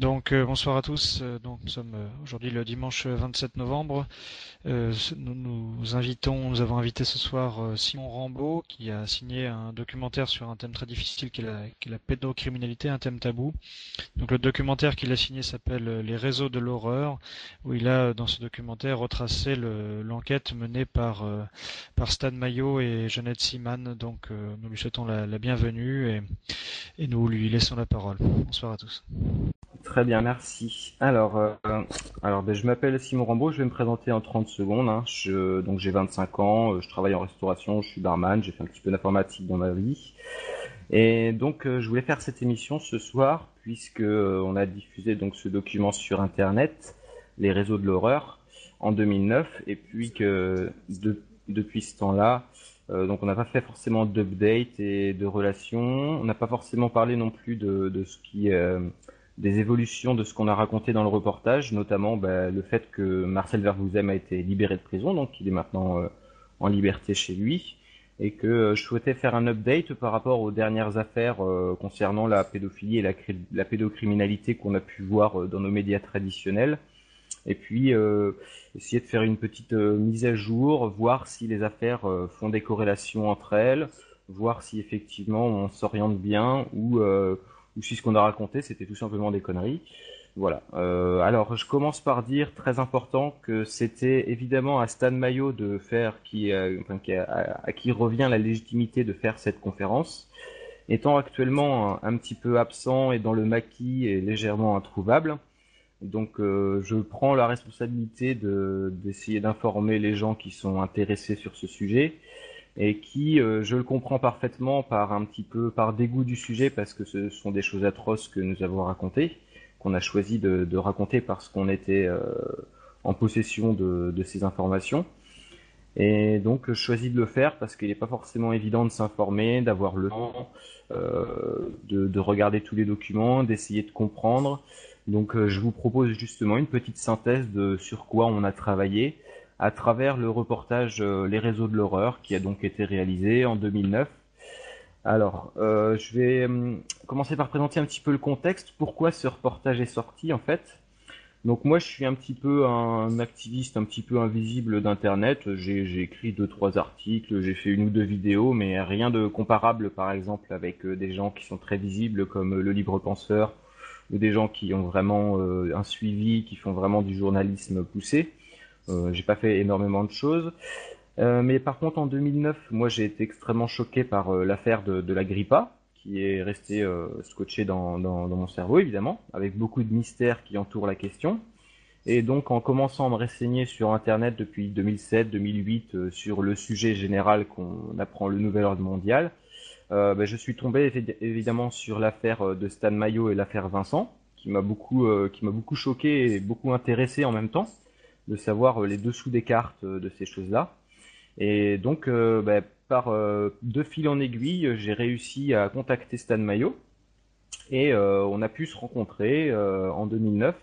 Bonsoir à tous. Nous sommes aujourd'hui le dimanche 27 novembre. Nous avons invité ce soir Simon Rambaud qui a signé un documentaire sur un thème très difficile qui est la pédocriminalité, un thème tabou. Donc le documentaire qu'il a signé s'appelle Les réseaux de l'horreur, où il a dans ce documentaire retracé l'enquête menée par Stan Mayo et Jeannette Seaman. Nous lui souhaitons la bienvenue et nous lui laissons la parole. Bonsoir à tous. Très bien, merci. Je m'appelle Simon Rambaud, je vais me présenter en 30 secondes, hein. Donc j'ai 25 ans, je travaille en restauration, je suis barman, j'ai fait un petit peu d'informatique dans ma vie. Je voulais faire cette émission ce soir puisque on a diffusé donc ce document sur Internet, les réseaux de l'horreur, en 2009, et puis depuis ce temps-là, donc on n'a pas fait forcément d'update et de relations, on n'a pas forcément parlé non plus de ce qui des évolutions de ce qu'on a raconté dans le reportage, notamment le fait que Marcel Vervouzem a été libéré de prison, donc il est maintenant en liberté chez lui, et que je souhaitais faire un update par rapport aux dernières affaires concernant la pédophilie et la pédocriminalité qu'on a pu voir dans nos médias traditionnels, et puis essayer de faire une petite mise à jour, voir si les affaires font des corrélations entre elles, voir si effectivement on s'oriente bien ou si ce qu'on a raconté c'était tout simplement des conneries. Voilà. Alors je commence par dire, très important, que c'était évidemment à Stan Mayo de faire à qui revient la légitimité de faire cette conférence. Étant actuellement un petit peu absent et dans le maquis et légèrement introuvable, donc je prends la responsabilité d'essayer d'informer les gens qui sont intéressés sur ce sujet et qui, je le comprends parfaitement, par dégoût du sujet, parce que ce sont des choses atroces que nous avons racontées, qu'on a choisi de raconter parce qu'on était en possession de ces informations. Et donc je choisis de le faire parce qu'il n'est pas forcément évident de s'informer, d'avoir le temps, de regarder tous les documents, d'essayer de comprendre. Donc je vous propose justement une petite synthèse de sur quoi on a travaillé à travers le reportage Les réseaux de l'horreur qui a donc été réalisé en 2009. Alors, je vais commencer par présenter un petit peu le contexte, pourquoi ce reportage est sorti en fait. Donc moi je suis un petit peu un activiste un petit peu invisible d'internet, j'ai écrit deux trois articles, j'ai fait une ou deux vidéos, mais rien de comparable par exemple avec des gens qui sont très visibles comme le Libre Penseur ou des gens qui ont vraiment un suivi, qui font vraiment du journalisme poussé. J'ai pas fait énormément de choses. Mais par contre, en 2009, moi j'ai été extrêmement choqué par l'affaire de la Grippa, qui est restée scotchée dans mon cerveau, évidemment, avec beaucoup de mystères qui entourent la question. Et donc, en commençant à me renseigner sur Internet depuis 2007-2008 sur le sujet général qu'on apprend le nouvel ordre mondial, je suis tombé évidemment sur l'affaire de Stan Mayo et l'affaire Vincent, qui m'a beaucoup choqué et beaucoup intéressé en même temps, de savoir les dessous des cartes de ces choses-là. Et donc, par de fil en aiguille, j'ai réussi à contacter Stan Mayo et on a pu se rencontrer en 2009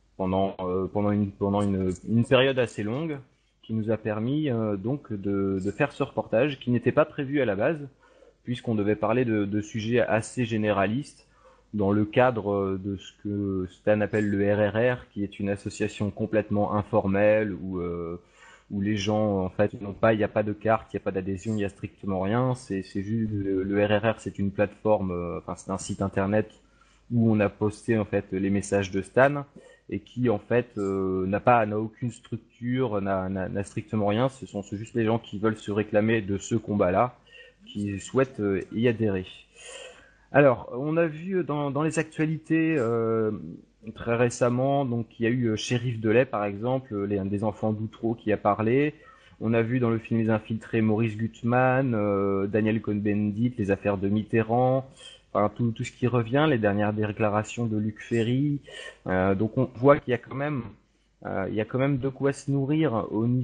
pendant une période assez longue qui nous a permis donc de faire ce reportage qui n'était pas prévu à la base puisqu'on devait parler de sujets assez généralistes dans le cadre de ce que Stan appelle le RRR, qui est une association complètement informelle où les gens, en fait, il n'y a pas de carte, il n'y a pas d'adhésion, il n'y a strictement rien. C'est juste, le RRR, c'est une plateforme, enfin, c'est un site internet où on a posté, en fait, les messages de Stan et qui, en fait, n'a aucune structure, n'a strictement rien. C'est juste les gens qui veulent se réclamer de ce combat-là, qui souhaitent y adhérer. Alors, on a vu dans les actualités très récemment, donc il y a eu Shérif Delay par exemple, un des enfants d'Outreau qui a parlé. On a vu dans le film Les Infiltrés Maurice Gutmann, Daniel Cohn-Bendit, les affaires de Mitterrand, enfin tout ce qui revient, les dernières déclarations de Luc Ferry. Donc on voit qu'il y a il y a quand même de quoi se nourrir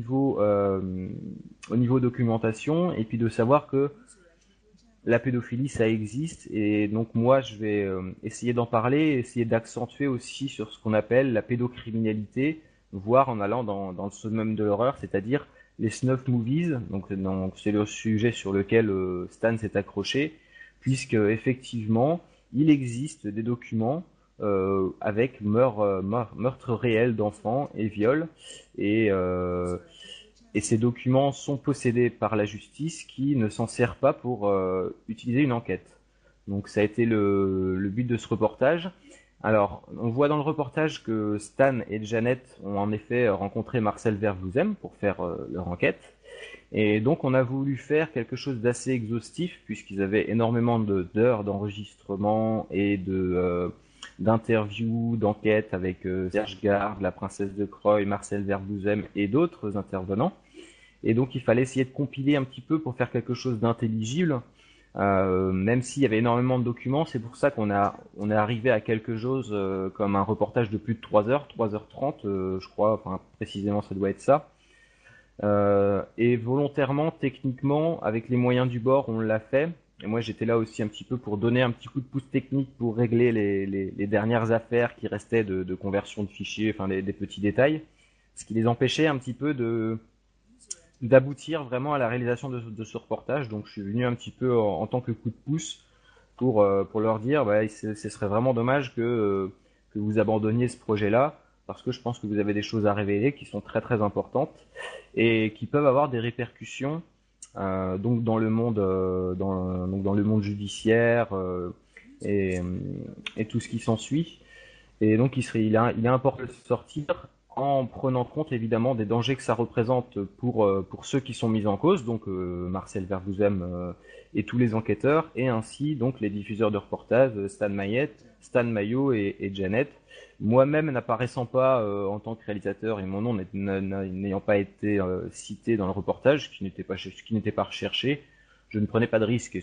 au niveau documentation et puis de savoir que la pédophilie, ça existe, et donc moi, je vais essayer d'en parler, essayer d'accentuer aussi sur ce qu'on appelle la pédocriminalité, voire en allant dans le summum de l'horreur, c'est-à-dire les snuff movies. Donc c'est le sujet sur lequel Stan s'est accroché, puisque effectivement, il existe des documents avec meurtre réel d'enfants et viol. Et, euh, et ces documents sont possédés par la justice qui ne s'en sert pas pour utiliser une enquête. Donc ça a été le but de ce reportage. Alors, on voit dans le reportage que Stan et Janet ont en effet rencontré Marcel Verwoezem pour faire leur enquête. Et donc on a voulu faire quelque chose d'assez exhaustif puisqu'ils avaient énormément d'heures d'enregistrement et d'interviews, d'enquêtes avec Serge Gard, la princesse de Croy, Marcel Verwoezem et d'autres intervenants. Et donc il fallait essayer de compiler un petit peu pour faire quelque chose d'intelligible. Même s'il y avait énormément de documents, c'est pour ça on est arrivé à quelque chose comme un reportage de plus de 3 heures, 3h30, je crois, enfin précisément ça doit être ça. Et volontairement, techniquement, avec les moyens du bord, on l'a fait. Et moi, j'étais là aussi un petit peu pour donner un petit coup de pouce technique pour régler les dernières affaires qui restaient de conversion de fichiers, enfin des petits détails, ce qui les empêchait un petit peu d'aboutir vraiment à la réalisation de ce reportage. Donc, je suis venu un petit peu en tant que coup de pouce pour leur dire, bah, ce serait vraiment dommage que vous abandonniez ce projet-là, parce que je pense que vous avez des choses à révéler qui sont très très importantes et qui peuvent avoir des répercussions donc dans le monde judiciaire et, et tout ce qui s'ensuit. Et donc il est important de sortir en prenant compte évidemment des dangers que ça représente pour ceux qui sont mis en cause, donc Marcel Verwoezem et tous les enquêteurs, et ainsi donc les diffuseurs de reportages, Stan Mayo et Janet. Moi-même n'apparaissant pas en tant que réalisateur et mon nom n'ayant pas été cité dans le reportage, qui n'était pas recherché, je ne prenais pas de risque et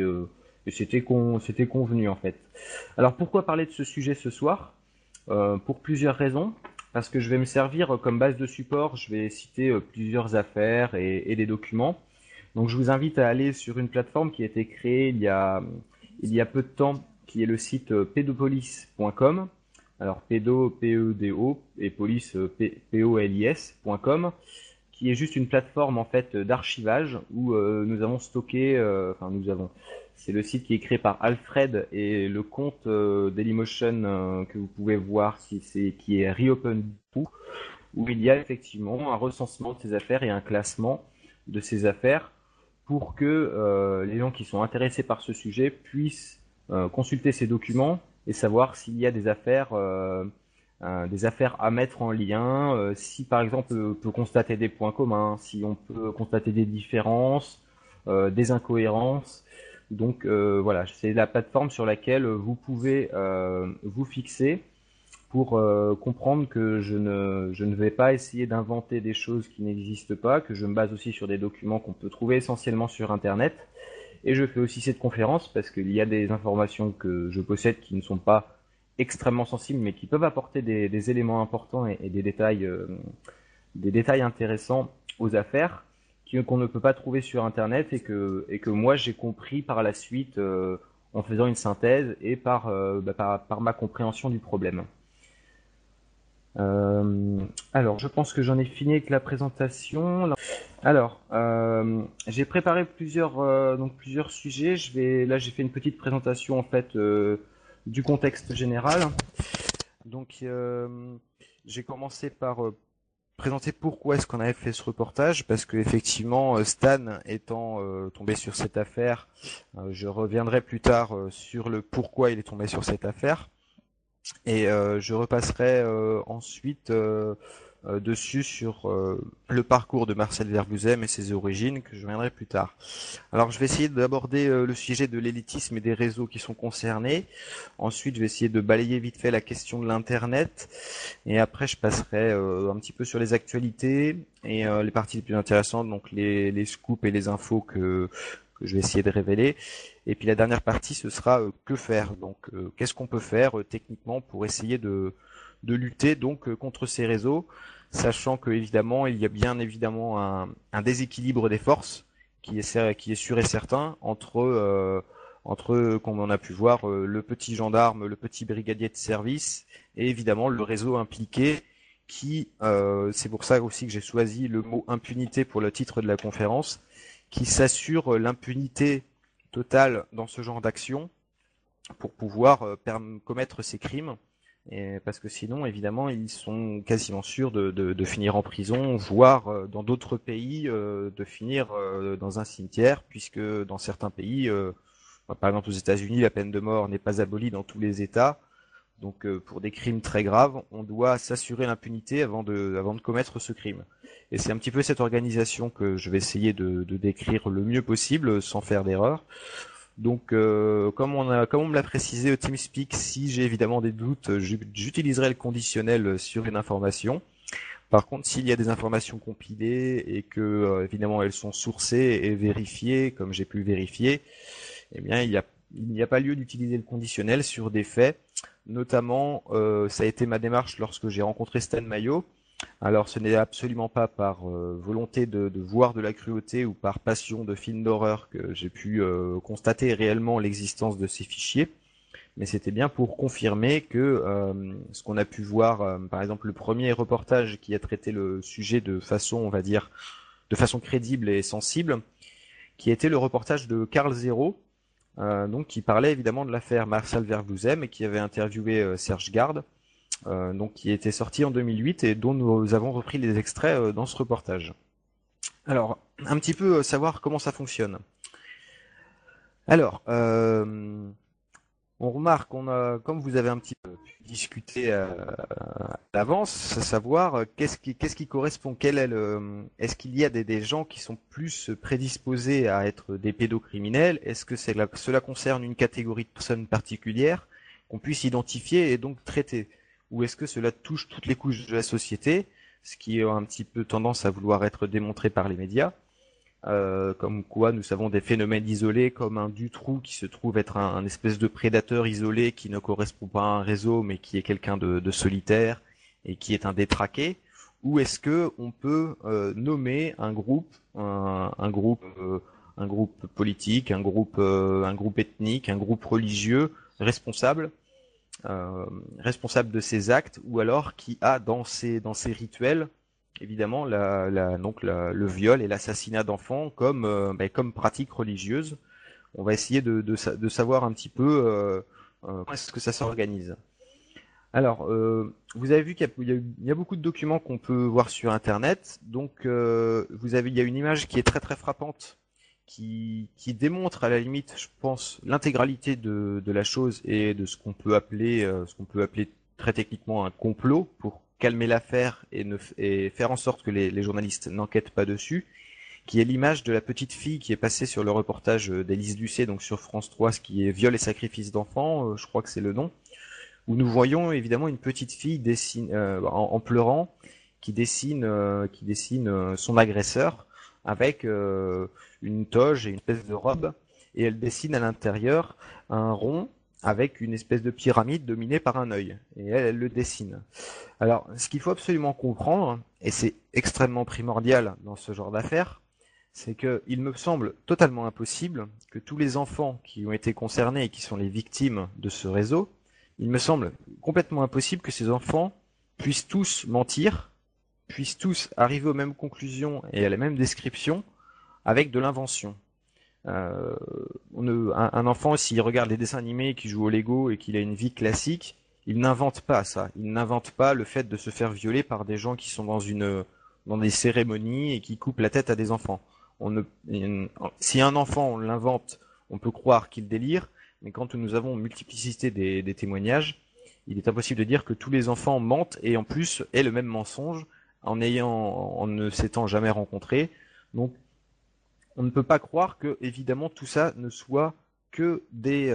c'était convenu en fait. Alors pourquoi parler de ce sujet ce soir? Pour plusieurs raisons. Parce que je vais me servir comme base de support, je vais citer plusieurs affaires et des documents. Donc je vous invite à aller sur une plateforme qui a été créée il y a peu de temps, qui est le site pedopolis.com. Alors pedo, P-E-D-O, et police, P-O-L-I-S.com, qui est juste une plateforme en fait d'archivage où nous avons stocké, c'est le site qui est créé par Alfred et le compte Dailymotion que vous pouvez voir qui est Reopen, où il y a effectivement un recensement de ces affaires et un classement de ces affaires pour que les gens qui sont intéressés par ce sujet puissent consulter ces documents et savoir s'il y a des affaires à mettre en lien, si par exemple on peut constater des points communs, si on peut constater des différences, des incohérences. Donc voilà, c'est la plateforme sur laquelle vous pouvez vous fixer pour comprendre que je ne vais pas essayer d'inventer des choses qui n'existent pas, que je me base aussi sur des documents qu'on peut trouver essentiellement sur Internet. Et je fais aussi cette conférence parce qu'il y a des informations que je possède qui ne sont pas extrêmement sensibles, mais qui peuvent apporter des éléments importants et des détails intéressants aux affaires qu'on ne peut pas trouver sur Internet et que moi j'ai compris par la suite en faisant une synthèse et par ma compréhension du problème. Alors, je pense que j'en ai fini avec la présentation. Alors, j'ai préparé plusieurs sujets. Là, j'ai fait une petite présentation en fait du contexte général. Donc, j'ai commencé par présenter pourquoi est-ce qu'on avait fait ce reportage, parce que effectivement, Stan étant tombé sur cette affaire, je reviendrai plus tard sur le pourquoi il est tombé sur cette affaire. Et je repasserai ensuite dessus sur le parcours de Marcel Verwoezem et ses origines, que je reviendrai plus tard. Alors je vais essayer d'aborder le sujet de l'élitisme et des réseaux qui sont concernés. Ensuite je vais essayer de balayer vite fait la question de l'internet. Et après je passerai un petit peu sur les actualités et les parties les plus intéressantes, donc les scoops et les infos que je vais essayer de révéler. Et puis la dernière partie, ce sera que faire. Donc, qu'est-ce qu'on peut faire techniquement pour essayer de lutter donc contre ces réseaux, sachant que évidemment, il y a bien évidemment un déséquilibre des forces qui est sûr et certain entre comme on a pu voir, le petit gendarme, le petit brigadier de service et évidemment le réseau impliqué qui, c'est pour ça aussi que j'ai choisi le mot impunité pour le titre de la conférence, qui s'assure l'impunité totale dans ce genre d'action pour pouvoir commettre ces crimes. Et parce que sinon, évidemment, ils sont quasiment sûrs de finir en prison, voire dans d'autres pays, de finir dans un cimetière, puisque dans certains pays, par exemple aux États-Unis, la peine de mort n'est pas abolie dans tous les États. Donc pour des crimes très graves, on doit s'assurer l'impunité avant de commettre ce crime. Et c'est un petit peu cette organisation que je vais essayer de décrire le mieux possible, sans faire d'erreur. Donc, comme on me l'a précisé au TeamSpeak, si j'ai évidemment des doutes, j'utiliserai le conditionnel sur une information. Par contre, s'il y a des informations compilées et que évidemment elles sont sourcées et vérifiées, comme j'ai pu le vérifier, eh bien il n'y a pas lieu d'utiliser le conditionnel sur des faits. Notamment, ça a été ma démarche lorsque j'ai rencontré Stan Mayo. Alors, ce n'est absolument pas par volonté de voir de la cruauté ou par passion de film d'horreur que j'ai pu constater réellement l'existence de ces fichiers, mais c'était bien pour confirmer que ce qu'on a pu voir, par exemple le premier reportage qui a traité le sujet de façon, on va dire, de façon crédible et sensible, qui était le reportage de Carl Zero, donc qui parlait évidemment de l'affaire Marcel Verwoezem et qui avait interviewé Serge Garde, donc qui était sorti en 2008 et dont nous avons repris les extraits dans ce reportage. Alors, un petit peu savoir comment ça fonctionne. Alors, on remarque qu'on a, comme vous avez un petit peu discuté à l'avance, à savoir qu'est-ce qui correspond, quel est est-ce qu'il y a des gens qui sont plus prédisposés à être des pédocriminels? Est-ce que cela concerne une catégorie de personnes particulières qu'on puisse identifier et donc traiter? Ou est-ce que cela touche toutes les couches de la société, ce qui a un petit peu tendance à vouloir être démontré par les médias? Comme quoi nous savons des phénomènes isolés comme un Dutroux qui se trouve être un espèce de prédateur isolé qui ne correspond pas à un réseau mais qui est quelqu'un de solitaire et qui est un détraqué, ou est-ce que on peut nommer un groupe politique, un groupe ethnique, un groupe religieux responsable responsable de ces actes, ou alors qui a dans ces rituels évidemment le viol et l'assassinat d'enfants comme pratique religieuse. On va essayer de savoir un petit peu comment est-ce que ça s'organise. Alors, vous avez vu qu'il y a beaucoup de documents qu'on peut voir sur Internet. Donc, il y a une image qui est très très frappante, qui démontre à la limite, je pense, l'intégralité de la chose et de ce qu'on peut appeler très techniquement un complot pour calmer l'affaire et faire en sorte que les journalistes n'enquêtent pas dessus, qui est l'image de la petite fille qui est passée sur le reportage d'Élise Lucet, donc sur France 3, ce qui est Viol et sacrifice d'enfants, je crois que c'est le nom, où nous voyons évidemment une petite fille en pleurant qui dessine son agresseur avec une toge et une espèce de robe, et elle dessine à l'intérieur un rond avec une espèce de pyramide dominée par un œil, et elle le dessine. Alors, ce qu'il faut absolument comprendre, et c'est extrêmement primordial dans ce genre d'affaires, c'est qu'il me semble totalement impossible que tous les enfants qui ont été concernés et qui sont les victimes de ce réseau, il me semble complètement impossible que ces enfants puissent tous mentir, puissent tous arriver aux mêmes conclusions et à la même description avec de l'invention. Euh, un enfant, s'il regarde les dessins animés, qui joue au Lego et qu'il a une vie classique, il n'invente pas ça. Il n'invente pas le fait de se faire violer par des gens qui sont dans des cérémonies et qui coupent la tête à des enfants. Si un enfant on l'invente, on peut croire qu'il délire, mais quand nous avons une multiplicité des témoignages, il est impossible de dire que tous les enfants mentent et en plus aient le même mensonge en ne s'étant jamais rencontrés. Donc, on ne peut pas croire que, évidemment, tout ça ne soit que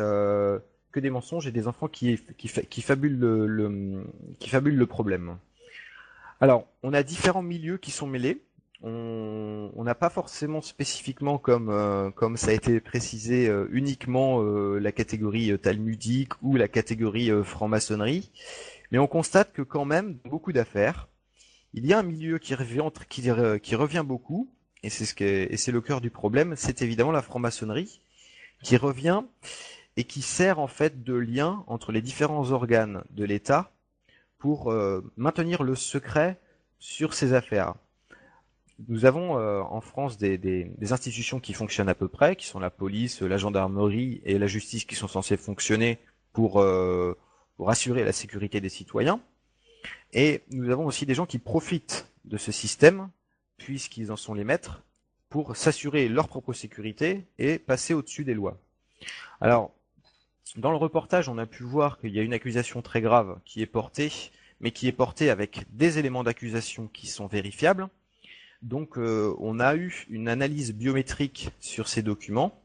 des mensonges et des enfants qui fabulent qui fabulent le problème. Alors, on a différents milieux qui sont mêlés. On n'a pas forcément spécifiquement, comme ça a été précisé, uniquement la catégorie talmudique ou la catégorie franc-maçonnerie, mais on constate que quand même, dans beaucoup d'affaires, il y a un milieu qui revient beaucoup, et c'est le cœur du problème, c'est évidemment la franc-maçonnerie, qui revient et qui sert en fait de lien entre les différents organes de l'État pour maintenir le secret sur ces affaires. nous avons en France des institutions qui fonctionnent à peu près, qui sont la police, la gendarmerie et la justice qui sont censées fonctionner pour, pour assurer la sécurité des citoyens. Et nous avons aussi des gens qui profitent de ce système, puisqu'ils en sont les maîtres, pour s'assurer leur propre sécurité et passer au-dessus des lois. Alors, dans le reportage, on a pu voir qu'il y a une accusation très grave qui est portée, mais qui est portée avec des éléments d'accusation qui sont vérifiables. Donc, on a eu une analyse biométrique sur ces documents,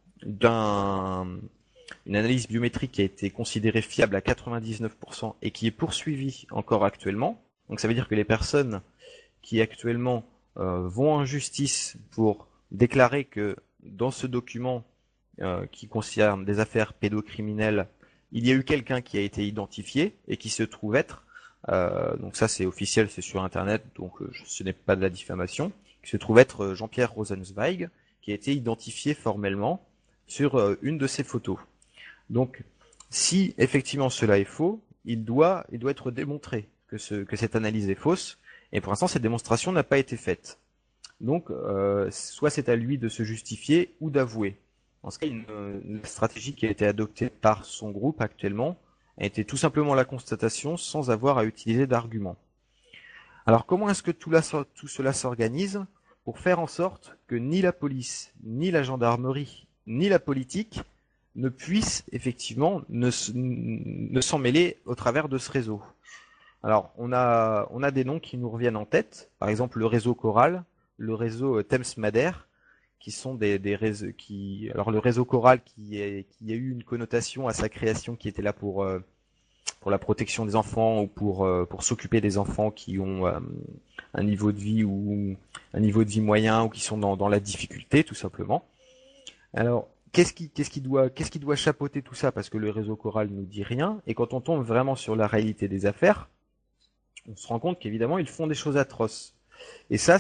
une analyse biométrique qui a été considérée fiable à 99% et qui est poursuivie encore actuellement. Donc, ça veut dire que les personnes qui actuellement vont en justice pour déclarer que dans ce document qui concerne des affaires pédocriminelles, il y a eu quelqu'un qui a été identifié et qui se trouve être, donc ça c'est officiel, c'est sur internet, donc ce n'est pas de la diffamation, qui se trouve être Jean-Pierre Rosenzweig, qui a été identifié formellement sur une de ses photos. Donc si effectivement cela est faux, il doit être démontré que cette analyse est fausse, et pour l'instant cette démonstration n'a pas été faite. Donc soit c'est à lui de se justifier ou d'avouer. En ce cas, une stratégie qui a été adoptée par son groupe actuellement a été tout simplement la constatation sans avoir à utiliser d'arguments. Alors comment est-ce que tout cela s'organise pour faire en sorte que ni la police, ni la gendarmerie, ni la politique ne puissent effectivement ne s'en mêler au travers de ce réseau? Alors on a des noms qui nous reviennent en tête, par exemple le réseau Coral, le réseau Thames-Madère, qui sont des réseaux qui. Alors le réseau Coral qui a eu une connotation à sa création qui était là pour la protection des enfants ou pour s'occuper des enfants qui ont un niveau de vie ou un niveau de vie moyen ou qui sont dans la difficulté tout simplement. Alors qu'est-ce qui doit chapeauter tout ça, parce que le réseau Coral nous dit rien, et quand on tombe vraiment sur la réalité des affaires, on se rend compte qu'évidemment ils font des choses atroces. Et ça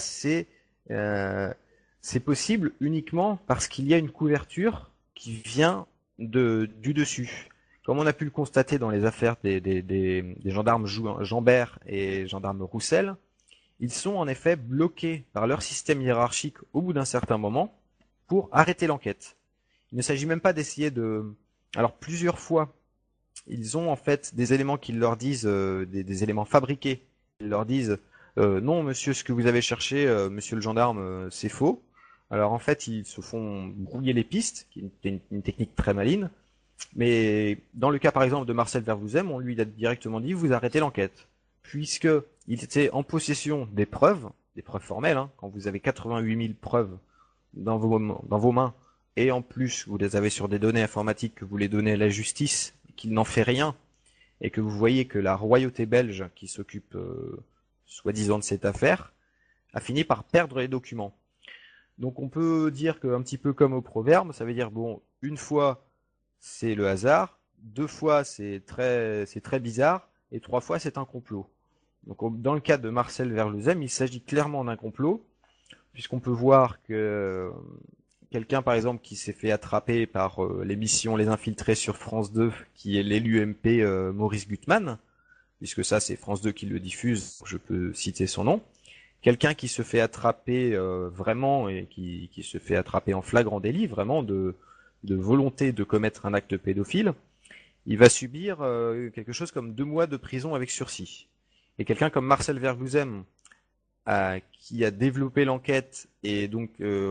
c'est possible uniquement parce qu'il y a une couverture qui vient du dessus. Comme on a pu le constater dans les affaires des gendarmes Jambert et gendarmes Roussel, ils sont en effet bloqués par leur système hiérarchique au bout d'un certain moment pour arrêter l'enquête. Il ne s'agit même pas d'essayer de... Alors plusieurs fois, ils ont en fait des éléments qui leur disent, des éléments fabriqués, ils leur disent non monsieur, ce que vous avez cherché, monsieur le gendarme, c'est faux. Alors en fait, ils se font brouiller les pistes, qui est une technique très maligne. Mais dans le cas par exemple de Marcel Vervouzem, on lui a directement dit vous arrêtez l'enquête, puisque il était en possession des preuves formelles. Hein, quand vous avez 88 000 preuves dans vos mains, et en plus vous les avez sur des données informatiques que vous les donnez à la justice, qu'il n'en fait rien, et que vous voyez que la royauté belge qui s'occupe soi-disant de cette affaire a fini par perdre les documents. Donc on peut dire qu'un petit peu comme au proverbe, ça veut dire bon, une fois c'est le hasard, deux fois c'est très bizarre, et trois fois c'est un complot. Donc dans le cas de Marcel Verluzem, il s'agit clairement d'un complot, puisqu'on peut voir que quelqu'un par exemple qui s'est fait attraper par l'émission Les Infiltrés sur France 2, qui est l'élu MP Maurice Gutmann, puisque ça c'est France 2 qui le diffuse, je peux citer son nom. Quelqu'un qui se fait attraper vraiment et qui se fait attraper en flagrant délit, vraiment de volonté de commettre un acte pédophile, il va subir quelque chose comme 2 mois de prison avec sursis. Et quelqu'un comme Marcel Vervouzem, qui a développé l'enquête et donc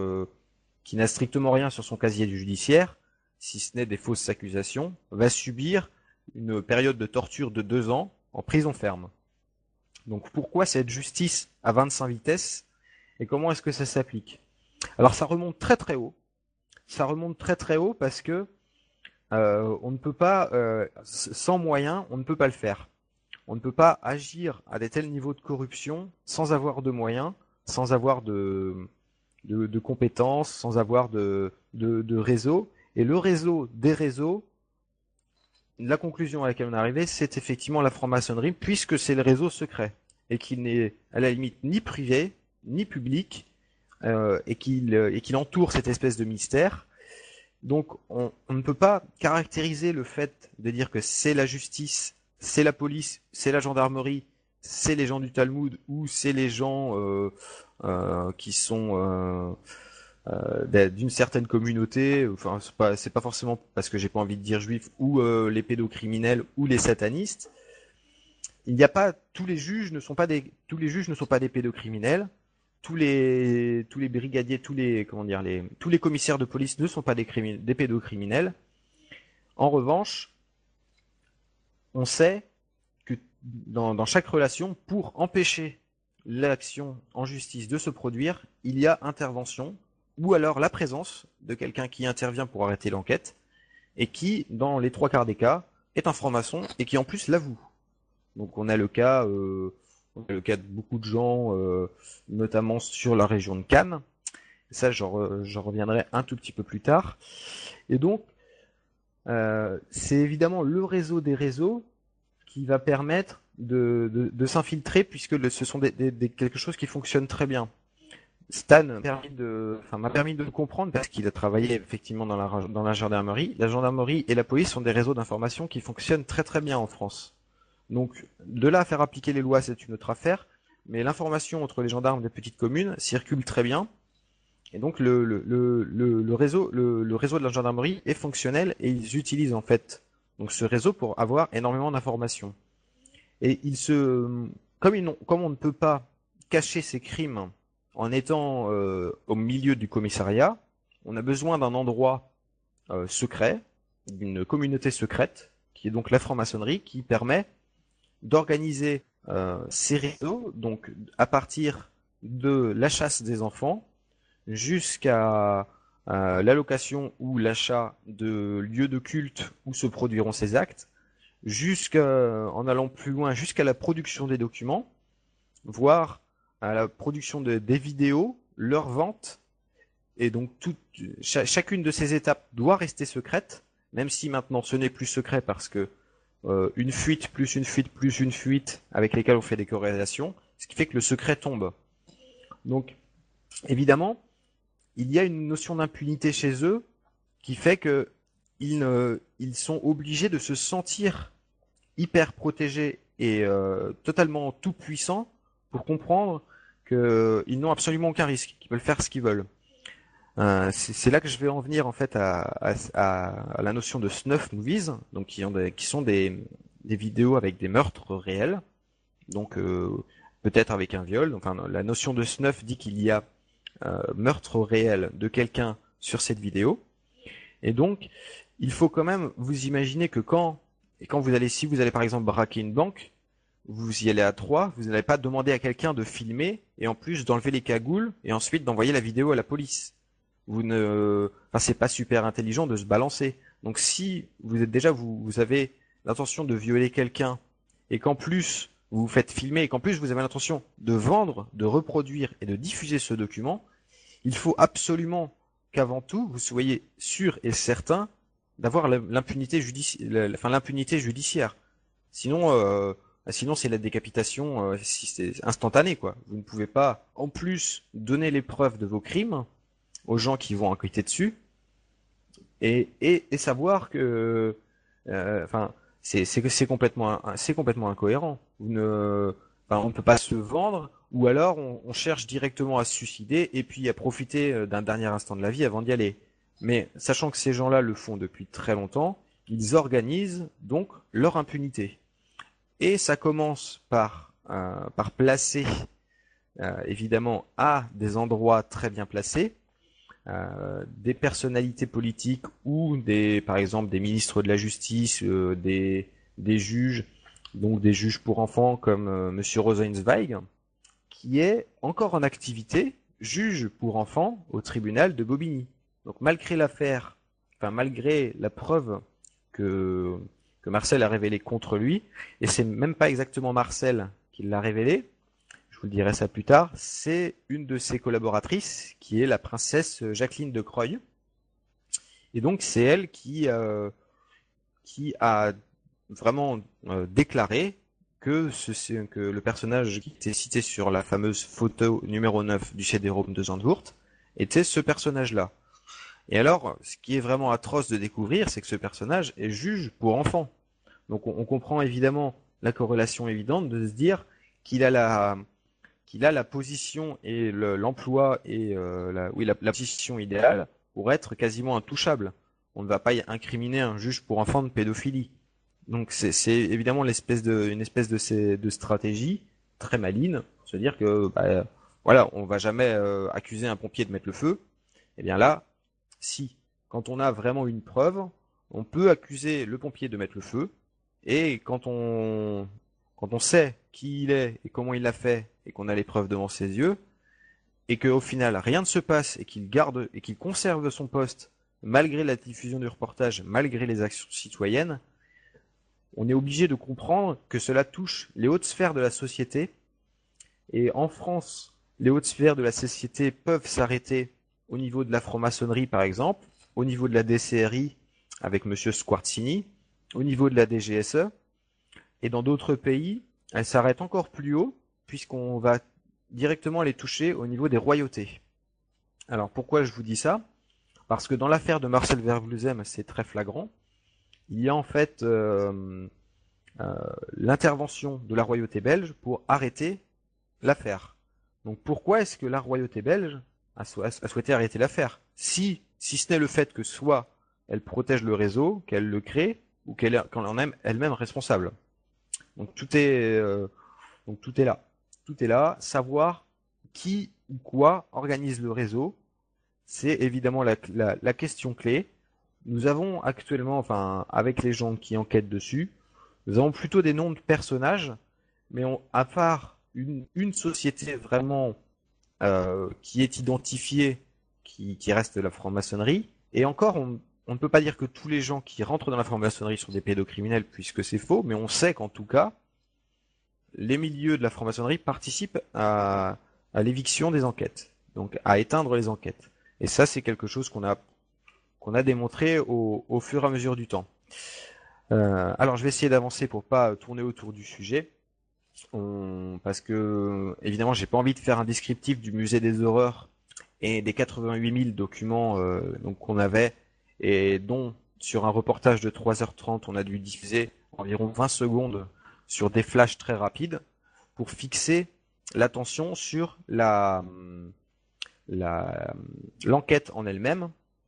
qui n'a strictement rien sur son casier judiciaire, si ce n'est des fausses accusations, va subir une période de torture de 2 ans en prison ferme. Donc pourquoi cette justice à 25 vitesses et comment est-ce que ça s'applique? Alors ça remonte très très haut. Ça remonte très très haut parce que on ne peut pas, sans moyens, on ne peut pas le faire. On ne peut pas agir à des tels niveaux de corruption sans avoir de moyens, sans avoir de compétences, sans avoir de réseau. Et le réseau des réseaux, la conclusion à laquelle on est arrivé, c'est effectivement la franc-maçonnerie, puisque c'est le réseau secret, et qu'il n'est à la limite ni privé, ni public, et qu'il entoure cette espèce de mystère. Donc on ne peut pas caractériser le fait de dire que c'est la justice, c'est la police, c'est la gendarmerie, c'est les gens du Talmud, ou c'est les gens qui sont d'une certaine communauté. Enfin, c'est pas forcément parce que j'ai pas envie de dire juifs ou les pédocriminels ou les satanistes. Il n'y a pas tous les juges ne sont pas des pédocriminels. Tous les brigadiers, tous les commissaires de police ne sont pas des pédocriminels. En revanche, on sait que dans chaque relation, pour empêcher l'action en justice de se produire, il y a intervention, ou alors la présence de quelqu'un qui intervient pour arrêter l'enquête, et qui, dans les 3 quarts des cas, est un franc-maçon, et qui en plus l'avoue. Donc on a le cas de beaucoup de gens, notamment sur la région de Cannes. Ça, j'en reviendrai un tout petit peu plus tard. Et donc, c'est évidemment le réseau des réseaux qui va permettre de s'infiltrer, puisque ce sont quelque chose qui fonctionne très bien. Stan m'a permis de le comprendre parce qu'il a travaillé effectivement dans la gendarmerie. La gendarmerie et la police sont des réseaux d'information qui fonctionnent très très bien en France. Donc, de là à faire appliquer les lois, c'est une autre affaire, mais l'information entre les gendarmes des petites communes circule très bien. Et donc, le réseau de la gendarmerie est fonctionnel et ils utilisent en fait donc ce réseau pour avoir énormément d'informations. Et comme on ne peut pas cacher ces crimes en étant au milieu du commissariat, on a besoin d'un endroit secret, d'une communauté secrète, qui est donc la franc-maçonnerie, qui permet d'organiser ces réseaux, donc à partir de la chasse des enfants jusqu'à l'allocation ou l'achat de lieux de culte où se produiront ces actes, en allant plus loin, jusqu'à la production des documents, voire à la production des vidéos, leur vente, et donc chacune de ces étapes doit rester secrète, même si maintenant ce n'est plus secret parce que une fuite plus une fuite plus une fuite avec lesquelles on fait des corrélations, ce qui fait que le secret tombe. Donc, évidemment, il y a une notion d'impunité chez eux qui fait que ils sont obligés de se sentir hyper protégés et totalement tout puissants pour comprendre qu'ils n'ont absolument aucun risque, qu'ils peuvent faire ce qu'ils veulent. C'est là que je vais en venir en fait à la notion de snuff movies, donc qui sont des vidéos avec des meurtres réels, donc peut-être avec un viol. Enfin, la notion de snuff dit qu'il y a meurtre réel de quelqu'un sur cette vidéo, et donc il faut quand même vous imaginer que si vous allez par exemple braquer une banque, vous y allez à 3, vous n'allez pas demander à quelqu'un de filmer et en plus d'enlever les cagoules et ensuite d'envoyer la vidéo à la police. C'est pas super intelligent de se balancer. Donc si vous avez l'intention de violer quelqu'un et qu'en plus vous vous faites filmer et qu'en plus vous avez l'intention de vendre, de reproduire et de diffuser ce document, il faut absolument qu'avant tout vous soyez sûr et certain d'avoir l'impunité judiciaire. Sinon c'est la décapitation c'est instantané quoi. Vous ne pouvez pas en plus donner les preuves de vos crimes aux gens qui vont enquêter dessus et savoir que c'est complètement incohérent. On ne peut pas se vendre ou alors on cherche directement à se suicider et puis à profiter d'un dernier instant de la vie avant d'y aller. Mais sachant que ces gens-là le font depuis très longtemps, ils organisent donc leur impunité. Et ça commence par placer évidemment à des endroits très bien placés des personnalités politiques ou par exemple des ministres de la justice, des juges, donc des juges pour enfants comme Monsieur Rosenzweig, qui est encore en activité, juge pour enfants au tribunal de Bobigny. Donc malgré la preuve que Marcel a révélée contre lui, et c'est même pas exactement Marcel qui l'a révélé, je vous dirai ça plus tard, c'est une de ses collaboratrices qui est la princesse Jacqueline de Croÿ. Et donc c'est elle qui a vraiment déclaré que le personnage qui était cité sur la fameuse photo numéro 9 du CD-ROM de Zandvoort était ce personnage-là. Et alors, ce qui est vraiment atroce de découvrir, c'est que ce personnage est juge pour enfants. Donc on comprend évidemment la corrélation évidente de se dire qu'il a qu'il a la position et l'emploi et la position idéale pour être quasiment intouchable. On ne va pas y incriminer un juge pour enfant de pédophilie. Donc c'est évidemment une espèce de stratégie très maligne, pour se dire que voilà, on va jamais accuser un pompier de mettre le feu. Eh bien là, si, quand on a vraiment une preuve, on peut accuser le pompier de mettre le feu. Et quand on sait qui il est et comment il l'a fait et qu'on a les preuves devant ses yeux et qu'au final rien ne se passe et qu'il garde et qu'il conserve son poste malgré la diffusion du reportage, malgré les actions citoyennes, on est obligé de comprendre que cela touche les hautes sphères de la société. Et en France, les hautes sphères de la société peuvent s'arrêter au niveau de la franc-maçonnerie, par exemple, au niveau de la DCRI avec M. Squarcini, au niveau de la DGSE. Et dans d'autres pays, elles s'arrêtent encore plus haut, puisqu'on va directement les toucher au niveau des royautés. Alors pourquoi je vous dis ça? Parce que dans l'affaire de Marcel Vervloezem, c'est très flagrant. Il y a en fait l'intervention de la royauté belge pour arrêter l'affaire. Donc pourquoi est-ce que la royauté belge a souhaité arrêter l'affaire? Si ce n'est le fait que soit elle protège le réseau, qu'elle le crée, ou qu'elle en est elle-même responsable. Donc tout est là. Tout est là. Savoir qui ou quoi organise le réseau, c'est évidemment la question clé. Nous avons actuellement, enfin, avec les gens qui enquêtent dessus, nous avons plutôt des noms de personnages, mais à part une société vraiment qui est identifiée, qui reste la franc-maçonnerie, et encore, on ne peut pas dire que tous les gens qui rentrent dans la franc-maçonnerie sont des pédocriminels, puisque c'est faux, mais on sait qu'en tout cas, les milieux de la franc-maçonnerie participent à l'éviction des enquêtes, donc à éteindre les enquêtes. Et ça, c'est quelque chose qu'on a démontré au fur et à mesure du temps. Alors, je vais essayer d'avancer pour pas tourner autour du sujet, parce que évidemment, j'ai pas envie de faire un descriptif du musée des horreurs et des 88 000 documents donc qu'on avait et dont sur un reportage de 3h30, on a dû diffuser environ 20 secondes sur des flashs très rapides pour fixer l'attention sur l'enquête en elle-même,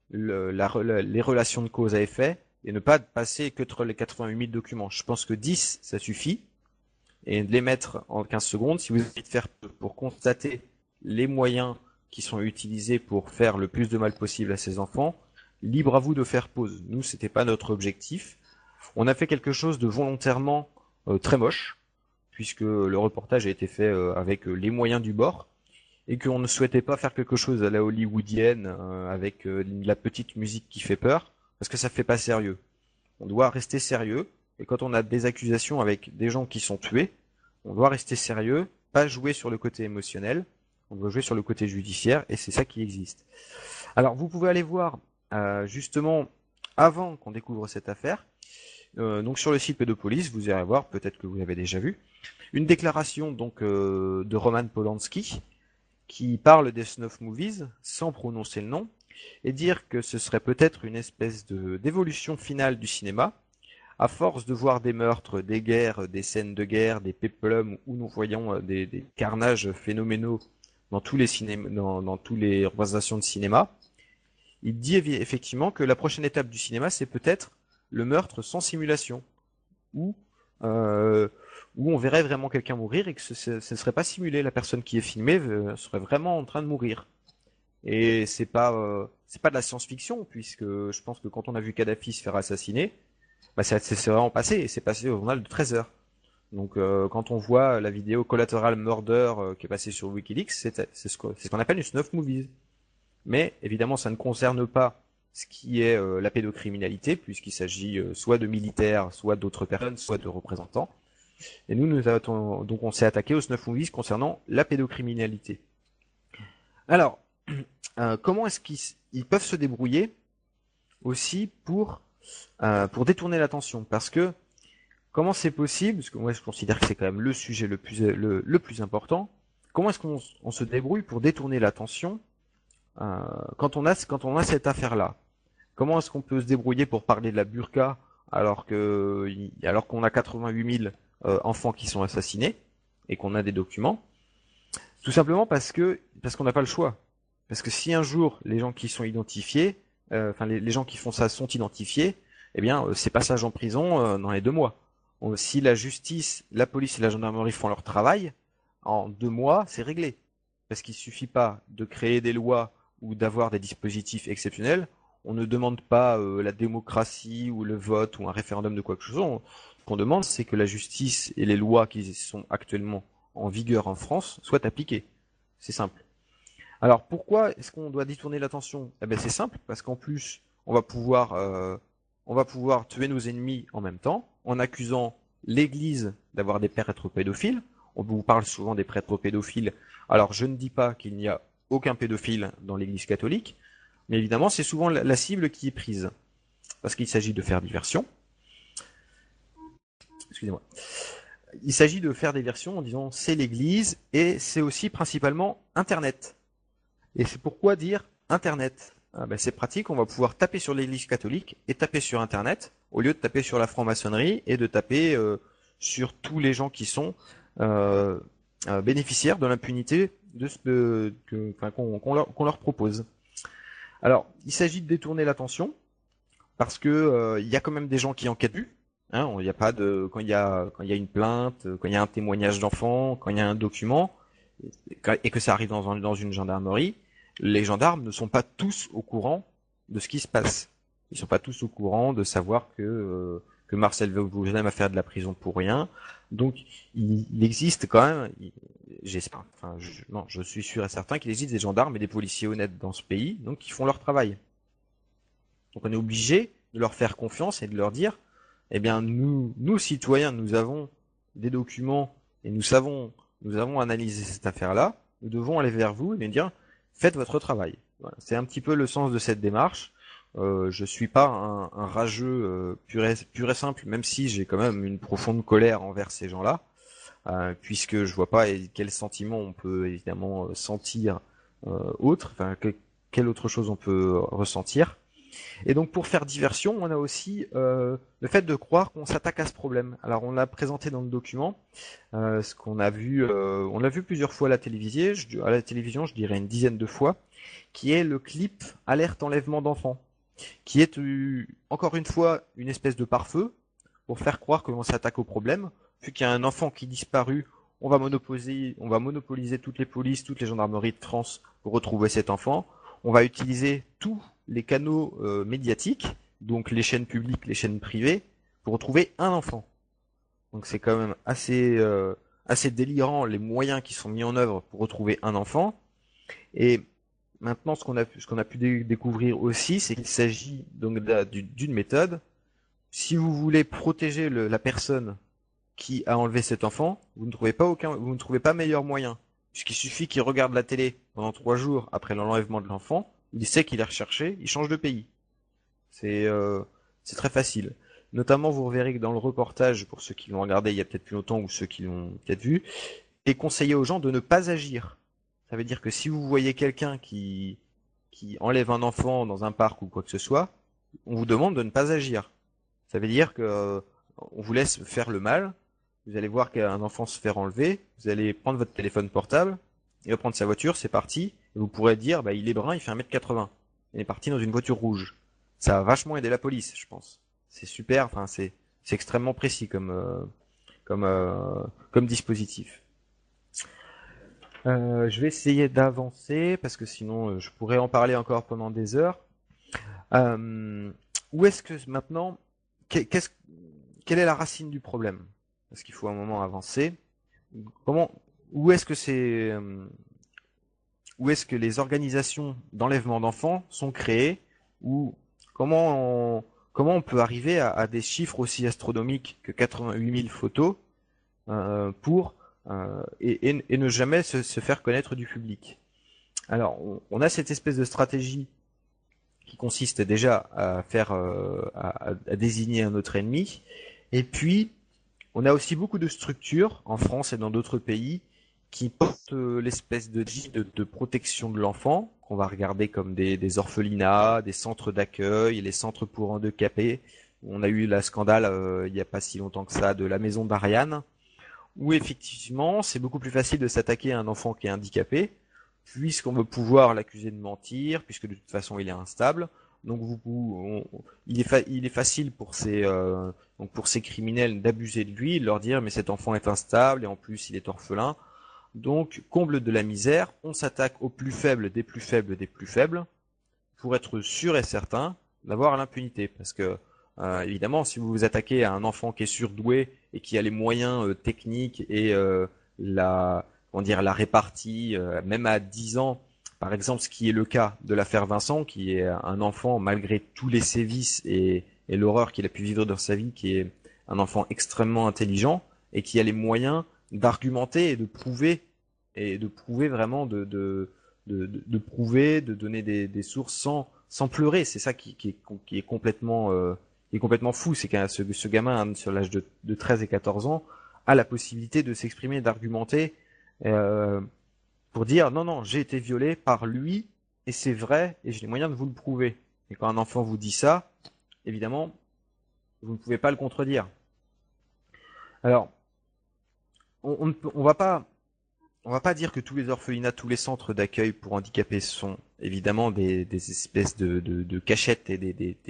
les relations de cause à effet, et ne pas passer que sur les 88 000 documents. Je pense que 10, ça suffit, et de les mettre en 15 secondes, si vous avez de faire pour constater les moyens qui sont utilisés pour faire le plus de mal possible à ces enfants, libre à vous de faire pause. Nous, c'était pas notre objectif. On a fait quelque chose de volontairement très moche, puisque le reportage a été fait avec les moyens du bord, et qu'on ne souhaitait pas faire quelque chose à la hollywoodienne, avec la petite musique qui fait peur, parce que ça fait pas sérieux. On doit rester sérieux, et quand on a des accusations avec des gens qui sont tués, on doit rester sérieux, pas jouer sur le côté émotionnel, on doit jouer sur le côté judiciaire, et c'est ça qui existe. Alors vous pouvez aller voir, justement, avant qu'on découvre cette affaire, donc sur le site Pédopolis, vous irez voir, peut-être que vous l'avez déjà vu, une déclaration donc de Roman Polanski, qui parle des snuff movies, sans prononcer le nom, et dire que ce serait peut-être une espèce d'évolution finale du cinéma, à force de voir des meurtres, des guerres, des scènes de guerre, des péplums, où nous voyons des carnages phénoménaux dans tous les cinémas, dans toutes les représentations de cinéma, il dit effectivement que la prochaine étape du cinéma, c'est peut-être le meurtre sans simulation, où on verrait vraiment quelqu'un mourir et que ce ne serait pas simulé. La personne qui est filmée serait vraiment en train de mourir. Et c'est pas de la science-fiction, puisque je pense que quand on a vu Kadhafi se faire assassiner, c'est vraiment passé, et c'est passé au journal de 13h. Donc quand on voit la vidéo Collateral Murder qui est passée sur Wikileaks, c'est ce qu'on appelle une snuff movie. Mais évidemment, ça ne concerne pas ce qui est la pédocriminalité, puisqu'il s'agit soit de militaires, soit d'autres personnes, soit de représentants. Et donc on s'est attaqué aux snuff movies concernant la pédocriminalité. Alors, comment est-ce qu'ils peuvent se débrouiller aussi pour détourner l'attention? Parce que comment c'est possible, parce que moi je considère que c'est quand même le sujet le plus important, comment est-ce qu'on se débrouille pour détourner l'attention quand on a cette affaire-là? Comment est-ce qu'on peut se débrouiller pour parler de la burqa alors qu'on a 88 000 enfants qui sont assassinés et qu'on a des documents? Tout simplement parce qu'on n'a pas le choix. Parce que si un jour les gens qui sont identifiés, enfin les gens qui font ça sont identifiés, eh bien c'est passage en prison dans les 2 mois. Si la justice, la police et la gendarmerie font leur travail, en 2 mois c'est réglé. Parce qu'il suffit pas de créer des lois ou d'avoir des dispositifs exceptionnels. On ne demande pas la démocratie ou le vote ou un référendum de quoi que ce soit. Ce qu'on demande, c'est que la justice et les lois qui sont actuellement en vigueur en France soient appliquées. C'est simple. Alors pourquoi est-ce qu'on doit détourner l'attention? Eh ben c'est simple, parce qu'en plus on va pouvoir tuer nos ennemis en même temps, en accusant l'Église d'avoir des prêtres pédophiles. On vous parle souvent des prêtres pédophiles. Alors je ne dis pas qu'il n'y a aucun pédophile dans l'Église catholique, mais évidemment c'est souvent la cible qui est prise, parce qu'il s'agit de faire diversion. Excusez-moi. Il s'agit de faire diversion en disant c'est l'Église et c'est aussi principalement Internet. Et c'est pourquoi dire Internet. Ah ben c'est pratique, on va pouvoir taper sur l'Église catholique et taper sur Internet, au lieu de taper sur la franc-maçonnerie et de taper sur tous les gens qui sont bénéficiaires de l'impunité qu'on leur propose. Alors, il s'agit de détourner l'attention, parce que il y a quand même des gens qui enquêtent plus. Hein, il y a pas de quand il y a une plainte, quand il y a un témoignage d'enfant, quand il y a un document et que ça arrive dans une gendarmerie, les gendarmes ne sont pas tous au courant de ce qui se passe. Ils sont pas tous au courant de savoir que Marcel Vaugelam a fait de la prison pour rien. Donc il existe quand même, j'espère, enfin je suis sûr et certain qu'il existe des gendarmes et des policiers honnêtes dans ce pays, donc qui font leur travail. Donc on est obligé de leur faire confiance et de leur dire, eh bien nous citoyens, nous avons des documents et nous avons analysé cette affaire-là, nous devons aller vers vous et lui dire, faites votre travail. Voilà. C'est un petit peu le sens de cette démarche. Je suis pas un rageux pur et simple, même si j'ai quand même une profonde colère envers ces gens-là, puisque je vois pas quel sentiment on peut évidemment sentir autre, enfin quelle autre chose on peut ressentir. Et donc pour faire diversion, on a aussi le fait de croire qu'on s'attaque à ce problème. Alors on l'a présenté dans le document, ce qu'on a vu, on l'a vu plusieurs fois à la télévision, je dirais une dizaine de fois, qui est le clip alerte enlèvement d'enfants, qui est encore une fois une espèce de pare-feu pour faire croire que l'on s'attaque au problème. Vu qu'il y a un enfant qui est disparu, on va monopoliser toutes les polices, toutes les gendarmeries de France pour retrouver cet enfant. On va utiliser tous les canaux médiatiques, donc les chaînes publiques, les chaînes privées, pour retrouver un enfant. Donc c'est quand même assez délirant les moyens qui sont mis en œuvre pour retrouver un enfant. Et maintenant, ce qu'on a pu découvrir aussi, c'est qu'il s'agit donc d'une méthode. Si vous voulez protéger la personne qui a enlevé cet enfant, vous ne trouvez pas meilleur moyen, puisqu'il suffit qu'il regarde la télé pendant 3 jours après l'enlèvement de l'enfant, il sait qu'il est recherché, il change de pays. C'est très facile. Notamment, vous reverrez que dans le reportage, pour ceux qui l'ont regardé il y a peut-être plus longtemps ou ceux qui l'ont peut-être vu, est conseillé aux gens de ne pas agir. Ça veut dire que si vous voyez quelqu'un qui enlève un enfant dans un parc ou quoi que ce soit, on vous demande de ne pas agir. Ça veut dire que on vous laisse faire le mal. Vous allez voir qu'un enfant se faire enlever, vous allez prendre votre téléphone portable, il va prendre sa voiture, c'est parti, et vous pourrez dire, bah, il est brun, il fait 1m80. Il est parti dans une voiture rouge. Ça a vachement aidé la police, je pense. C'est super, enfin, c'est extrêmement précis comme dispositif. Je vais essayer d'avancer, parce que sinon, je pourrais en parler encore pendant des heures. Où est-ce que maintenant, quelle est la racine du problème? Parce qu'il faut un moment avancer. Où est-ce que les organisations d'enlèvement d'enfants sont créées, ou comment on peut arriver à des chiffres aussi astronomiques que 88 000 photos et ne jamais se faire connaître du public. Alors, on a cette espèce de stratégie qui consiste déjà à désigner un autre ennemi, et puis on a aussi beaucoup de structures en France et dans d'autres pays qui portent l'espèce de protection de l'enfant, qu'on va regarder comme des orphelinats, des centres d'accueil, les centres pour handicapés. On a eu la scandale il n'y a pas si longtemps que ça de la maison d'Ariane, où effectivement, c'est beaucoup plus facile de s'attaquer à un enfant qui est handicapé, puisqu'on veut pouvoir l'accuser de mentir, puisque de toute façon il est instable. Donc il est facile pour ces criminels d'abuser de lui, de leur dire mais cet enfant est instable et en plus il est orphelin. Donc comble de la misère, on s'attaque aux plus faibles des plus faibles des plus faibles pour être sûr et certain d'avoir l'impunité. Parce que évidemment, si vous vous attaquez à un enfant qui est surdoué et qui a les moyens techniques et la répartie, même à 10 ans, par exemple, ce qui est le cas de l'affaire Vincent, qui est un enfant malgré tous les sévices et l'horreur qu'il a pu vivre dans sa vie, qui est un enfant extrêmement intelligent et qui a les moyens d'argumenter et de prouver vraiment de prouver, de donner des sources sans pleurer. C'est ça qui est complètement fou. C'est que ce gamin, hein, sur l'âge de 13 et 14 ans, a la possibilité de s'exprimer, d'argumenter euh, pour dire non, non, j'ai été violé par lui et c'est vrai et j'ai les moyens de vous le prouver. Et quand un enfant vous dit ça, évidemment, vous ne pouvez pas le contredire. Alors, on va pas on va pas dire que tous les orphelinats, tous les centres d'accueil pour handicapés sont évidemment des espèces de cachettes et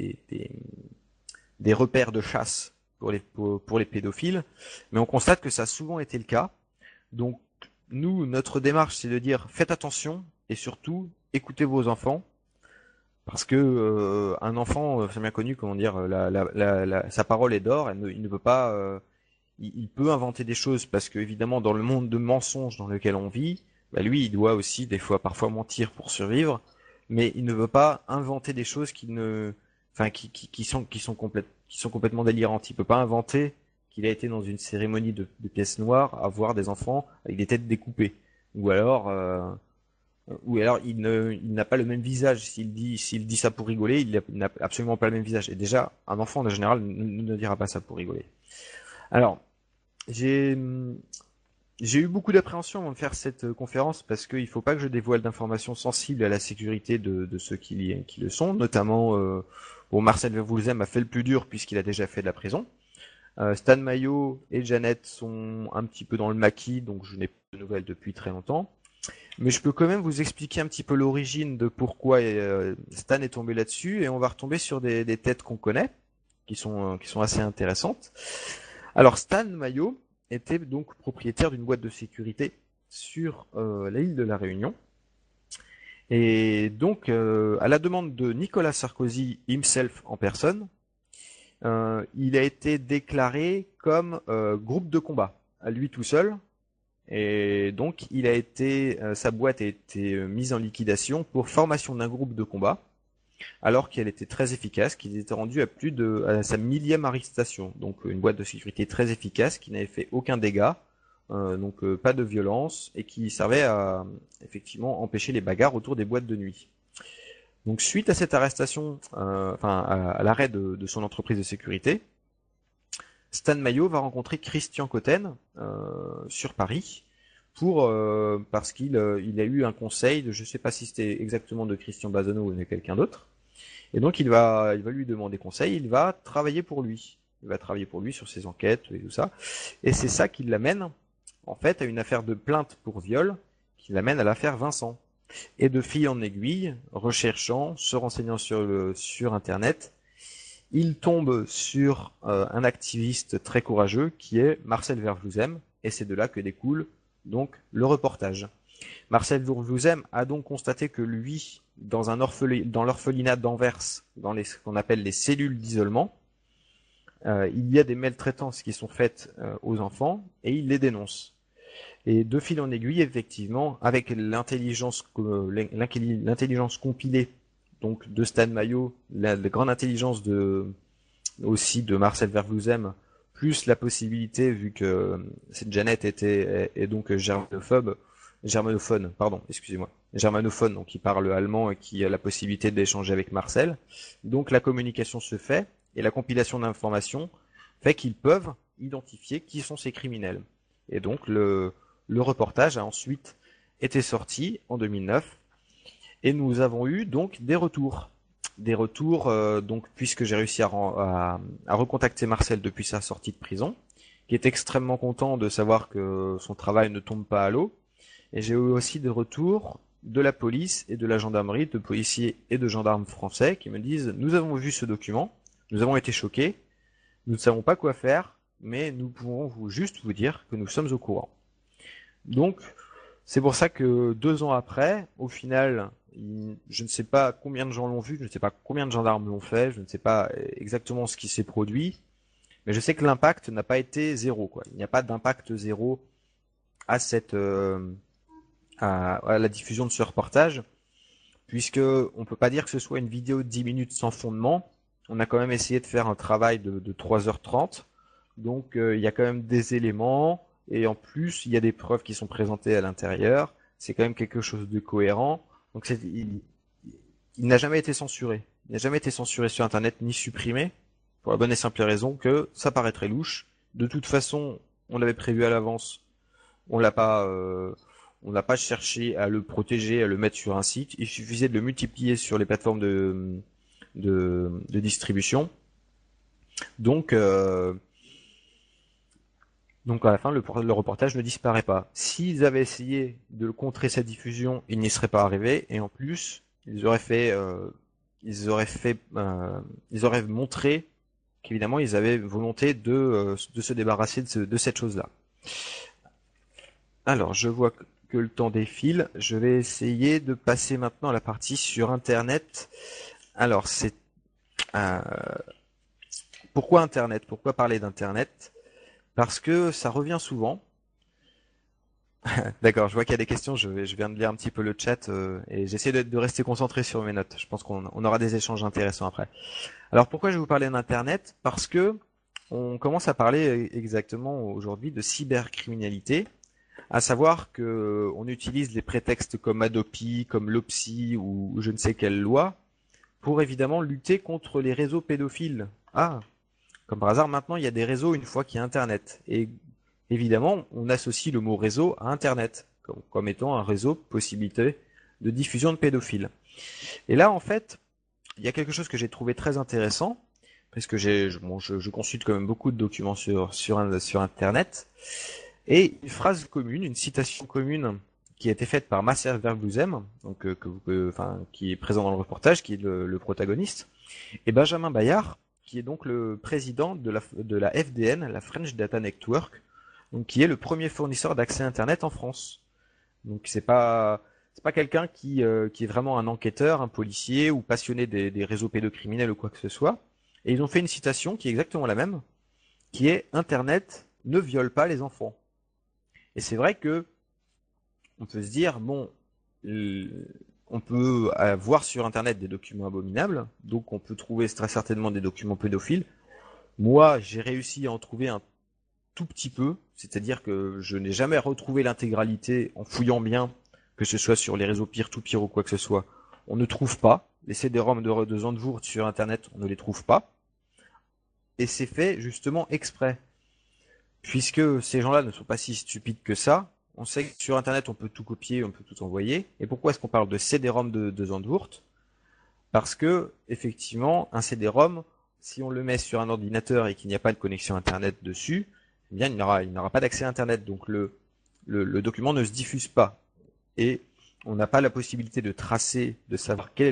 des repères de chasse pour les pédophiles, mais on constate que ça a souvent été le cas. Donc nous, notre démarche, c'est de dire faites attention et surtout écoutez vos enfants, parce que un enfant, c'est bien connu, comment dire, sa parole est d'or, il ne peut pas il peut inventer des choses parce que évidemment dans le monde de mensonges dans lequel on vit, bah lui il doit aussi des fois parfois mentir pour survivre, mais il ne veut pas inventer des choses qui ne, enfin qui sont complètement délirantes. Il peut pas inventer qu'il a été dans une cérémonie de pièces noires à voir des enfants avec des têtes découpées, ou alors il n'a pas le même visage. S'il dit ça pour rigoler, il n'a absolument pas le même visage. Et déjà un enfant en général ne dira pas ça pour rigoler. Alors, j'ai j'ai eu beaucoup d'appréhension avant de faire cette conférence parce qu'il ne faut pas que je dévoile d'informations sensibles à la sécurité de ceux qui le sont, notamment bon, Marcel Verwoulzem a fait le plus dur puisqu'il a déjà fait de la prison. Stan Mayo et Janet sont un petit peu dans le maquis, donc je n'ai pas de nouvelles depuis très longtemps. Mais je peux quand même vous expliquer un petit peu l'origine de pourquoi Stan est tombé là-dessus et on va retomber sur des têtes qu'on connaît, qui sont assez intéressantes. Alors Stan Mayo était donc propriétaire d'une boîte de sécurité sur l'île de la Réunion. Et donc, à la demande de Nicolas Sarkozy himself en personne, il a été déclaré comme groupe de combat, à lui tout seul. Et donc, sa boîte a été mise en liquidation pour formation d'un groupe de combat, alors qu'elle était très efficace, qu'il était rendu à sa millième arrestation. Donc une boîte de sécurité très efficace qui n'avait fait aucun dégât, pas de violence et qui servait à effectivement empêcher les bagarres autour des boîtes de nuit. Donc suite à cette arrestation, à l'arrêt de son entreprise de sécurité, Stan Mayo va rencontrer Christian Cotten sur Paris parce qu'il il a eu un conseil de, je sais pas si c'était exactement de Christian Bazonneau ou de quelqu'un d'autre. Et donc il va lui demander conseil, il va travailler pour lui. Il va travailler pour lui sur ses enquêtes et tout ça. Et c'est ça qui l'amène, en fait, à une affaire de plainte pour viol, qui l'amène à l'affaire Vincent. Et de fil en aiguille, recherchant, se renseignant sur Internet, il tombe sur un activiste très courageux qui est Marcel Vervlouzem, et c'est de là que découle donc le reportage. Marcel Vervlouzem a donc constaté que lui, dans l'orphelinat d'Anvers, dans ce qu'on appelle les cellules d'isolement, il y a des maltraitances qui sont faites aux enfants et il les dénonce. Et de fil en aiguille, effectivement, avec l'intelligence compilée donc de Stan Mayo, la grande intelligence aussi de Marcel Vervlouzem, plus la possibilité, vu que cette Janet est donc germanophone, donc qui parle allemand et qui a la possibilité d'échanger avec Marcel. Donc la communication se fait et la compilation d'informations fait qu'ils peuvent identifier qui sont ces criminels. Et donc le reportage a ensuite été sorti en 2009 et nous avons eu donc des retours. Donc puisque j'ai réussi à recontacter Marcel depuis sa sortie de prison, qui est extrêmement content de savoir que son travail ne tombe pas à l'eau. Et j'ai eu aussi des retours de la police et de la gendarmerie, de policiers et de gendarmes français qui me disent: nous avons vu ce document, nous avons été choqués, nous ne savons pas quoi faire, mais nous pouvons juste vous dire que nous sommes au courant. Donc, c'est pour ça que 2 ans après, au final, je ne sais pas combien de gens l'ont vu, je ne sais pas combien de gendarmes l'ont fait, je ne sais pas exactement ce qui s'est produit, mais je sais que l'impact n'a pas été zéro, quoi. Il n'y a pas d'impact zéro à à la diffusion de ce reportage, puisque on peut pas dire que ce soit une vidéo de 10 minutes sans fondement. On a quand même essayé de faire un travail de 3h30, donc il y a quand même des éléments, et en plus il y a des preuves qui sont présentées à l'intérieur. C'est quand même quelque chose de cohérent. Donc il n'a jamais été censuré. Il n'a jamais été censuré sur Internet ni supprimé, pour la bonne et simple raison que ça paraîtrait louche. De toute façon, on l'avait prévu à l'avance. On l'a pas, on n'a pas cherché à le protéger, à le mettre sur un site. Il suffisait de le multiplier sur les plateformes de distribution. Donc, donc à la fin, le reportage ne disparaît pas. S'ils avaient essayé de contrer sa diffusion, il n'y serait pas arrivé. Et en plus, ils auraient montré qu'évidemment, ils avaient volonté de se débarrasser de cette chose-là. Alors, je vois que le temps défile. Je vais essayer de passer maintenant à la partie sur Internet. Alors, pourquoi Internet? Pourquoi parler d'Internet? Parce que ça revient souvent. D'accord, je vois qu'il y a des questions. Je viens de lire un petit peu le chat et j'essaie de rester concentré sur mes notes. Je pense qu'on aura des échanges intéressants après. Alors, pourquoi je vais vous parler d'Internet? Parce que on commence à parler exactement aujourd'hui de cybercriminalité. À savoir que on utilise des prétextes comme Adopi, comme l'OPSI ou je ne sais quelle loi pour évidemment lutter contre les réseaux pédophiles. Ah, comme par hasard, maintenant il y a des réseaux une fois qu'il y a Internet. Et évidemment, on associe le mot réseau à Internet comme étant un réseau possibilité de diffusion de pédophiles. Et là, en fait, il y a quelque chose que j'ai trouvé très intéressant, parce que je consulte quand même beaucoup de documents sur Internet. Et une phrase commune, une citation commune qui a été faite par Marcel Verbouzem, donc qui est présent dans le reportage, qui est le protagoniste, et Benjamin Bayard, qui est donc le président de la FDN, la French Data Network, donc qui est le premier fournisseur d'accès Internet en France. Donc c'est pas quelqu'un qui est vraiment un enquêteur, un policier ou passionné des réseaux pédocriminels ou quoi que ce soit. Et ils ont fait une citation qui est exactement la même, qui est: Internet ne viole pas les enfants. Et c'est vrai que on peut se dire, bon, on peut voir sur Internet des documents abominables, donc on peut trouver très certainement des documents pédophiles. Moi, j'ai réussi à en trouver un tout petit peu, c'est-à-dire que je n'ai jamais retrouvé l'intégralité en fouillant bien, que ce soit sur les réseaux peer-to-peer ou quoi que ce soit. On ne trouve pas. Les CD-ROM de Zandvoort sur Internet, on ne les trouve pas. Et c'est fait justement exprès. Puisque ces gens-là ne sont pas si stupides que ça, on sait que sur Internet on peut tout copier, on peut tout envoyer. Et pourquoi est-ce qu'on parle de CD-ROM de Zandvoort? Parce que, effectivement, un CD-ROM, si on le met sur un ordinateur et qu'il n'y a pas de connexion Internet dessus, eh bien il n'aura pas d'accès à Internet. Donc le document ne se diffuse pas. Et on n'a pas la possibilité de tracer, de savoir quelle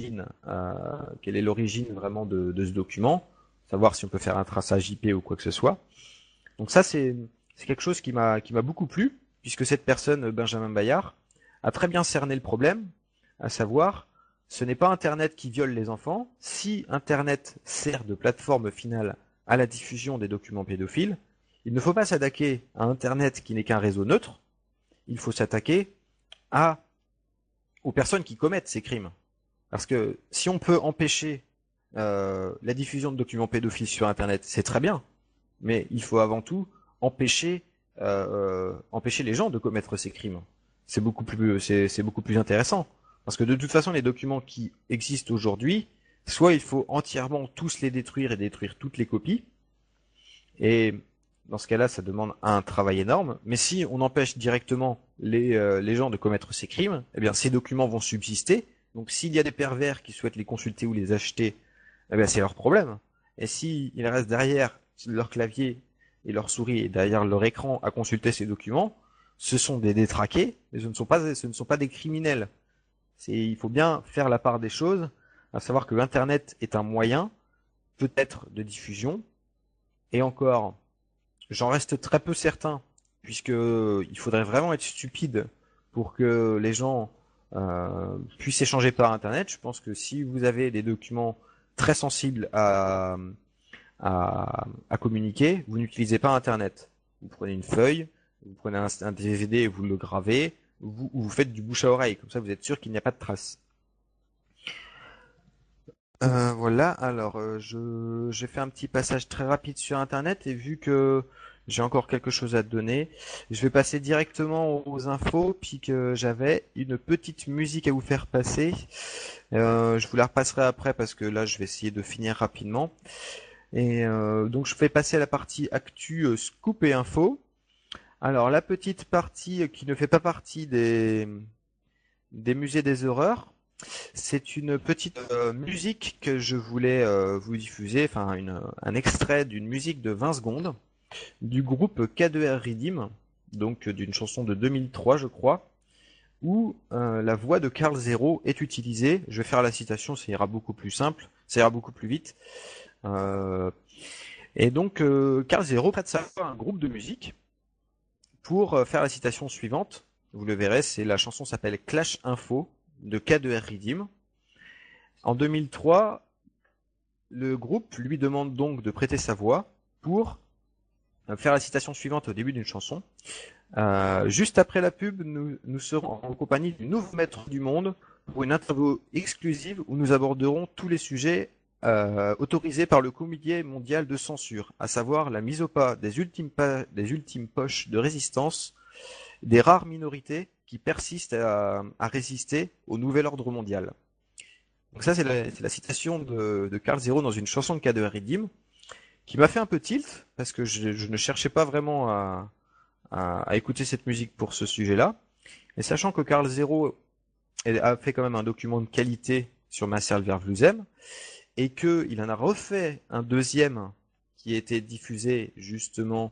est l'origine vraiment de ce document, savoir si on peut faire un traçage IP ou quoi que ce soit. Donc ça, c'est quelque chose qui m'a beaucoup plu, puisque cette personne, Benjamin Bayard, a très bien cerné le problème, à savoir, ce n'est pas Internet qui viole les enfants. Si Internet sert de plateforme finale à la diffusion des documents pédophiles, il ne faut pas s'attaquer à Internet qui n'est qu'un réseau neutre, il faut s'attaquer aux personnes qui commettent ces crimes. Parce que si on peut empêcher la diffusion de documents pédophiles sur Internet, c'est très bien. Mais il faut avant tout empêcher les gens de commettre ces crimes. C'est beaucoup plus intéressant. Parce que de toute façon, les documents qui existent aujourd'hui, soit il faut entièrement tous les détruire et détruire toutes les copies, et dans ce cas-là, ça demande un travail énorme. Mais si on empêche directement les gens de commettre ces crimes, eh bien ces documents vont subsister. Donc s'il y a des pervers qui souhaitent les consulter ou les acheter, eh bien c'est leur problème. Et s'il reste derrière leur clavier et leur souris est derrière leur écran à consulter ces documents, ce sont des détraqués, mais ce ne sont pas des criminels. Il faut bien faire la part des choses, à savoir que l'Internet est un moyen, peut-être de diffusion, et encore, j'en reste très peu certain, puisque il faudrait vraiment être stupide pour que les gens puissent échanger par Internet. Je pense que si vous avez des documents très sensibles à communiquer, vous n'utilisez pas Internet. Vous prenez une feuille, vous prenez un DVD et vous le gravez, ou vous faites du bouche à oreille, comme ça vous êtes sûr qu'il n'y a pas de traces. Voilà, alors j'ai fait un petit passage très rapide sur Internet et vu que j'ai encore quelque chose à te donner, je vais passer directement aux infos, puis que j'avais une petite musique à vous faire passer. Je vous la repasserai après parce que là je vais essayer de finir rapidement. Et donc je vais passer à la partie actu, scoop et info. Alors la petite partie qui ne fait pas partie des musées des horreurs. C'est une petite musique que je voulais vous diffuser, enfin un extrait d'une musique de 20 secondes du groupe K2R Redeem, donc d'une chanson de 2003 je crois, où la voix de Karl Zero est utilisée. Je vais faire la citation, ça ira beaucoup plus simple, ça ira beaucoup plus vite. Et donc Karl Zero prête sa voix à un groupe de musique pour faire la citation suivante. Vous le verrez, la chanson s'appelle Clash Info de K2R Redeem. En 2003, le groupe lui demande donc de prêter sa voix pour faire la citation suivante au début d'une chanson. Juste après la pub, nous serons en compagnie du nouveau maître du monde pour une interview exclusive où nous aborderons tous les sujets autorisés par le Comité mondial de censure, à savoir la mise au pas des ultimes poches de résistance des rares minorités qui persistent à résister au nouvel ordre mondial. Donc ça, c'est la citation de Karl Zero dans une chanson de K2R Redeem, qui m'a fait un peu tilt, parce que je ne cherchais pas vraiment à écouter cette musique pour ce sujet-là. Et sachant que Karl Zero a fait quand même un document de qualité sur Marcel Vervloezem, et qu'il en a refait un deuxième qui a été diffusé justement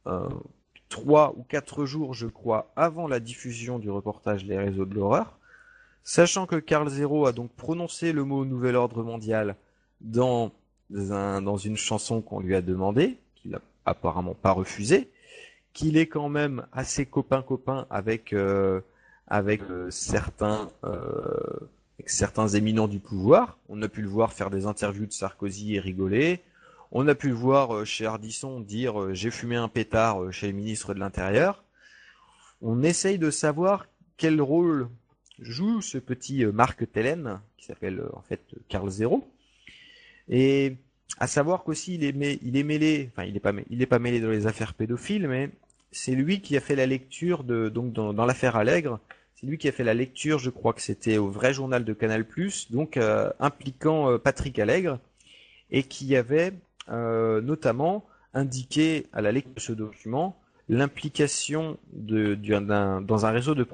3 ou 4 jours, je crois, avant la diffusion du reportage Les Réseaux de l'Horreur. Sachant que Karl Zero a donc prononcé le mot Nouvel Ordre Mondial dans une chanson qu'on lui a demandé, qu'il n'a apparemment pas refusé, qu'il est quand même assez copain avec certains éminents du pouvoir. On a pu le voir faire des interviews de Sarkozy et rigoler. On a pu le voir chez Ardisson dire j'ai fumé un pétard chez le ministre de l'Intérieur. On essaye de savoir quel rôle joue ce petit Marc Tellen, qui s'appelle en fait Karl Zero. Et à savoir qu'aussi il est mêlé, enfin il est pas mêlé dans les affaires pédophiles, mais c'est lui qui a fait la lecture donc dans l'affaire Allègre. C'est lui qui a fait la lecture, je crois que c'était au Vrai Journal de Canal+, donc impliquant Patrick Allègre, et qui avait notamment indiqué à la lecture de ce document l'implication dans un réseau de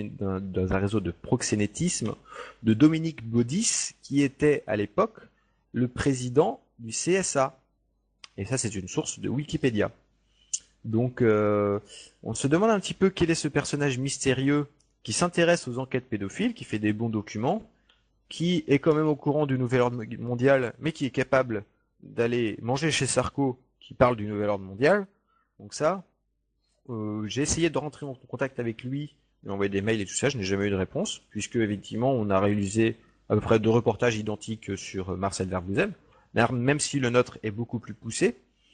proxénétisme de Dominique Baudis, qui était à l'époque le président du CSA. Et ça, c'est une source de Wikipédia. Donc, on se demande un petit peu quel est ce personnage mystérieux qui s'intéresse aux enquêtes pédophiles, qui fait des bons documents, qui est quand même au courant du nouvel ordre mondial, mais qui est capable d'aller manger chez Sarko, qui parle du nouvel ordre mondial. Donc ça, j'ai essayé de rentrer en contact avec lui, lui envoyer des mails et tout ça, je n'ai jamais eu de réponse, puisque effectivement on a réalisé à peu près 2 reportages identiques sur Marcel Vervloezem, même si le nôtre est beaucoup plus poussé.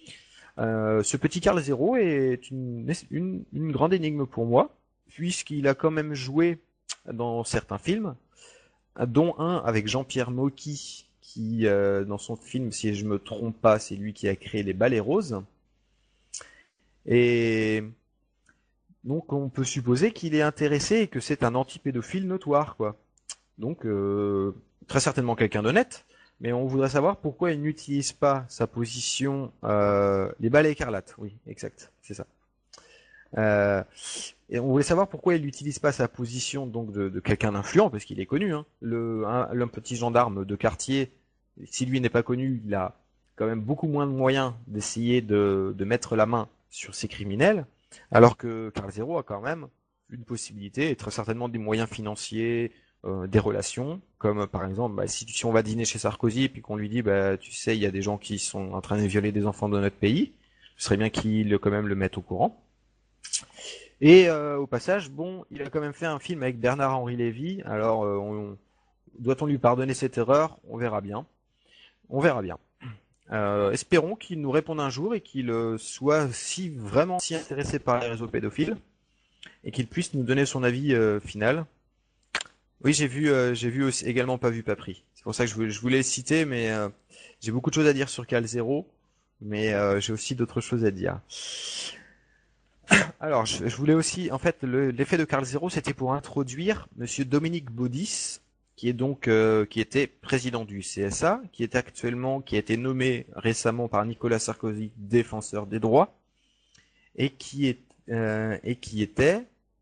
Ce petit Karl Zero est une grande énigme pour moi, puisqu'il a quand même joué dans certains films, dont un avec Jean-Pierre Mocky, qui dans son film, si je me trompe pas, c'est lui qui a créé les Balais Roses. Et donc on peut supposer qu'il est intéressé et que c'est un anti-pédophile notoire, quoi. Donc très certainement quelqu'un d'honnête, mais on voudrait savoir pourquoi il n'utilise pas sa position les balais écarlates. Oui, exact, c'est ça. Et on voulait savoir pourquoi il n'utilise pas sa position donc de quelqu'un d'influent, parce qu'il est connu, hein. Un petit gendarme de quartier, si lui n'est pas connu, il a quand même beaucoup moins de moyens d'essayer de mettre la main sur ces criminels, alors que Karl Zero a quand même une possibilité, et très certainement des moyens financiers, des relations, comme par exemple, si on va dîner chez Sarkozy et puis qu'on lui dit, tu sais, il y a des gens qui sont en train de violer des enfants de notre pays, ce serait bien qu'il quand même le mette au courant. Et au passage, bon, il a quand même fait un film avec Bernard-Henri Lévy, alors doit-on lui pardonner cette erreur? On verra bien. On verra bien. Espérons qu'il nous réponde un jour et qu'il soit vraiment si intéressé par les réseaux pédophiles et qu'il puisse nous donner son avis final. Oui, j'ai vu aussi, également Pas vu, pas pris. C'est pour ça que je voulais le citer, mais j'ai beaucoup de choses à dire sur Cal Zero, mais j'ai aussi d'autres choses à dire. Alors, je voulais aussi, en fait, l'effet de Karl Zero, c'était pour introduire Monsieur Dominique Baudis, qui est donc qui était président du CSA, qui a été nommé récemment par Nicolas Sarkozy défenseur des droits, et qui était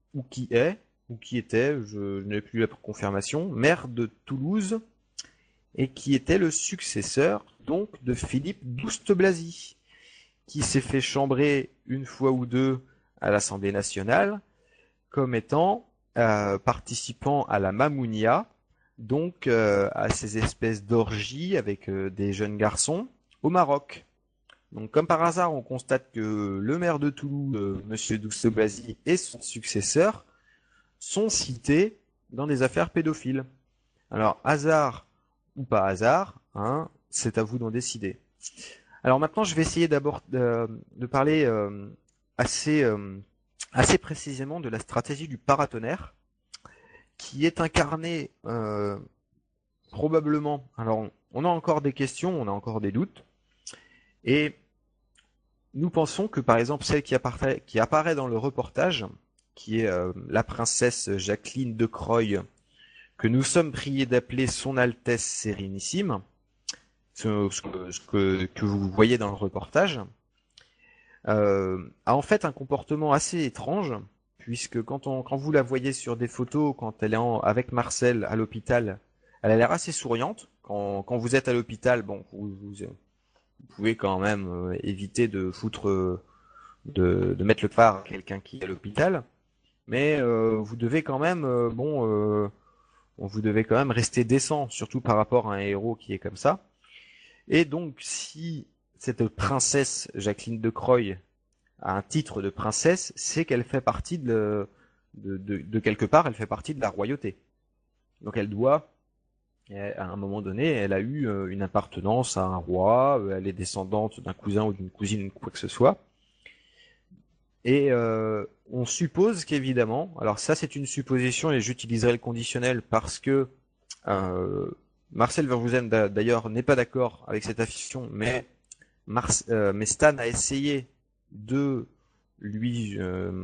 je n'ai plus la confirmation, maire de Toulouse, et qui était le successeur donc de Philippe Douste-Blazy, qui s'est fait chambrer une fois ou deux à l'Assemblée nationale comme étant participant à la Mamounia, donc à ces espèces d'orgies avec des jeunes garçons au Maroc. Donc comme par hasard, on constate que le maire de Toulouse, Monsieur Douste-Blazy, et son successeur sont cités dans des affaires pédophiles. Alors hasard ou pas hasard, hein, c'est à vous d'en décider. Alors maintenant, je vais essayer d'abord de parler assez précisément de la stratégie du paratonnerre, qui est incarnée probablement. Alors, on a encore des questions, on a encore des doutes, et nous pensons que par exemple celle qui apparaît dans le reportage, qui est la princesse Jacqueline de Croy, que nous sommes priés d'appeler Son Altesse Sérénissime, ce que vous voyez dans le reportage, a en fait un comportement assez étrange, puisque quand vous la voyez sur des photos, quand elle est avec Marcel à l'hôpital, elle a l'air assez souriante. Quand vous êtes à l'hôpital, bon, vous pouvez quand même éviter de mettre le phare à quelqu'un qui est à l'hôpital, mais vous devez quand même, vous devez quand même rester décent, surtout par rapport à un héros qui est comme ça. Et donc, si cette princesse Jacqueline de Croy a un titre de princesse, c'est qu'elle fait partie de quelque part, elle fait partie de la royauté. Donc elle doit, à un moment donné, elle a eu une appartenance à un roi, elle est descendante d'un cousin ou d'une cousine, quoi que ce soit. Et on suppose qu'évidemment, alors ça c'est une supposition et j'utiliserai le conditionnel parce que Marcel Verwoesen d'ailleurs n'est pas d'accord avec cette affirmation, mais Stan a essayé de lui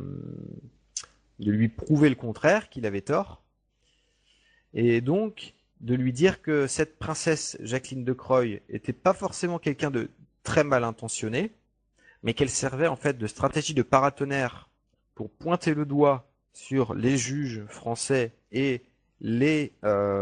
prouver le contraire, qu'il avait tort, et donc de lui dire que cette princesse Jacqueline de Croy était pas forcément quelqu'un de très mal intentionné, mais qu'elle servait en fait de stratégie de paratonnerre pour pointer le doigt sur les juges français et les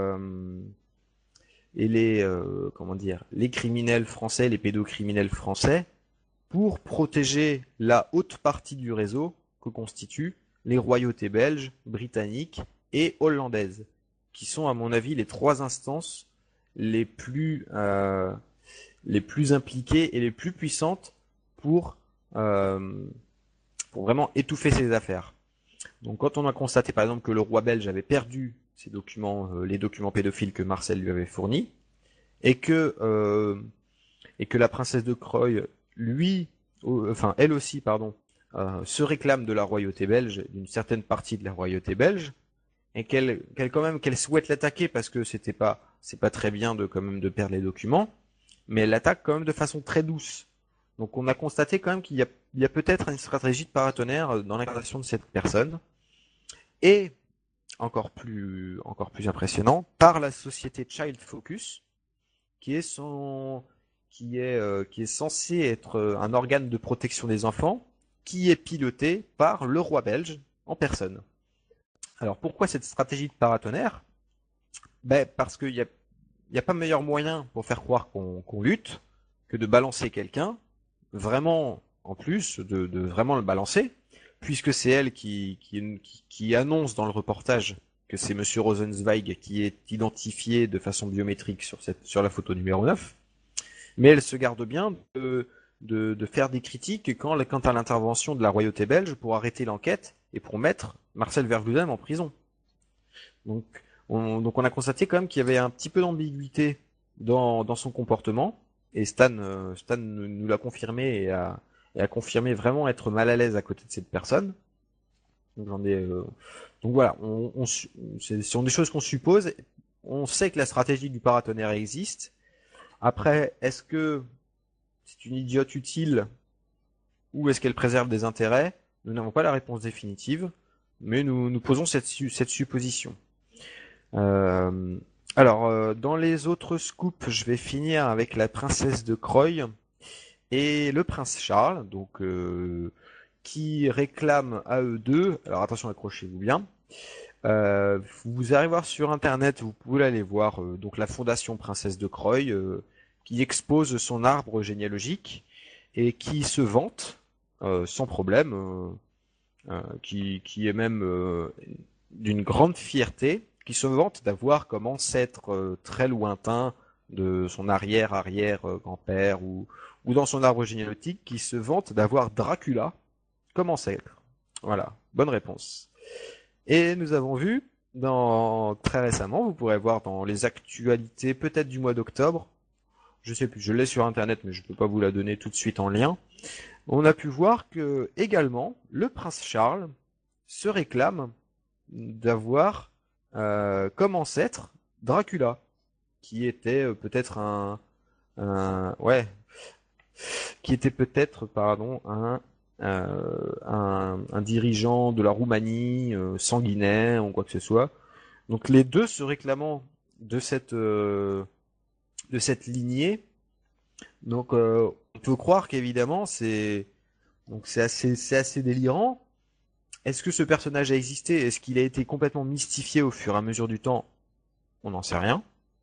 criminels français, les pédocriminels français, pour protéger la haute partie du réseau que constituent les royautés belges, britanniques et hollandaises, qui sont à mon avis les trois instances les plus impliquées et les plus puissantes pour vraiment étouffer ces affaires. Donc quand on a constaté par exemple que le roi belge avait perdu ses documents, les documents pédophiles que Marcel lui avait fournis, et que la princesse de Croy, elle aussi, se réclame de la royauté belge, d'une certaine partie de la royauté belge, et qu'elle souhaite l'attaquer parce que c'est pas très bien de perdre les documents, mais elle l'attaque quand même de façon très douce. Donc on a constaté quand même qu'il y a peut-être une stratégie de paratonnerre dans l'incarnation de cette personne, et encore plus impressionnant, par la société Child Focus, qui est censé être un organe de protection des enfants, qui est piloté par le roi belge en personne. Alors pourquoi cette stratégie de paratonnerre? Parce qu'il n'y a pas meilleur moyen pour faire croire qu'on lutte que de balancer quelqu'un, vraiment, en plus, de vraiment le balancer, puisque c'est elle qui annonce dans le reportage que c'est Monsieur Rosenzweig qui est identifié de façon biométrique sur la photo numéro 9, mais elle se garde bien de faire des critiques quant à l'intervention de la royauté belge pour arrêter l'enquête et pour mettre Marcel Vervloeden en prison. Donc on a constaté quand même qu'il y avait un petit peu d'ambiguïté dans son comportement, et Stan nous l'a confirmé et a confirmé vraiment être mal à l'aise à côté de cette personne. Donc donc voilà, ce sont des choses qu'on suppose. On sait que la stratégie du paratonnerre existe. Après, est-ce que c'est une idiote utile ou est-ce qu'elle préserve des intérêts? Nous n'avons pas la réponse définitive, mais nous posons cette supposition. Dans les autres scoops, je vais finir avec la princesse de Croy et le prince Charles, donc qui réclament à eux deux. Alors attention, accrochez-vous bien. Vous allez voir sur internet, vous pouvez aller voir donc la fondation Princesse de Croy qui expose son arbre généalogique et qui se vante sans problème, qui est même d'une grande fierté, qui se vante d'avoir comme ancêtre très lointain de son arrière-arrière-grand-père ou dans son arbre généalogique, qui se vante d'avoir Dracula comme ancêtre. Voilà, bonne réponse. Et nous avons vu, très récemment, vous pourrez voir dans les actualités peut-être du mois d'octobre, je sais plus, je l'ai sur internet mais je peux pas vous la donner tout de suite en lien, on a pu voir que également le prince Charles se réclame d'avoir comme ancêtre Dracula, qui était peut-être qui était peut-être, pardon, un dirigeant de la Roumanie sanguinaire ou quoi que ce soit. Donc les deux se réclamant de cette lignée. Donc on peut croire qu'évidemment c'est assez délirant. Est-ce que ce personnage a existé? Est-ce qu'il a été complètement mystifié au fur et à mesure du temps? On n'en sait rien.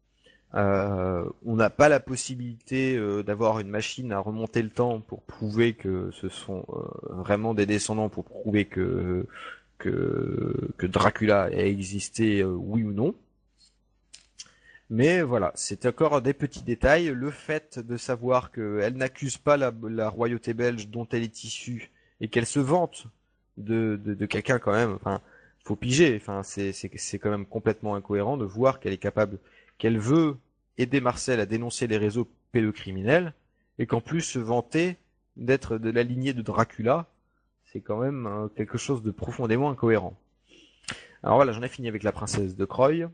On n'a pas la possibilité d'avoir une machine à remonter le temps pour prouver que ce sont vraiment des descendants, pour prouver que Dracula a existé, oui ou non. Mais voilà, c'est encore des petits détails. Le fait de savoir qu'elle n'accuse pas la royauté belge dont elle est issue et qu'elle se vante de quelqu'un quand même, enfin, faut piger. Enfin, c'est quand même complètement incohérent de voir qu'elle est capable, qu'elle veut aider Marcel à dénoncer les réseaux pédocriminels et qu'en plus se vanter d'être de la lignée de Dracula, c'est quand même quelque chose de profondément incohérent. Alors voilà, j'en ai fini avec la princesse de Croy.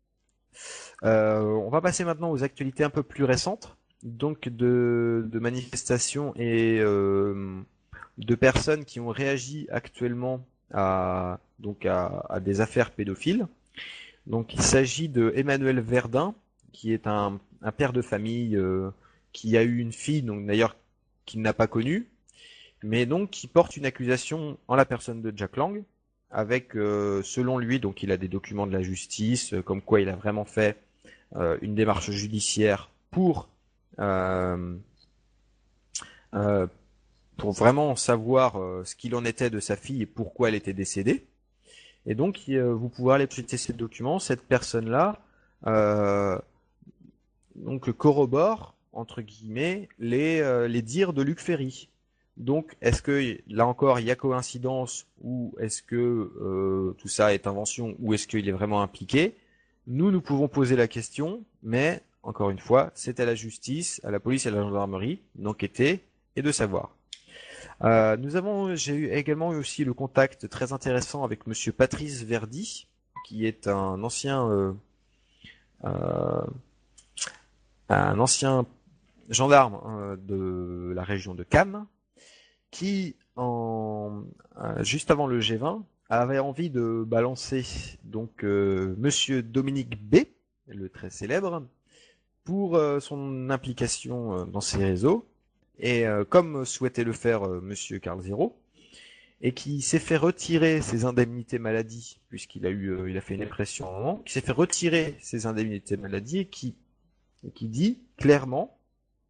On va passer maintenant aux actualités un peu plus récentes, donc de manifestations et de personnes qui ont réagi actuellement à des affaires pédophiles. Donc il s'agit de Emmanuel Verdun, qui est un père de famille qui a eu une fille, donc d'ailleurs qu'il n'a pas connue, mais donc qui porte une accusation en la personne de Jack Lang, avec selon lui, donc il a des documents de la justice, comme quoi il a vraiment fait une démarche judiciaire pour vraiment savoir ce qu'il en était de sa fille et pourquoi elle était décédée. Et donc vous pouvez aller checker ces documents. Cette personne-là donc corrobore entre guillemets les dires de Luc Ferry. Donc est-ce que là encore il y a coïncidence ou est-ce que tout ça est invention ou est-ce qu'il est vraiment impliqué? Nous pouvons poser la question, mais encore une fois, c'est à la justice, à la police et à la gendarmerie d'enquêter et de savoir. J'ai également eu aussi le contact très intéressant avec Monsieur Patrice Verdi, qui est un ancien gendarme de la région de Cannes, qui juste avant le G20 avait envie de balancer donc Monsieur Dominique B, le très célèbre, pour son implication dans ces réseaux, et comme souhaitait le faire Monsieur Carl Zero, et qui s'est fait retirer ses indemnités maladie, puisqu'il a fait une dépression à un moment, qui s'est fait retirer ses indemnités maladie et qui dit clairement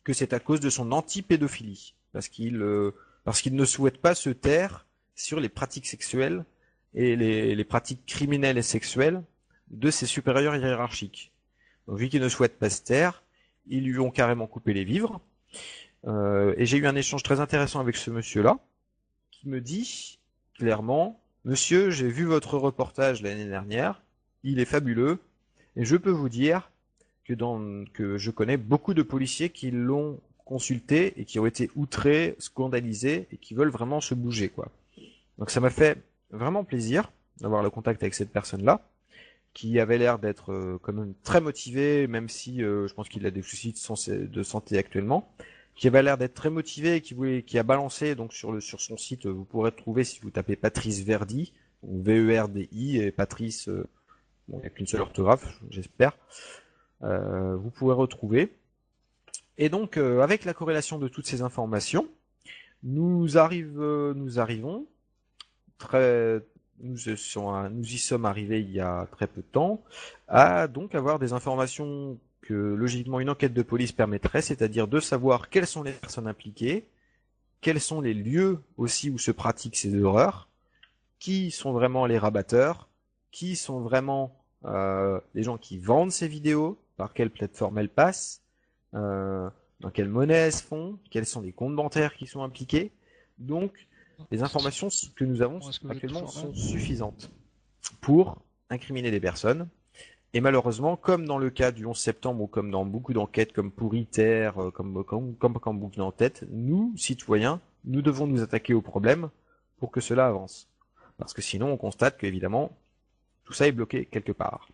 que c'est à cause de son anti-pédophilie, parce qu'il ne souhaite pas se taire sur les pratiques sexuelles et les pratiques criminelles et sexuelles de ses supérieurs hiérarchiques. Donc, vu qu'il ne souhaite pas se taire, ils lui ont carrément coupé les vivres. Et j'ai eu un échange très intéressant avec ce monsieur-là, qui me dit clairement, monsieur, j'ai vu votre reportage l'année dernière, il est fabuleux, et je peux vous dire que je connais beaucoup de policiers qui l'ont consulté et qui ont été outrés, scandalisés, et qui veulent vraiment se bouger, quoi. Donc ça m'a fait vraiment plaisir d'avoir le contact avec cette personne-là, qui avait l'air d'être quand même très motivé, même si je pense qu'il a des soucis de santé actuellement, qui avait l'air d'être très motivé et qui a balancé donc sur son site, vous pourrez trouver si vous tapez Patrice Verdi, ou Verdi, et Patrice, bon, il n'y a qu'une seule orthographe, j'espère, vous pourrez retrouver. Et donc avec la corrélation de toutes ces informations, nous arrivons très nous y sommes arrivés il y a très peu de temps à donc avoir des informations que logiquement une enquête de police permettrait, c'est-à-dire de savoir quelles sont les personnes impliquées, quels sont les lieux aussi où se pratiquent ces horreurs, qui sont vraiment les rabatteurs, qui sont vraiment les gens qui vendent ces vidéos, par quelle plateforme elles passent, dans quelle monnaie elles se font, quels sont les comptes bancaires qui sont impliqués. Donc, les informations que nous avons actuellement sont suffisantes pour incriminer les personnes. Et malheureusement, comme dans le cas du 11 septembre ou comme dans beaucoup d'enquêtes, comme pour ITER, comme beaucoup d'enquêtes, nous, citoyens, nous devons nous attaquer au problème pour que cela avance. Parce que sinon, on constate qu'évidemment, tout ça est bloqué quelque part.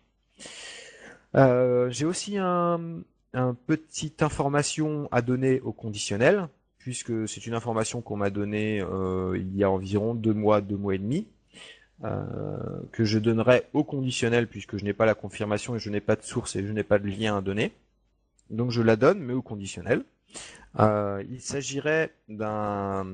J'ai aussi une petite information à donner au conditionnel, puisque c'est une information qu'on m'a donnée il y a environ 2 mois et demi, que je donnerai au conditionnel, puisque je n'ai pas la confirmation et je n'ai pas de source et je n'ai pas de lien à donner. Donc je la donne, mais au conditionnel. Il s'agirait d'un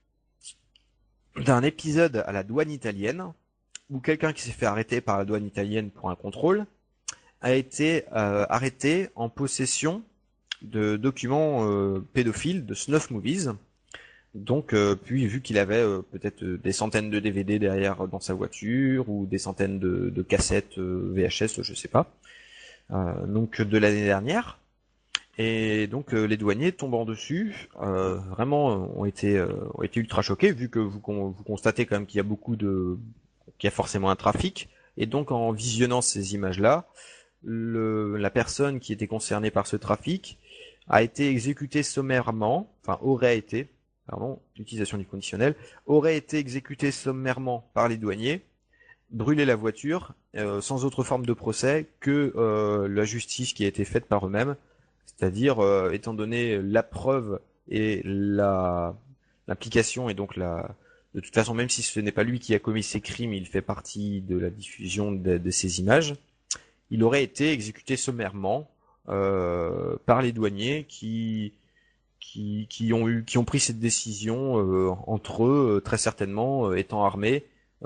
épisode à la douane italienne, où quelqu'un qui s'est fait arrêter par la douane italienne pour un contrôle a été arrêté en possession de documents pédophiles, de snuff movies. Donc, puis vu qu'il avait peut-être des centaines de DVD derrière dans sa voiture ou des centaines de cassettes VHS, je sais pas, donc de l'année dernière. Et donc les douaniers tombant dessus, vraiment ont été ultra choqués vu que vous constatez quand même qu'il y a forcément un trafic. Et donc en visionnant ces images-là, la personne qui était concernée par ce trafic a été exécutée sommairement, l'utilisation du conditionnel, aurait été exécutée sommairement par les douaniers, brûler la voiture, sans autre forme de procès que la justice qui a été faite par eux-mêmes, c'est-à-dire, étant donné la preuve et l'implication et donc de toute façon, même si ce n'est pas lui qui a commis ces crimes, il fait partie de la diffusion de ces images, il aurait été exécuté sommairement par les douaniers qui ont pris cette décision entre eux, très certainement étant armés.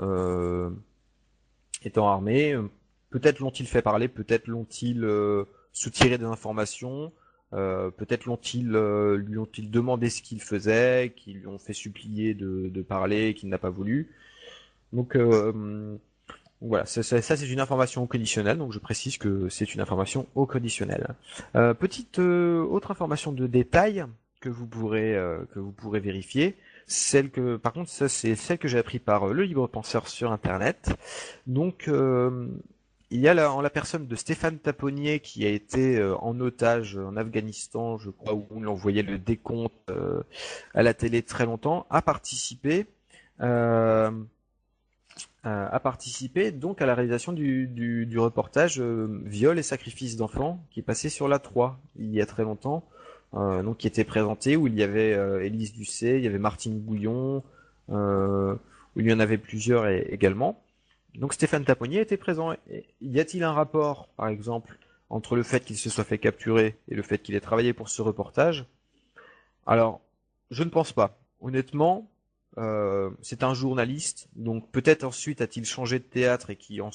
Peut-être l'ont-ils fait parler, peut-être l'ont-ils soutiré des informations, peut-être lui ont-ils demandé ce qu'il faisait, qu'ils lui ont fait supplier de parler, et qu'il n'a pas voulu. Donc voilà, ça c'est une information au conditionnel, donc je précise que c'est une information au conditionnel. Petite autre information de détail que vous pourrez vérifier. Par contre, ça c'est celle que j'ai appris par le Libre Penseur sur Internet. Donc, il y a la personne de Stéphane Taponnier qui a été en otage en Afghanistan, je crois, où on voyait le décompte à la télé très longtemps, a participé donc à la réalisation du reportage Viol et sacrifice d'enfants qui est passé sur la 3 il y a très longtemps. Donc qui était présenté, où il y avait Élise Lucet, il y avait Martine Bouillon, où il y en avait plusieurs également. Donc Stéphane Taponnier était présent. Y a-t-il un rapport, par exemple, entre le fait qu'il se soit fait capturer et le fait qu'il ait travaillé pour ce reportage? Alors, je ne pense pas. Honnêtement, c'est un journaliste, donc peut-être ensuite a-t-il changé de théâtre et qu'il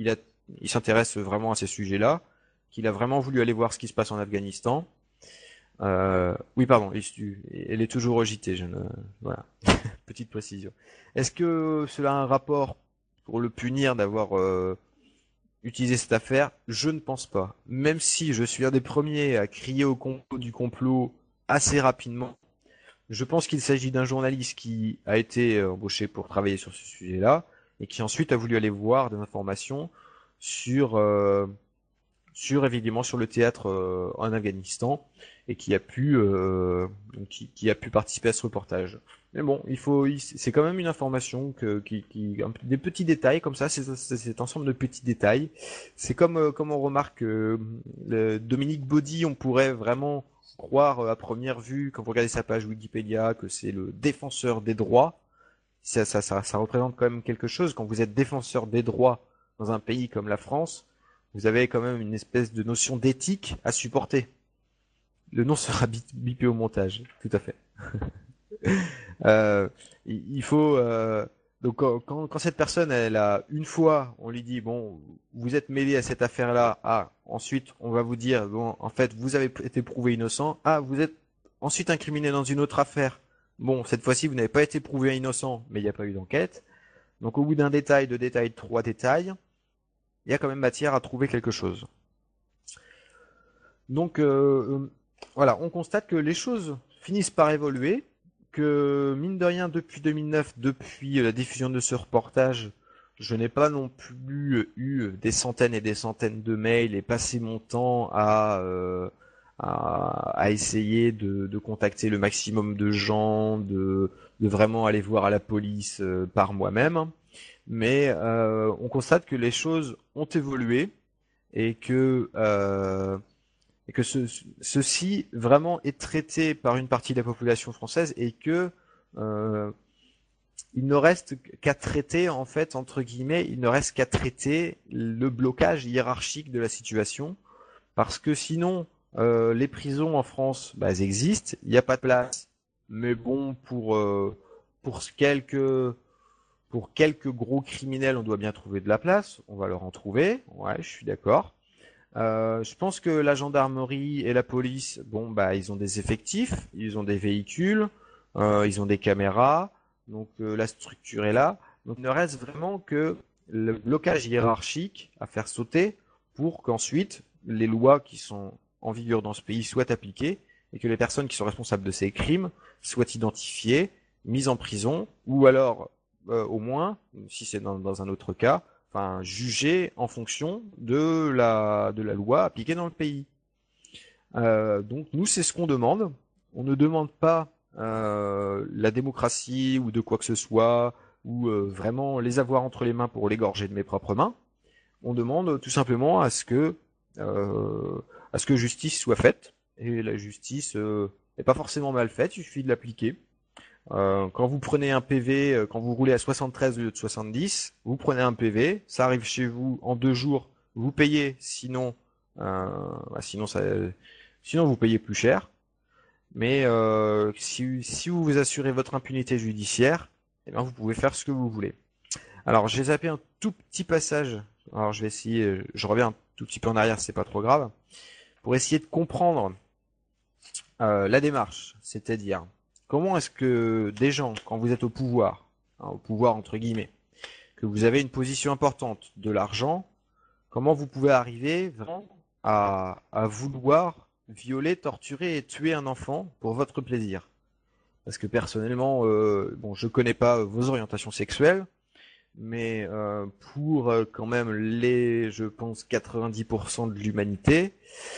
s'intéresse vraiment à ces sujets-là, qu'il a vraiment voulu aller voir ce qui se passe en Afghanistan. Oui, pardon, elle est toujours au JT, voilà. Petite précision. Est-ce que cela a un rapport pour le punir d'avoir utilisé cette affaire? Je ne pense pas. Même si je suis un des premiers à crier au complot du complot assez rapidement, je pense qu'il s'agit d'un journaliste qui a été embauché pour travailler sur ce sujet-là et qui ensuite a voulu aller voir des informations sur évidemment sur le théâtre en Afghanistan et qui a pu participer à ce reportage. Mais bon, c'est quand même une information des petits détails comme ça, c'est cet ensemble de petits détails. C'est comme on remarque Dominique Baudy, on pourrait vraiment croire à première vue quand vous regardez sa page Wikipédia que c'est le défenseur des droits. Ça représente quand même quelque chose quand vous êtes défenseur des droits dans un pays comme la France. Vous avez quand même une espèce de notion d'éthique à supporter. Le nom sera bipé au montage, tout à fait. Il faut donc quand cette personne, elle a une fois, on lui dit bon, vous êtes mêlé à cette affaire-là. Ah, ensuite on va vous dire bon, en fait vous avez été prouvé innocent. Ah, vous êtes ensuite incriminé dans une autre affaire. Bon, cette fois-ci vous n'avez pas été prouvé innocent, mais il n'y a pas eu d'enquête. Donc au bout d'un détail, deux détails, trois détails, il y a quand même matière à trouver quelque chose. Donc voilà, on constate que les choses finissent par évoluer, que mine de rien, depuis 2009, depuis la diffusion de ce reportage, je n'ai pas non plus eu des centaines et des centaines de mails et passé mon temps à essayer de contacter le maximum de gens, de vraiment aller voir à la police par moi-même. Mais on constate que les choses ont évolué et que ceci vraiment est traité par une partie de la population française et que euh, il ne reste qu'à traiter, en fait, entre guillemets, il ne reste qu'à traiter le blocage hiérarchique de la situation, parce que sinon, les prisons en France, bah, elles existent, il n'y a pas de place, mais bon, pour quelques gros criminels, on doit bien trouver de la place, on va leur en trouver, ouais, je suis d'accord. Je pense que la gendarmerie et la police, bon bah ils ont des effectifs, ils ont des véhicules, ils ont des caméras, donc la structure est là. Donc il ne reste vraiment que le blocage hiérarchique à faire sauter pour qu'ensuite les lois qui sont en vigueur dans ce pays soient appliquées et que les personnes qui sont responsables de ces crimes soient identifiées, mises en prison ou alors au moins, si c'est dans un autre cas, enfin jugé en fonction de la loi appliquée dans le pays. Donc nous, c'est ce qu'on demande. On ne demande pas la démocratie ou de quoi que ce soit, ou vraiment les avoir entre les mains pour l'égorger de mes propres mains. On demande tout simplement à ce que justice soit faite. Et la justice n'est pas forcément mal faite, il suffit de l'appliquer. Quand vous prenez un PV, quand vous roulez à 73 au lieu de 70, vous prenez un PV, ça arrive chez vous en 2 jours, vous payez, bah, sinon vous payez plus cher. Mais si vous vous assurez votre impunité judiciaire, eh bien vous pouvez faire ce que vous voulez. Alors j'ai zappé un tout petit passage. Alors je vais essayer, je reviens un tout petit peu en arrière, c'est pas trop grave, pour essayer de comprendre la démarche, c'est-à-dire comment est-ce que des gens, quand vous êtes au pouvoir entre guillemets, que vous avez une position importante, de l'argent, comment vous pouvez arriver vraiment à vouloir violer, torturer et tuer un enfant pour votre plaisir? Parce que personnellement, bon, je connais pas vos orientations sexuelles, mais pour quand même je pense, 90% de l'humanité,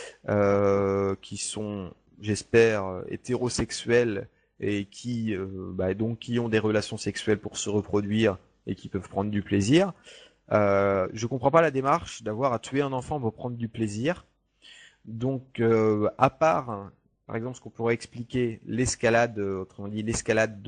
qui sont, j'espère, hétérosexuels et qui ont des relations sexuelles pour se reproduire et qui peuvent prendre du plaisir. Je comprends pas la démarche d'avoir à tuer un enfant pour prendre du plaisir. Donc, à part, par exemple, ce qu'on pourrait expliquer, l'escalade, autrement dit l'escalade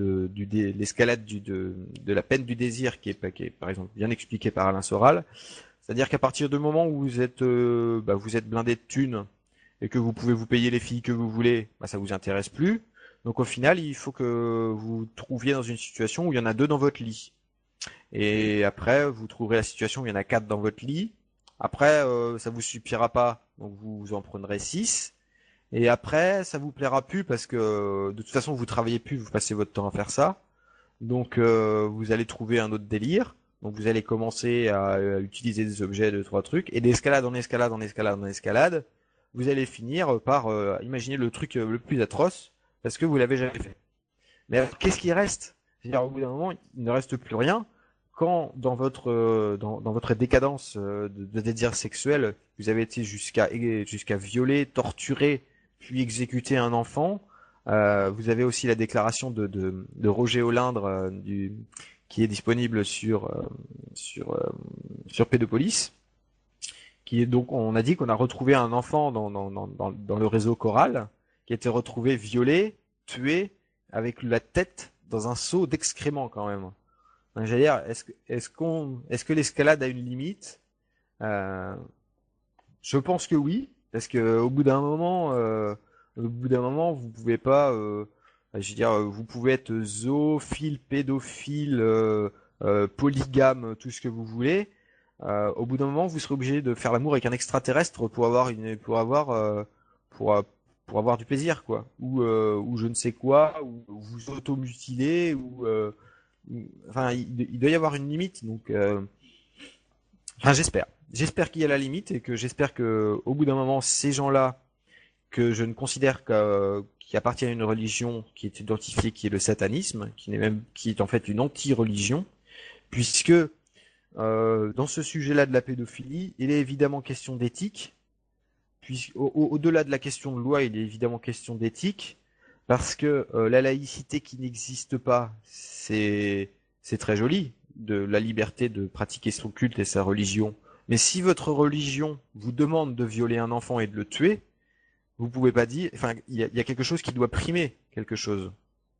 de la peine du désir, qui est par exemple bien expliqué par Alain Soral, c'est-à-dire qu'à partir du moment où vous êtes blindé de thunes et que vous pouvez vous payer les filles que vous voulez, bah, ça vous intéresse plus. Donc au final, il faut que vous trouviez dans une situation où il y en a 2 dans votre lit. Et après, vous trouverez la situation où il y en a 4 dans votre lit. Après, ça vous suffira pas, donc vous en prendrez 6. Et après, ça vous plaira plus parce que de toute façon, vous travaillez plus, vous passez votre temps à faire ça. Donc, vous allez trouver un autre délire. Donc, vous allez commencer à utiliser des objets, deux, trois trucs, et d'escalade en escalade en escalade en escalade, vous allez finir par imaginer le truc le plus atroce parce que vous l'avez jamais fait. Mais alors, qu'est-ce qui reste? C'est-à-dire, au bout d'un moment, il ne reste plus rien. Quand dans votre décadence de désir sexuel, vous avez été jusqu'à violer, torturer, puis exécuter un enfant, vous avez aussi la déclaration de Roger Olindre qui est disponible sur Pédopolis, qui est donc, on a dit qu'on a retrouvé un enfant dans le réseau choral, qui a été retrouvé violé, tué, avec la tête dans un seau d'excréments quand même. Donc, j'allais dire, est-ce que l'escalade a une limite? Je pense que oui, parce que au bout d'un moment, vous pouvez pas, je veux dire, vous pouvez être zoophile, pédophile, polygame, tout ce que vous voulez. Au bout d'un moment, vous serez obligé de faire l'amour avec un extraterrestre pour avoir du plaisir, quoi, ou je ne sais quoi, ou vous automutiler, enfin, il doit y avoir une limite, donc, enfin, j'espère qu'il y a la limite et que j'espère que au bout d'un moment, ces gens-là que je ne considère qui appartiennent à une religion qui est identifiée, qui est le satanisme, qui est en fait une anti-religion, puisque dans ce sujet-là de la pédophilie, il est évidemment question d'éthique, au-delà de la question de loi, il est évidemment question d'éthique, parce que la laïcité qui n'existe pas, c'est très joli, de la liberté de pratiquer son culte et sa religion. Mais si votre religion vous demande de violer un enfant et de le tuer, vous pouvez pas dire, enfin, il y a quelque chose qui doit primer quelque chose.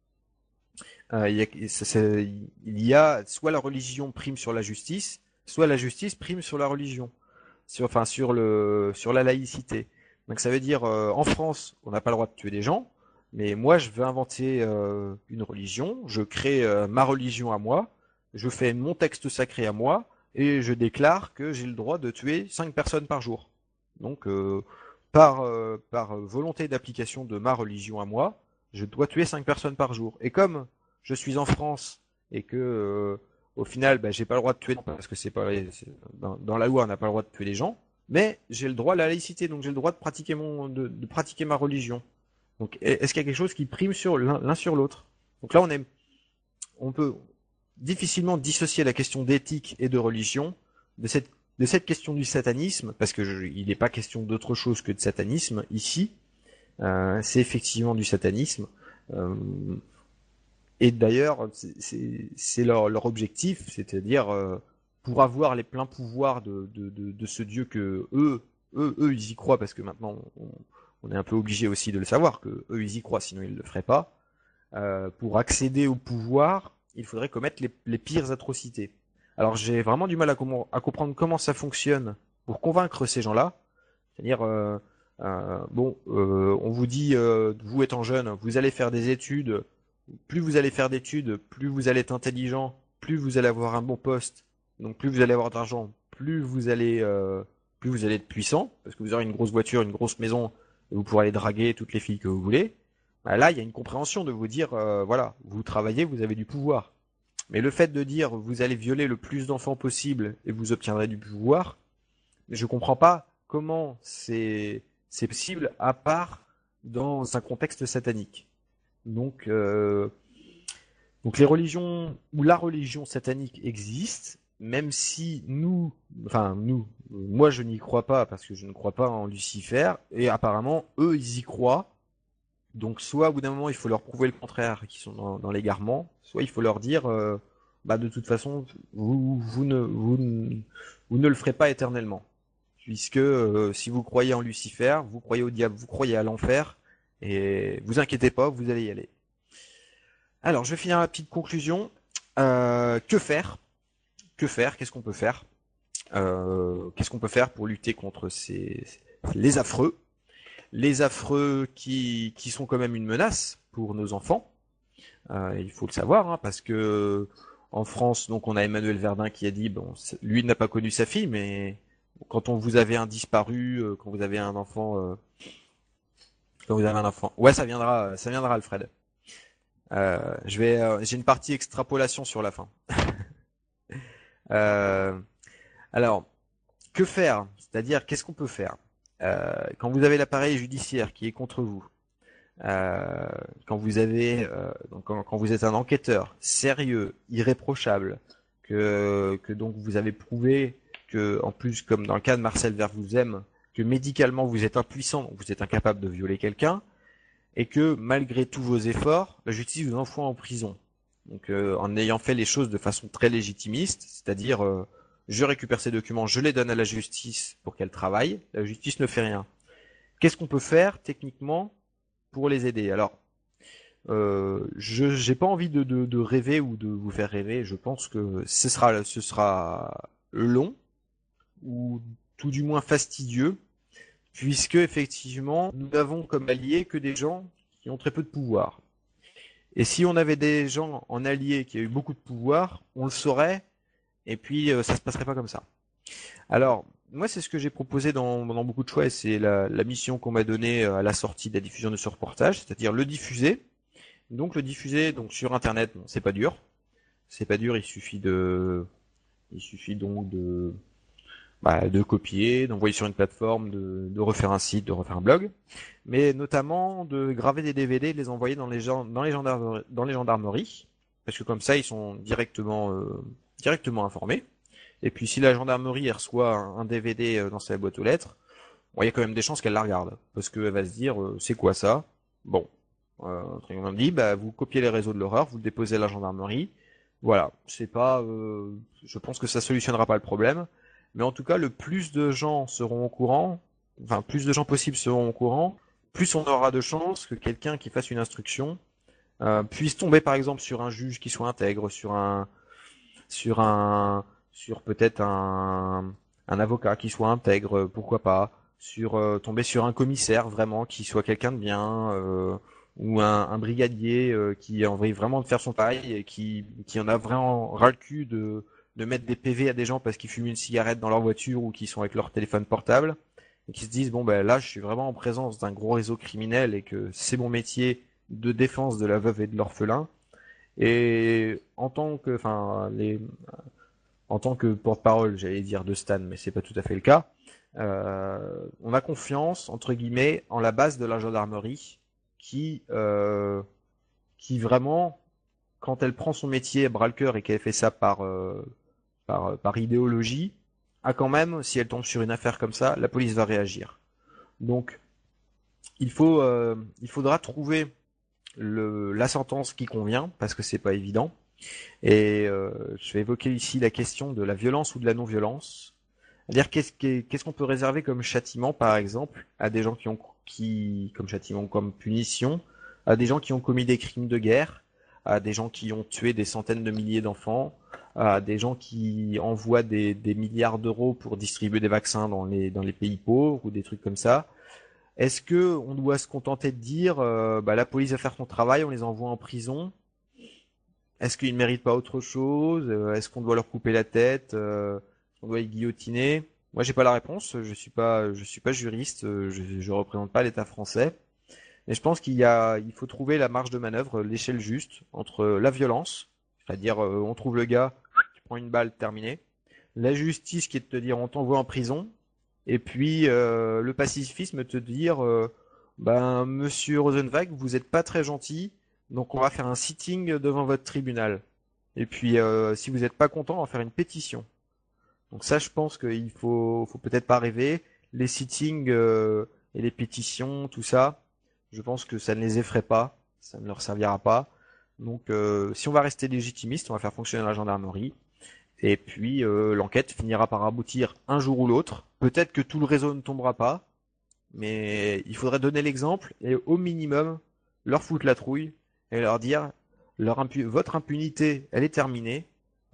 Il y a soit la religion prime sur la justice, soit la justice prime sur la religion, sur la laïcité. Donc ça veut dire en France, on n'a pas le droit de tuer des gens, mais moi je veux inventer une religion, je crée ma religion à moi, je fais mon texte sacré à moi et je déclare que j'ai le droit de tuer 5 personnes par jour. Donc par volonté d'application de ma religion à moi, je dois tuer 5 personnes par jour. Et comme je suis en France et que au final, bah, j'ai pas le droit de tuer parce que c'est pas dans la loi, on n'a pas le droit de tuer les gens, mais j'ai le droit à la laïcité, donc j'ai le droit de pratiquer de pratiquer ma religion. Donc est-ce qu'il y a quelque chose qui prime sur l'un sur l'autre? Donc là, on peut difficilement dissocier la question d'éthique et de religion de cette question du satanisme, parce que il n'est pas question d'autre chose que de satanisme ici. C'est effectivement du satanisme. Et d'ailleurs, c'est leur objectif, c'est-à-dire pour avoir les pleins pouvoirs de ce Dieu que eux, ils y croient, parce que maintenant, on est un peu obligé aussi de le savoir, que eux, ils y croient, sinon ils le feraient pas. Pour accéder au pouvoir, il faudrait commettre les pires atrocités. Alors j'ai vraiment du mal à comprendre comment ça fonctionne pour convaincre ces gens-là. C'est-à-dire, on vous dit, vous étant jeune, vous allez faire des études. Plus vous allez faire d'études, plus vous allez être intelligent, plus vous allez avoir un bon poste. Donc plus vous allez avoir d'argent, plus vous allez être puissant, parce que vous aurez une grosse voiture, une grosse maison, et vous pourrez aller draguer toutes les filles que vous voulez. Bah là, il y a une compréhension de vous dire, voilà, vous travaillez, vous avez du pouvoir. Mais le fait de dire, vous allez violer le plus d'enfants possible et vous obtiendrez du pouvoir, je comprends pas comment c'est possible à part dans un contexte satanique. Donc les religions ou la religion satanique existe, même si moi je n'y crois pas parce que je ne crois pas en Lucifer, et apparemment eux ils y croient. Donc soit au bout d'un moment il faut leur prouver le contraire, qu'ils sont dans l'égarement, soit il faut leur dire bah de toute façon vous ne le ferez pas éternellement, puisque si vous croyez en Lucifer, vous croyez au diable, vous croyez à l'enfer, et vous inquiétez pas, vous allez y aller. Alors je vais finir la petite conclusion. Que faire? Qu'est-ce qu'on peut faire? Qu'est-ce qu'on peut faire pour lutter contre les affreux? Les affreux qui sont quand même une menace pour nos enfants. Il faut le savoir, hein, parce que en France, donc on a Emmanuel Verdun qui a dit, bon, lui n'a pas connu sa fille, mais quand vous avez un disparu, quand vous avez un enfant quand vous avez un enfant. Ouais, ça viendra, Alfred. J'ai une partie extrapolation sur la fin. Euh, alors, que faire? C'est-à-dire, qu'est-ce qu'on peut faire? Quand vous avez l'appareil judiciaire qui est contre vous, euh, quand vous êtes un enquêteur sérieux, irréprochable, que donc vous avez prouvé que, en plus, comme dans le cas de Marcel Vervouzem, que médicalement vous êtes impuissant, donc vous êtes incapable de violer quelqu'un, et que malgré tous vos efforts, la justice vous envoie en prison. Donc en ayant fait les choses de façon très légitimiste, c'est-à-dire je récupère ces documents, je les donne à la justice pour qu'elle travaille, la justice ne fait rien. Qu'est-ce qu'on peut faire techniquement pour les aider? Alors, je j'ai pas envie de rêver ou de vous faire rêver. Je pense que ce sera long ou tout du moins fastidieux, puisque effectivement nous n'avons comme alliés que des gens qui ont très peu de pouvoir. Et si on avait des gens en alliés qui ont eu beaucoup de pouvoir, on le saurait, et puis ça se passerait pas comme ça. Alors, moi, c'est ce que j'ai proposé dans beaucoup de choix, et c'est la mission qu'on m'a donnée à la sortie de la diffusion de ce reportage, c'est-à-dire le diffuser. Donc le diffuser donc sur Internet, bon, c'est pas dur. C'est pas dur, il suffit donc de copier, d'envoyer sur une plateforme, de refaire un site, de refaire un blog, mais notamment de graver des DVD et de les envoyer dans les gendarmeries, parce que comme ça ils sont directement informés. Et puis si la gendarmerie elle reçoit un DVD dans sa boîte aux lettres, bon, il y a quand même des chances qu'elle la regarde, parce qu'elle va se dire c'est quoi ça? Bon, on dit bah vous copiez les réseaux de l'horreur, vous le déposez à la gendarmerie. Voilà, c'est pas, je pense que ça solutionnera pas le problème, mais en tout cas le plus de gens seront au courant, enfin plus de gens possibles seront au courant, plus on aura de chances que quelqu'un qui fasse une instruction puisse tomber par exemple sur un juge qui soit intègre, sur un, sur peut-être un avocat qui soit intègre, pourquoi pas, tomber sur un commissaire vraiment qui soit quelqu'un de bien, ou un brigadier qui a envie vraiment de faire son travail et qui en a vraiment ras le cul de mettre des PV à des gens parce qu'ils fument une cigarette dans leur voiture ou qu'ils sont avec leur téléphone portable et qui se disent bon ben là je suis vraiment en présence d'un gros réseau criminel et que c'est mon métier de défense de la veuve et de l'orphelin. Et en tant que porte-parole, j'allais dire de Stan, mais c'est pas tout à fait le cas. On a confiance entre guillemets en la base de la gendarmerie qui qui vraiment, quand elle prend son métier à bras le cœur et qu'elle fait ça par idéologie, a quand même, si elle tombe sur une affaire comme ça, la police va réagir. Donc il faudra trouver la sentence qui convient parce que c'est pas évident. Et je vais évoquer ici la question de la violence ou de la non-violence. C'est-à-dire qu'est-ce qu'on peut réserver comme châtiment, par exemple, à des gens comme châtiment, comme punition, à des gens qui ont commis des crimes de guerre, à des gens qui ont tué des centaines de milliers d'enfants, à des gens qui envoient des milliards d'euros pour distribuer des vaccins dans les pays pauvres ou des trucs comme ça. Est-ce que on doit se contenter de dire, bah, la police va faire son travail, on les envoie en prison? Est-ce qu'ils ne méritent pas autre chose? Est-ce qu'on doit leur couper la tête? On doit les guillotiner? Moi, j'ai pas la réponse. Je suis pas juriste. Je représente pas l'État français. Mais je pense il faut trouver la marge de manœuvre, l'échelle juste entre la violence, c'est-à-dire on trouve le gars, tu prends une balle, terminé. La justice qui est de te dire on t'envoie en prison. Et puis le pacifisme te dire ben Monsieur Rosenweg, vous êtes pas très gentil, donc on va faire un sitting devant votre tribunal. Et puis si vous n'êtes pas content, on va faire une pétition. Donc ça, je pense faut peut-être pas rêver. Les sittings et les pétitions, tout ça, je pense que ça ne les effraie pas, ça ne leur servira pas. Donc si on va rester légitimiste, on va faire fonctionner la gendarmerie. Et puis l'enquête finira par aboutir un jour ou l'autre. Peut-être que tout le réseau ne tombera pas, mais il faudrait donner l'exemple et au minimum leur foutre la trouille et leur dire votre impunité, elle est terminée.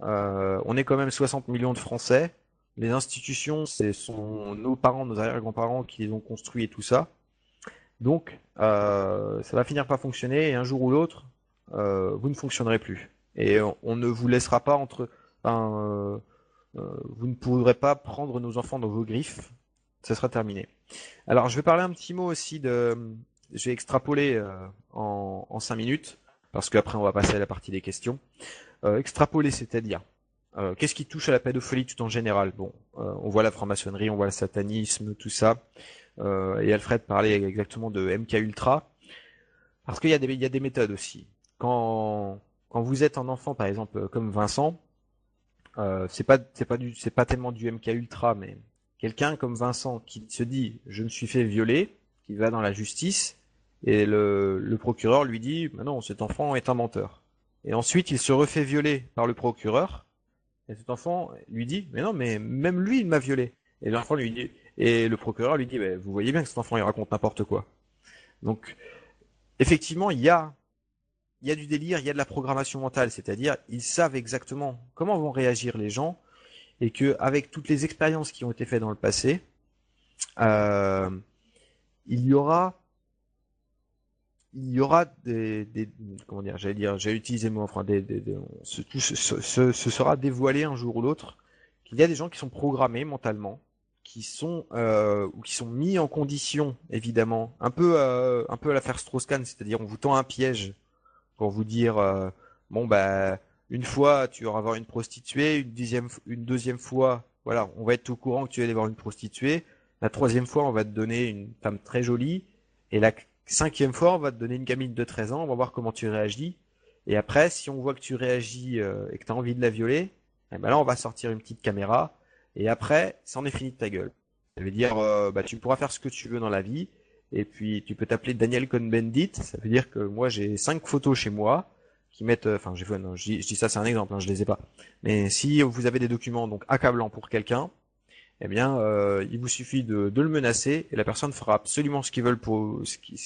On est quand même 60 millions de Français. Les institutions, ce sont nos parents, nos arrière-grands-parents qui les ont construits et tout ça. Donc, ça va finir par fonctionner et un jour ou l'autre, vous ne fonctionnerez plus. Et on ne vous laissera pas enfin, vous ne pourrez pas prendre nos enfants dans vos griffes. Ça sera terminé. Alors, je vais parler un petit mot aussi extrapoler en 5 minutes, parce qu'après on va passer à la partie des questions. Extrapoler, c'est-à-dire qu'est-ce qui touche à la pédophilie tout en général? Bon, on voit la franc-maçonnerie, on voit le satanisme, tout ça. Et Alfred parlait exactement de MK Ultra, parce qu'il y a des méthodes aussi. Quand vous êtes un enfant, par exemple, comme Vincent, c'est pas tellement du MK Ultra, mais quelqu'un comme Vincent qui se dit je me suis fait violer, qui va dans la justice, et le procureur lui dit bah non, cet enfant est un menteur. Et ensuite il se refait violer par le procureur, et cet enfant lui dit mais non, mais même lui il m'a violé. Et l'enfant lui dit, et le procureur lui dit bah, vous voyez bien que cet enfant il raconte n'importe quoi. Donc effectivement il y a du délire, il y a de la programmation mentale, c'est-à-dire ils savent exactement comment vont réagir les gens, et que avec toutes les expériences qui ont été faites dans le passé, euh, il y aura comment dire, j'allais utiliser le mot, enfin ce sera dévoilé un jour ou l'autre qu'il y a des gens qui sont programmés mentalement, qui sont ou qui sont mis en condition, évidemment, un peu à l'affaire Strauss-Kahn, c'est-à-dire on vous tend un piège pour vous dire bon bah une fois tu vas voir une prostituée, une deuxième fois, voilà, on va être au courant que tu vas aller voir une prostituée, la troisième fois on va te donner une femme très jolie, et la cinquième fois on va te donner une gamine de 13 ans, on va voir comment tu réagis, et après si on voit que tu réagis et que tu as envie de la violer, eh ben là on va sortir une petite caméra, et après c'en est fini de ta gueule. Ça veut dire bah tu pourras faire ce que tu veux dans la vie. Et puis tu peux t'appeler Daniel Cohn-Bendit, ça veut dire que moi j'ai 5 photos chez moi qui mettent, enfin je dis ça c'est un exemple, hein, je les ai pas. Mais si vous avez des documents donc accablants pour quelqu'un, eh bien il vous suffit de le menacer et la personne fera absolument ce qu'ils veulent pour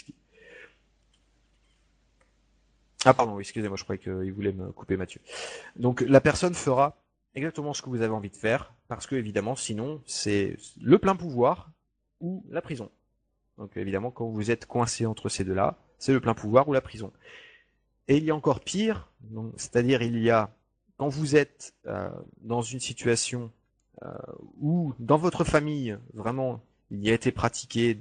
Ah pardon, oui, excusez-moi, je croyais qu'il voulait me couper Mathieu. Donc la personne fera exactement ce que vous avez envie de faire, parce que évidemment sinon c'est le plein pouvoir ou la prison. Donc évidemment, quand vous êtes coincé entre ces deux-là, c'est le plein pouvoir ou la prison. Et il y a encore pire, c'est-à-dire il y a quand vous êtes dans une situation où dans votre famille vraiment il y a été pratiqué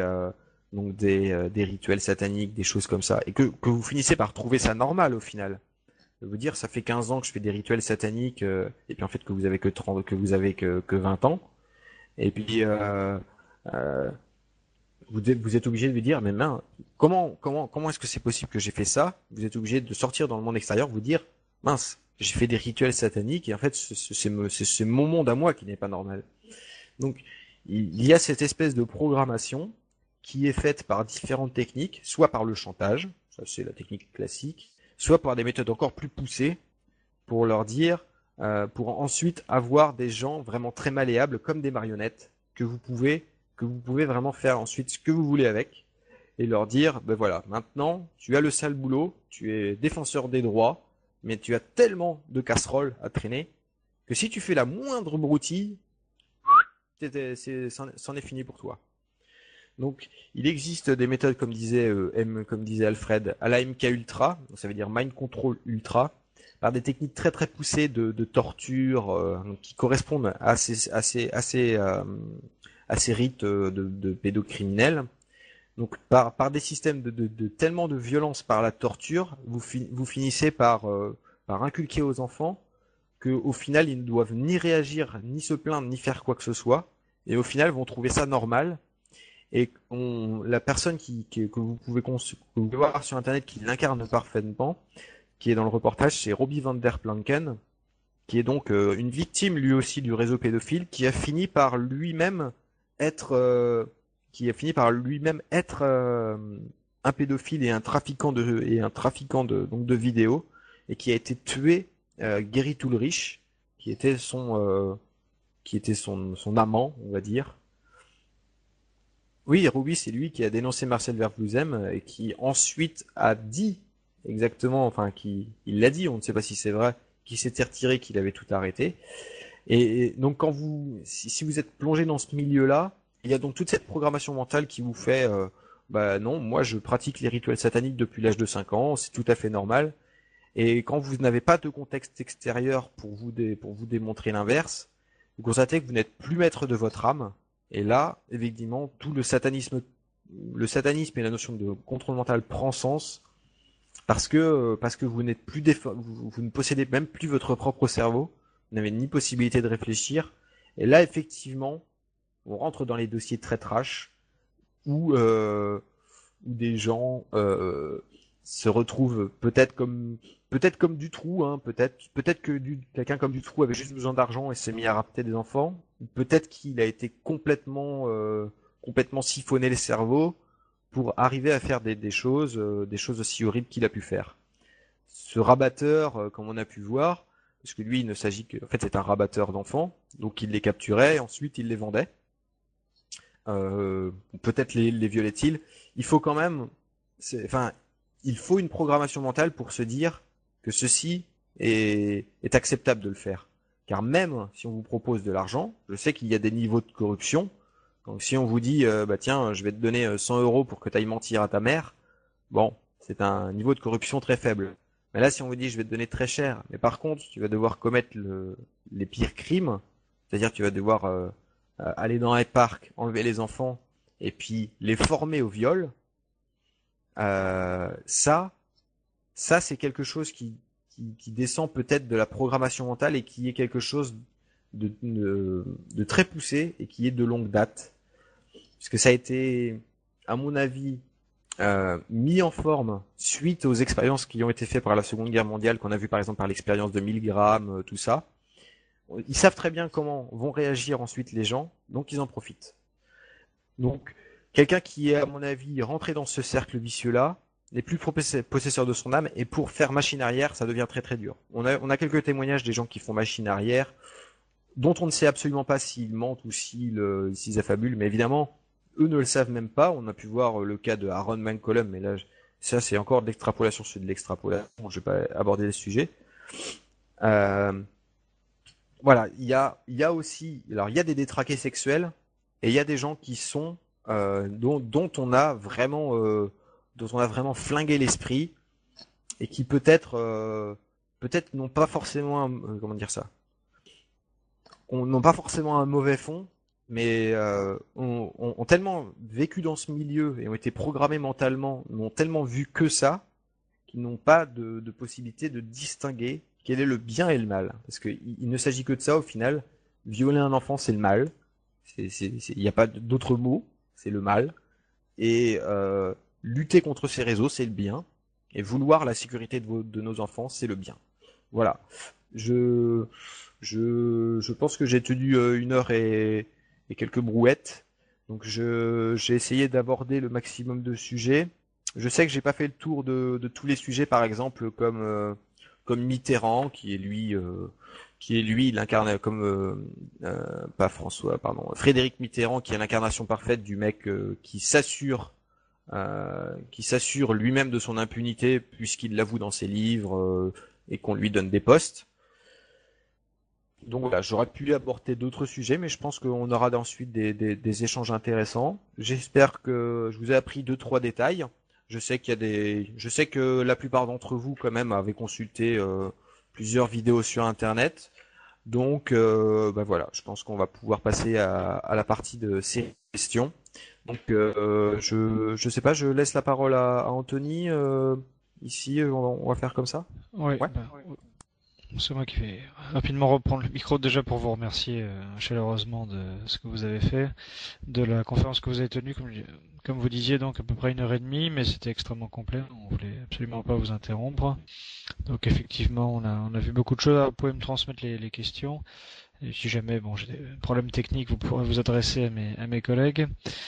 des rituels sataniques, des choses comme ça, et que vous finissez par trouver ça normal au final. De vous dire ça fait 15 ans que je fais des rituels sataniques et puis en fait que vous avez que 30, que 20 ans, et puis vous êtes obligé de lui dire, mais mince, comment est-ce que c'est possible que j'ai fait ça? Vous êtes obligé de sortir dans le monde extérieur, vous dire, mince, j'ai fait des rituels sataniques et en fait c'est mon monde à moi qui n'est pas normal. Donc il y a cette espèce de programmation qui est faite par différentes techniques, soit par le chantage, ça c'est la technique classique, soit par des méthodes encore plus poussées pour leur dire, pour ensuite avoir des gens vraiment très malléables comme des marionnettes que vous pouvez vraiment faire ensuite ce que vous voulez avec, et leur dire, ben voilà, maintenant, tu as le sale boulot, tu es défenseur des droits, mais tu as tellement de casseroles à traîner, que si tu fais la moindre broutille, c'en est fini pour toi. Donc, il existe des méthodes, comme disait Alfred, à la MK Ultra, donc ça veut dire Mind Control Ultra, par des techniques très très poussées de torture, qui correspondent à ces rites de pédocriminels. Donc par des systèmes de tellement de violence par la torture, vous finissez par inculquer aux enfants qu'au final ils ne doivent ni réagir, ni se plaindre, ni faire quoi que ce soit, et au final vont trouver ça normal. Et la personne que vous pouvez voir sur internet qui l'incarne parfaitement, qui est dans le reportage, c'est Robbie van der Planken, qui est donc une victime lui aussi du réseau pédophile, qui a fini par lui-même être un pédophile et un trafiquant donc de vidéos, et qui a été tué. Gary Toulrich, qui était son amant, on va dire. Oui, Ruby, c'est lui qui a dénoncé Marcel Verplouzem et qui ensuite a dit exactement, enfin il l'a dit, on ne sait pas si c'est vrai, qu'il s'était retiré, qu'il avait tout arrêté. Et donc quand si vous êtes plongé dans ce milieu-là, il y a donc toute cette programmation mentale qui vous fait, bah non, moi je pratique les rituels sataniques depuis l'âge de 5 ans, c'est tout à fait normal. Et quand vous n'avez pas de contexte extérieur pour vous démontrer l'inverse, vous constatez que vous n'êtes plus maître de votre âme. Et là, effectivement, tout le satanisme le satanisme et la notion de contrôle mental prend sens parce que vous n'êtes plus vous ne possédez même plus votre propre cerveau, vous n'avez ni possibilité de réfléchir. Et là, effectivement, on rentre dans les dossiers très trash où des gens se retrouvent peut-être comme Dutroux, hein, peut-être que quelqu'un comme Dutroux avait juste besoin d'argent et s'est mis à rapter des enfants. Peut-être qu'il a été complètement siphonné le cerveau pour arriver à faire des choses aussi horribles qu'il a pu faire. Ce rabatteur, comme on a pu voir, parce que lui, il ne s'agit que, en fait, c'est un rabatteur d'enfants, donc il les capturait et ensuite il les vendait. Peut-être les violait-il. Il faut quand même, il faut une programmation mentale pour se dire que ceci est acceptable de le faire. Car même si on vous propose de l'argent, je sais qu'il y a des niveaux de corruption. Donc si on vous dit, tiens, je vais te donner 100 euros pour que tu ailles mentir à ta mère, bon, c'est un niveau de corruption très faible. Mais là, si on vous dit, je vais te donner très cher, mais par contre, tu vas devoir commettre les pires crimes, c'est-à-dire que tu vas devoir aller dans un parc, enlever les enfants, et puis les former au viol, ça c'est quelque chose qui descend peut-être de la programmation mentale et qui est quelque chose de très poussé et qui est de longue date. Puisque ça a été, à mon avis, mis en forme suite aux expériences qui ont été faites par la Seconde Guerre mondiale, qu'on a vu par exemple par l'expérience de Milgram, tout ça. Ils savent très bien comment vont réagir ensuite les gens, donc ils en profitent. Donc, quelqu'un qui est, à mon avis, rentré dans ce cercle vicieux-là, n'est plus possesseur de son âme, et pour faire machine arrière, ça devient très très dur. On a quelques témoignages des gens qui font machine arrière, dont on ne sait absolument pas s'ils mentent ou s'ils affabulent, mais évidemment, eux ne le savent même pas. On a pu voir le cas de Aaron McCollum, mais là, ça c'est encore de l'extrapolation sur de l'extrapolation, je vais pas aborder le sujet. Voilà, il y a aussi, alors il y a des détraqués sexuels, et il y a des gens qui sont dont on a vraiment flingué l'esprit et qui peut-être n'ont pas forcément comment dire ça, n'ont pas forcément un mauvais fond, mais ont tellement vécu dans ce milieu et ont été programmés mentalement, n'ont tellement vu que ça, qu'ils n'ont pas de possibilité de distinguer quel est le bien et le mal. Parce qu'il ne s'agit que de ça au final. Violer un enfant, c'est le mal. Il n'y a pas d'autre mot, c'est le mal. Et lutter contre ces réseaux, c'est le bien. Et vouloir la sécurité de nos enfants, c'est le bien. Voilà. Je pense que j'ai tenu 1 heure et quelques brouettes. Donc j'ai essayé d'aborder le maximum de sujets. Je sais que j'ai pas fait le tour de tous les sujets, par exemple comme Mitterrand, qui est lui l'incarne comme pas François, pardon, Frédéric Mitterrand, qui est l'incarnation parfaite du mec qui s'assure lui-même de son impunité puisqu'il l'avoue dans ses livres et qu'on lui donne des postes. Donc voilà, j'aurais pu aborder d'autres sujets, mais je pense qu'on aura ensuite des échanges intéressants. J'espère que je vous ai appris 2-3 détails. Je sais que la plupart d'entre vous quand même avaient consulté plusieurs vidéos sur Internet. Donc voilà, je pense qu'on va pouvoir passer à la partie de ces questions. Donc je sais pas, je laisse la parole à Anthony. Ici, on va faire comme ça. Oui, Ouais. c'est moi qui vais rapidement reprendre le micro déjà pour vous remercier chaleureusement de ce que vous avez fait, de la conférence que vous avez tenue, comme vous disiez, donc à peu près 1 heure et demie, mais c'était extrêmement complet, on voulait absolument pas vous interrompre. Donc effectivement, on a vu beaucoup de choses. Alors, vous pouvez me transmettre les questions. Et si jamais j'ai des problèmes techniques, vous pourrez vous adresser à mes collègues.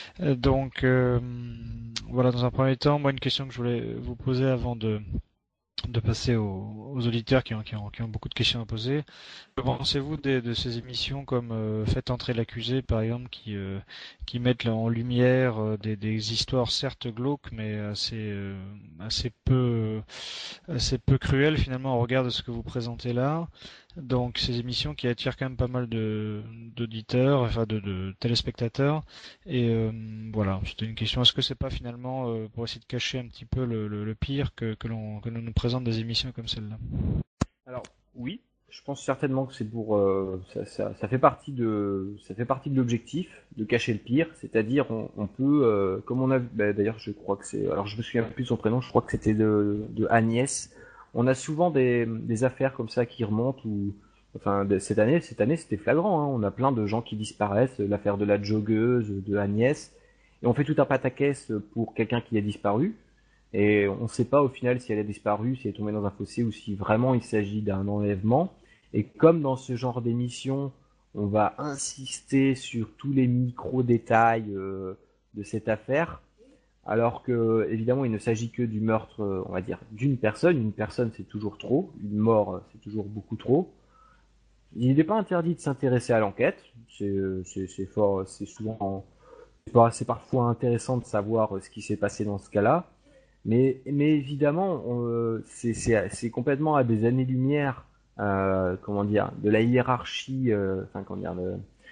Voilà, dans un premier temps, moi une question que je voulais vous poser avant de passer aux auditeurs qui ont beaucoup de questions à poser. Que pensez-vous de ces émissions comme Faites entrer l'accusé, par exemple, qui mettent en lumière des histoires certes glauques, mais assez peu cruelles finalement au regard de ce que vous présentez là. Donc ces émissions qui attirent quand même pas mal d'auditeurs, enfin de téléspectateurs. Et voilà, c'était une question. Est-ce que c'est pas finalement pour essayer de cacher un petit peu le pire que l'on nous présente des émissions comme celle-là? Alors oui, Je pense certainement que c'est pour ça fait partie de l'objectif de cacher le pire, c'est-à-dire on peut comme on a d'ailleurs je crois que c'est alors je me souviens plus de son prénom, je crois que c'était de Agnès. On a souvent des affaires comme ça qui remontent ou enfin cette année c'était flagrant hein. On a plein de gens qui disparaissent, l'affaire de la joggeuse de Agnès et on fait tout un pataquès pour quelqu'un qui a disparu. Et on ne sait pas au final si elle a disparu, si elle est tombée dans un fossé ou si vraiment il s'agit d'un enlèvement. Et comme dans ce genre d'émission, on va insister sur tous les micro-détails de cette affaire, alors que évidemment il ne s'agit que du meurtre, on va dire, d'une personne. Une personne c'est toujours trop, une mort c'est toujours beaucoup trop. Il n'est pas interdit de s'intéresser à l'enquête. C'est fort, c'est souvent, c'est parfois intéressant de savoir ce qui s'est passé dans ce cas-là. Mais évidemment, c'est complètement à des années-lumière, comment dire, de la hiérarchie, enfin comment dire,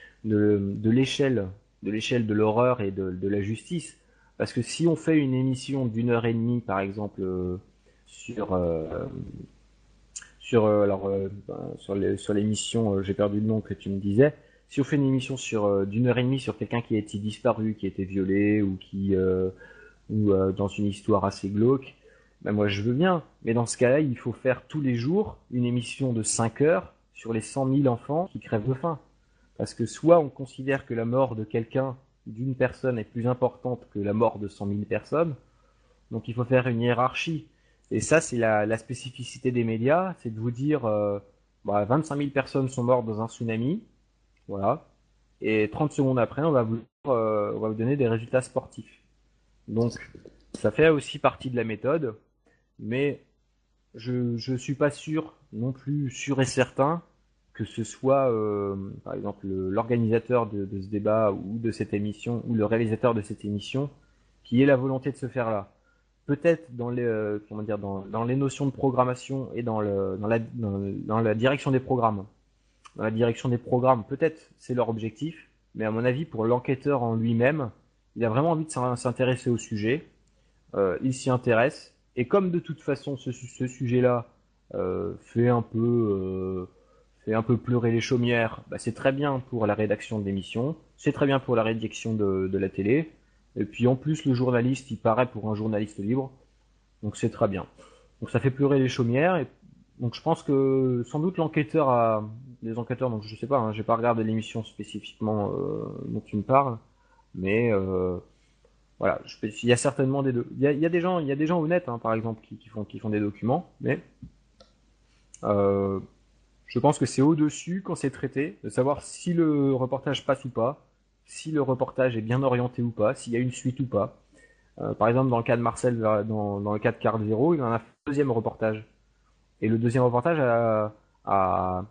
de l'échelle de l'horreur et de la justice. Parce que si on fait une émission d'1 heure et demie, par exemple, sur sur l'émission, j'ai perdu le nom que tu me disais. Si on fait une émission d'1 heure et demie sur quelqu'un qui a été disparu, qui a été violé ou dans une histoire assez glauque, ben moi je veux bien. Mais dans ce cas-là, il faut faire tous les jours une émission de 5 heures sur les 100 000 enfants qui crèvent de faim. Parce que soit on considère que la mort de quelqu'un, d'une personne, est plus importante que la mort de 100 000 personnes, donc il faut faire une hiérarchie. Et ça, c'est la spécificité des médias, c'est de vous dire 25 000 personnes sont mortes dans un tsunami, voilà, et 30 secondes après, on va vous donner des résultats sportifs. Donc, ça fait aussi partie de la méthode, mais je suis pas sûr, non plus sûr et certain, que ce soit, par exemple, l'organisateur de ce débat ou de cette émission, ou le réalisateur de cette émission, qui ait la volonté de se faire là. Peut-être dans les, comment dire, dans les notions de programmation et dans la direction des programmes. Dans la direction des programmes, peut-être c'est leur objectif, mais à mon avis, pour l'enquêteur en lui-même, il a vraiment envie de s'intéresser au sujet, il s'y intéresse, et comme de toute façon ce sujet-là fait un peu pleurer les chaumières, bah, c'est très bien pour la rédaction de l'émission, c'est très bien pour la rédaction de la télé, et puis en plus le journaliste il paraît pour un journaliste libre, donc c'est très bien. Donc ça fait pleurer les chaumières, et donc je pense que sans doute les enquêteurs, donc je sais pas, hein, j'ai pas regardé l'émission spécifiquement dont tu me parles, mais voilà, il y a certainement il y a des gens honnêtes, hein, par exemple, qui font des documents, mais euh, je pense que c'est au-dessus quand c'est traité, de savoir si le reportage passe ou pas, si le reportage est bien orienté ou pas, s'il y a une suite ou pas. Par exemple, dans le cas de Marcel, dans le cas de Carl Zero, il en a fait un deuxième reportage. Et le deuxième reportage a,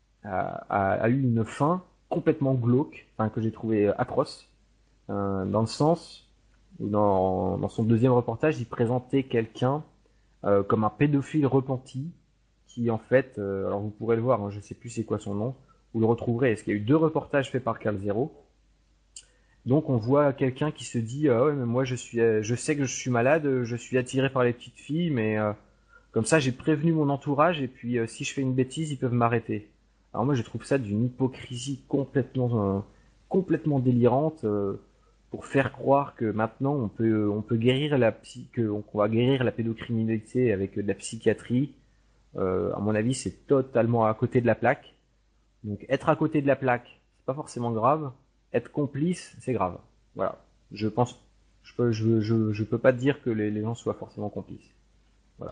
a eu une fin complètement glauque, enfin, que j'ai trouvé atroce, dans le sens où dans son deuxième reportage, il présentait quelqu'un comme un pédophile repenti, qui en fait, alors vous pourrez le voir, hein, je sais plus c'est quoi son nom, vous le retrouverez, parce qu'il y a eu 2 reportages faits par Carl Zero. Donc on voit quelqu'un qui se dit ouais, mais moi je sais que je suis malade, je suis attiré par les petites filles, mais comme ça j'ai prévenu mon entourage et puis si je fais une bêtise ils peuvent m'arrêter. Alors moi je trouve ça d'une hypocrisie complètement délirante pour faire croire que maintenant on peut guérir qu'on va guérir la pédocriminalité avec de la psychiatrie. À mon avis c'est totalement à côté de la plaque. Donc être à côté de la plaque c'est pas forcément grave. Être complice, c'est grave. Voilà. Je pense, je peux pas dire que les gens soient forcément complices. Voilà.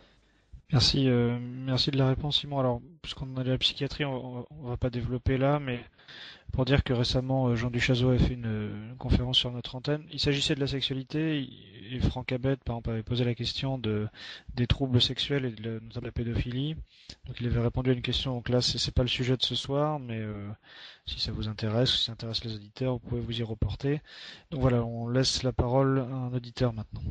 Merci de la réponse, Simon. Alors, puisqu'on a de la psychiatrie, on va pas développer là, mais pour dire que récemment, Jean Duchazot a fait une conférence sur notre antenne. Il s'agissait de la sexualité, et Franck Abed, par exemple, avait posé la question des troubles sexuels et notamment de la pédophilie. Donc, il avait répondu à une question en classe, et c'est pas le sujet de ce soir, mais si ça vous intéresse, ou si ça intéresse les auditeurs, vous pouvez vous y reporter. Donc voilà, on laisse la parole à un auditeur maintenant.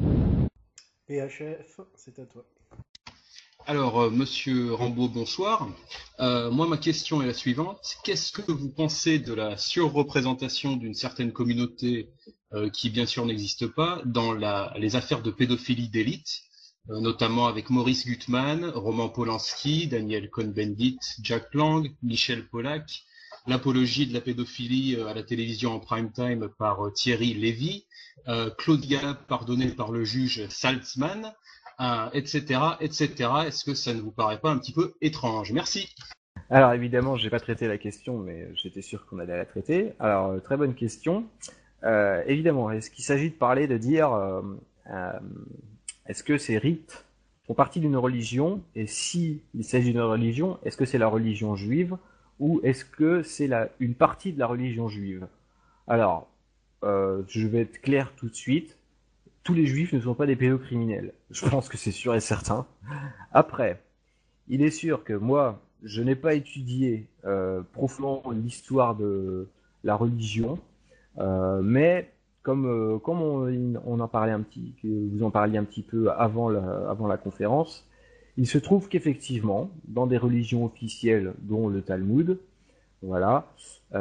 PHF, c'est à toi. Alors, Monsieur Rambaud, bonsoir. Moi, ma question est la suivante. Qu'est-ce que vous pensez de la surreprésentation d'une certaine communauté qui, bien sûr, n'existe pas dans les affaires de pédophilie d'élite, notamment avec Maurice Gutmann, Roman Polanski, Daniel Cohn-Bendit, Jack Lang, Michel Pollack, l'apologie de la pédophilie à la télévision en prime time par Thierry Lévy, Claudia pardonnée par le juge Saltzman, etc., etc. Est-ce que ça ne vous paraît pas un petit peu étrange? Merci. Alors évidemment, j'ai pas traité la question, mais j'étais sûr qu'on allait la traiter. Alors très bonne question. Évidemment, est-ce qu'il s'agit de parler de dire est-ce que ces rites font partie d'une religion, et si il s'agit d'une religion, est-ce que c'est la religion juive ou est-ce que c'est une partie de la religion juive? Alors, je vais être clair tout de suite. Tous les juifs ne sont pas des pédocriminels. Je pense que c'est sûr et certain. Après, il est sûr que moi, je n'ai pas étudié profondément l'histoire de la religion, mais comme on en parlait que vous en parliez un petit peu avant la conférence, il se trouve qu'effectivement, dans des religions officielles, dont le Talmud, voilà,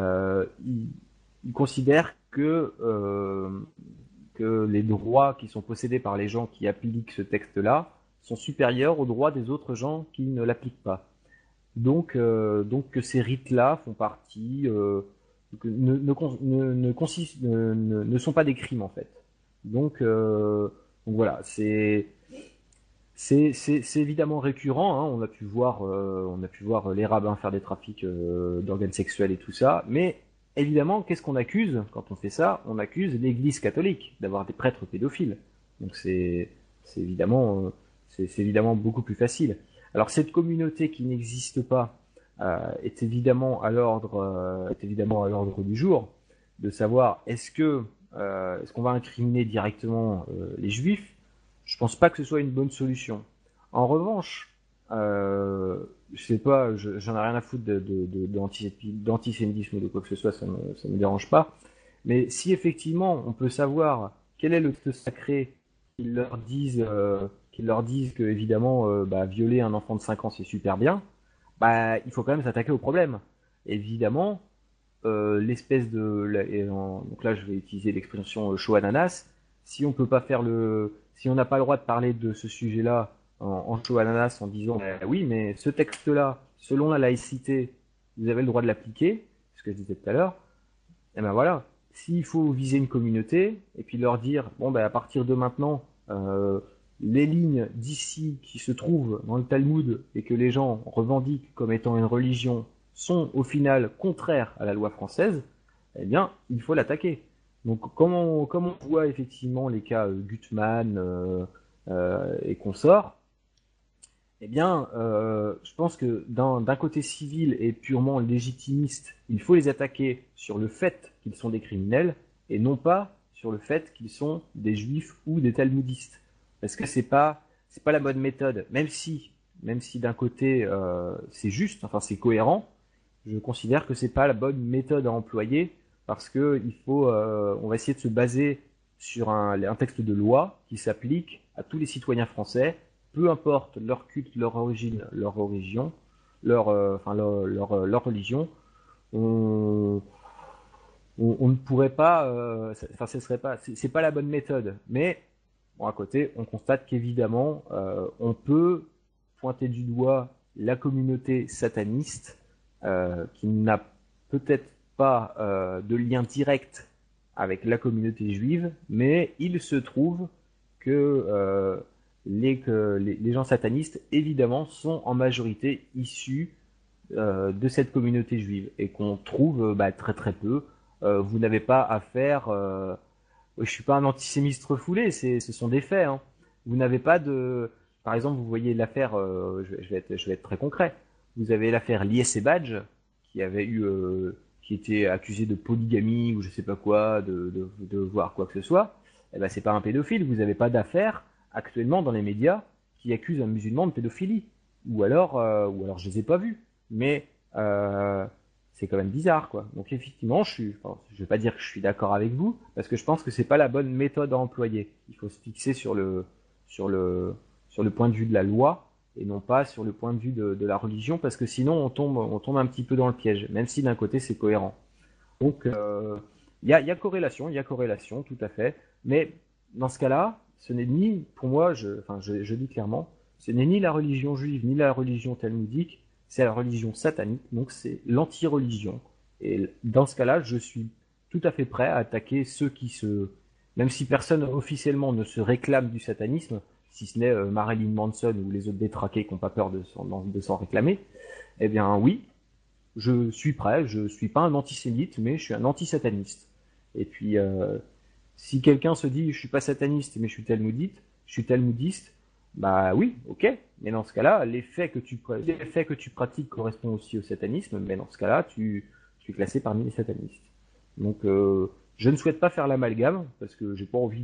il considère que les droits qui sont possédés par les gens qui appliquent ce texte-là sont supérieurs aux droits des autres gens qui ne l'appliquent pas. Donc que ces rites-là font partie, ne sont pas des crimes en fait. Donc voilà, c'est évidemment récurrent, hein. On a pu voir les rabbins faire des trafics d'organes sexuels et tout ça, mais évidemment, qu'est-ce qu'on accuse quand on fait ça? On accuse l'Église catholique d'avoir des prêtres pédophiles. Donc c'est évidemment beaucoup plus facile. Alors cette communauté qui n'existe pas est évidemment à l'ordre du jour de savoir est-ce qu'on va incriminer directement les Juifs. Je pense pas que ce soit une bonne solution. En revanche, je sais pas, j'en ai rien à foutre d'antisémitisme ou de quoi que ce soit, ça me dérange pas. Mais si effectivement on peut savoir quel est le texte sacré qu'ils leur disent que évidemment violer un enfant de 5 ans c'est super bien, il faut quand même s'attaquer au problème. Évidemment, donc là je vais utiliser l'expression chaud ananas. Si on peut pas si on n'a pas le droit de parler de ce sujet-là en chaud ananas en disant oui, mais ce texte-là, selon la laïcité, vous avez le droit de l'appliquer, ce que je disais tout à l'heure, et ben voilà, s'il faut viser une communauté et puis leur dire à partir de maintenant, les lignes d'ici qui se trouvent dans le Talmud et que les gens revendiquent comme étant une religion sont au final contraires à la loi française, eh bien, il faut l'attaquer. Donc, comme on voit effectivement les cas Gutmann et consorts, eh bien, je pense que d'un côté civil et purement légitimiste, il faut les attaquer sur le fait qu'ils sont des criminels et non pas sur le fait qu'ils sont des juifs ou des talmudistes. Parce que c'est pas la bonne méthode. Même si d'un côté c'est juste, enfin c'est cohérent, je considère que c'est pas la bonne méthode à employer parce que on va essayer de se baser sur un texte de loi qui s'applique à tous les citoyens français, peu importe leur culte, leur origine, leur religion, leur religion. On ne pourrait pas, c'est pas la bonne méthode. Mais bon, à côté, on constate qu'évidemment, on peut pointer du doigt la communauté sataniste qui n'a peut-être pas de lien direct avec la communauté juive, mais il se trouve que les gens satanistes, évidemment, sont en majorité issus de cette communauté juive et qu'on trouve très très peu. Vous n'avez pas à faire... je suis pas un antisémiste refoulé, ce sont des faits. Hein. Vous n'avez pas de... Par exemple, vous voyez l'affaire, je vais être très concret, vous avez l'affaire Lies et Badge, qui était accusé de polygamie ou je sais pas quoi, de voir quoi que ce soit. Eh ben, c'est pas un pédophile, vous n'avez pas d'affaire actuellement dans les médias qui accuse un musulman de pédophilie. Ou alors je les ai pas vus. Mais c'est quand même bizarre, quoi. Donc effectivement, je vais pas dire que je suis d'accord avec vous, parce que je pense que c'est pas la bonne méthode à employer. Il faut se fixer sur le point de vue de la loi et non pas sur le point de vue de la religion, parce que sinon on tombe un petit peu dans le piège, même si d'un côté c'est cohérent. Donc il y a corrélation, tout à fait. Mais dans ce cas-là, ce n'est ni, pour moi, je dis clairement, ce n'est ni la religion juive ni la religion talmudique, c'est la religion satanique, donc c'est l'anti-religion. Et dans ce cas-là, je suis tout à fait prêt à attaquer ceux même si personne officiellement ne se réclame du satanisme, si ce n'est Marilyn Manson ou les autres détraqués qui n'ont pas peur de s'en réclamer, eh bien oui, je suis prêt, je suis pas un antisémite, mais je suis un anti-sataniste. Et puis, si quelqu'un se dit je suis pas sataniste, mais je suis talmudiste, bah oui, ok. Mais dans ce cas-là, les faits que tu pratiques correspondent aussi au satanisme, mais dans ce cas-là, tu es classé parmi les satanistes. Donc, je ne souhaite pas faire l'amalgame parce que j'ai pas envie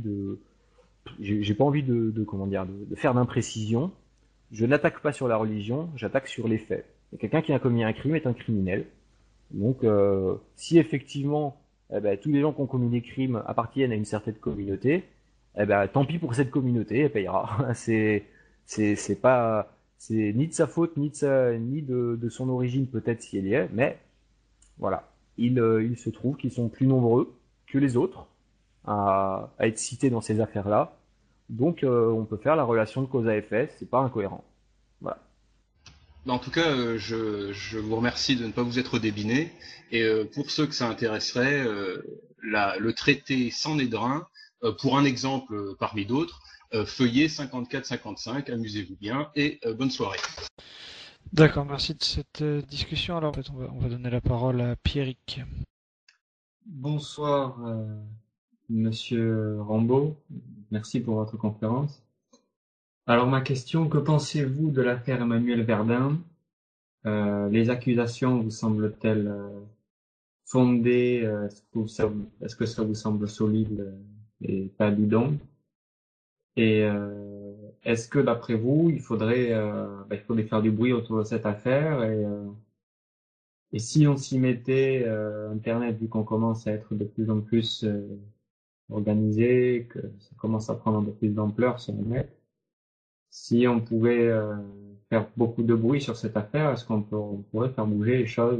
de faire d'imprécision. Je n'attaque pas sur la religion, j'attaque sur les faits. Et quelqu'un qui a commis un crime est un criminel. Donc, si effectivement, tous les gens qui ont commis des crimes appartiennent à une certaine communauté, tant pis pour cette communauté, elle payera. c'est ni de sa faute, ni de son origine peut-être si elle y est, mais voilà. Il se trouve qu'ils sont plus nombreux que les autres à être cités dans ces affaires-là. Donc, on peut faire la relation de cause à effet, c'est pas incohérent. Voilà. En tout cas, je vous remercie de ne pas vous être débiné. Et pour ceux que ça intéresserait, le traité Sanhédrin, pour un exemple parmi d'autres, feuillet 54-55, amusez-vous bien et bonne soirée. D'accord, merci de cette discussion. Alors, en fait, on va donner la parole à Pierrick. Bonsoir, Monsieur Rambaud. Merci pour votre conférence. Alors, ma question, que pensez-vous de l'affaire Emmanuel Verdun? Les accusations vous semblent-elles fondées? Est-ce que ça vous semble solide et pas bidon? Et est-ce que, d'après vous, il faudrait faire du bruit autour de cette affaire et si on s'y mettait, Internet, vu qu'on commence à être de plus en plus organisé, que ça commence à prendre de plus d'ampleur sur le net, si on pouvait faire beaucoup de bruit sur cette affaire, est-ce qu'on pourrait faire bouger les choses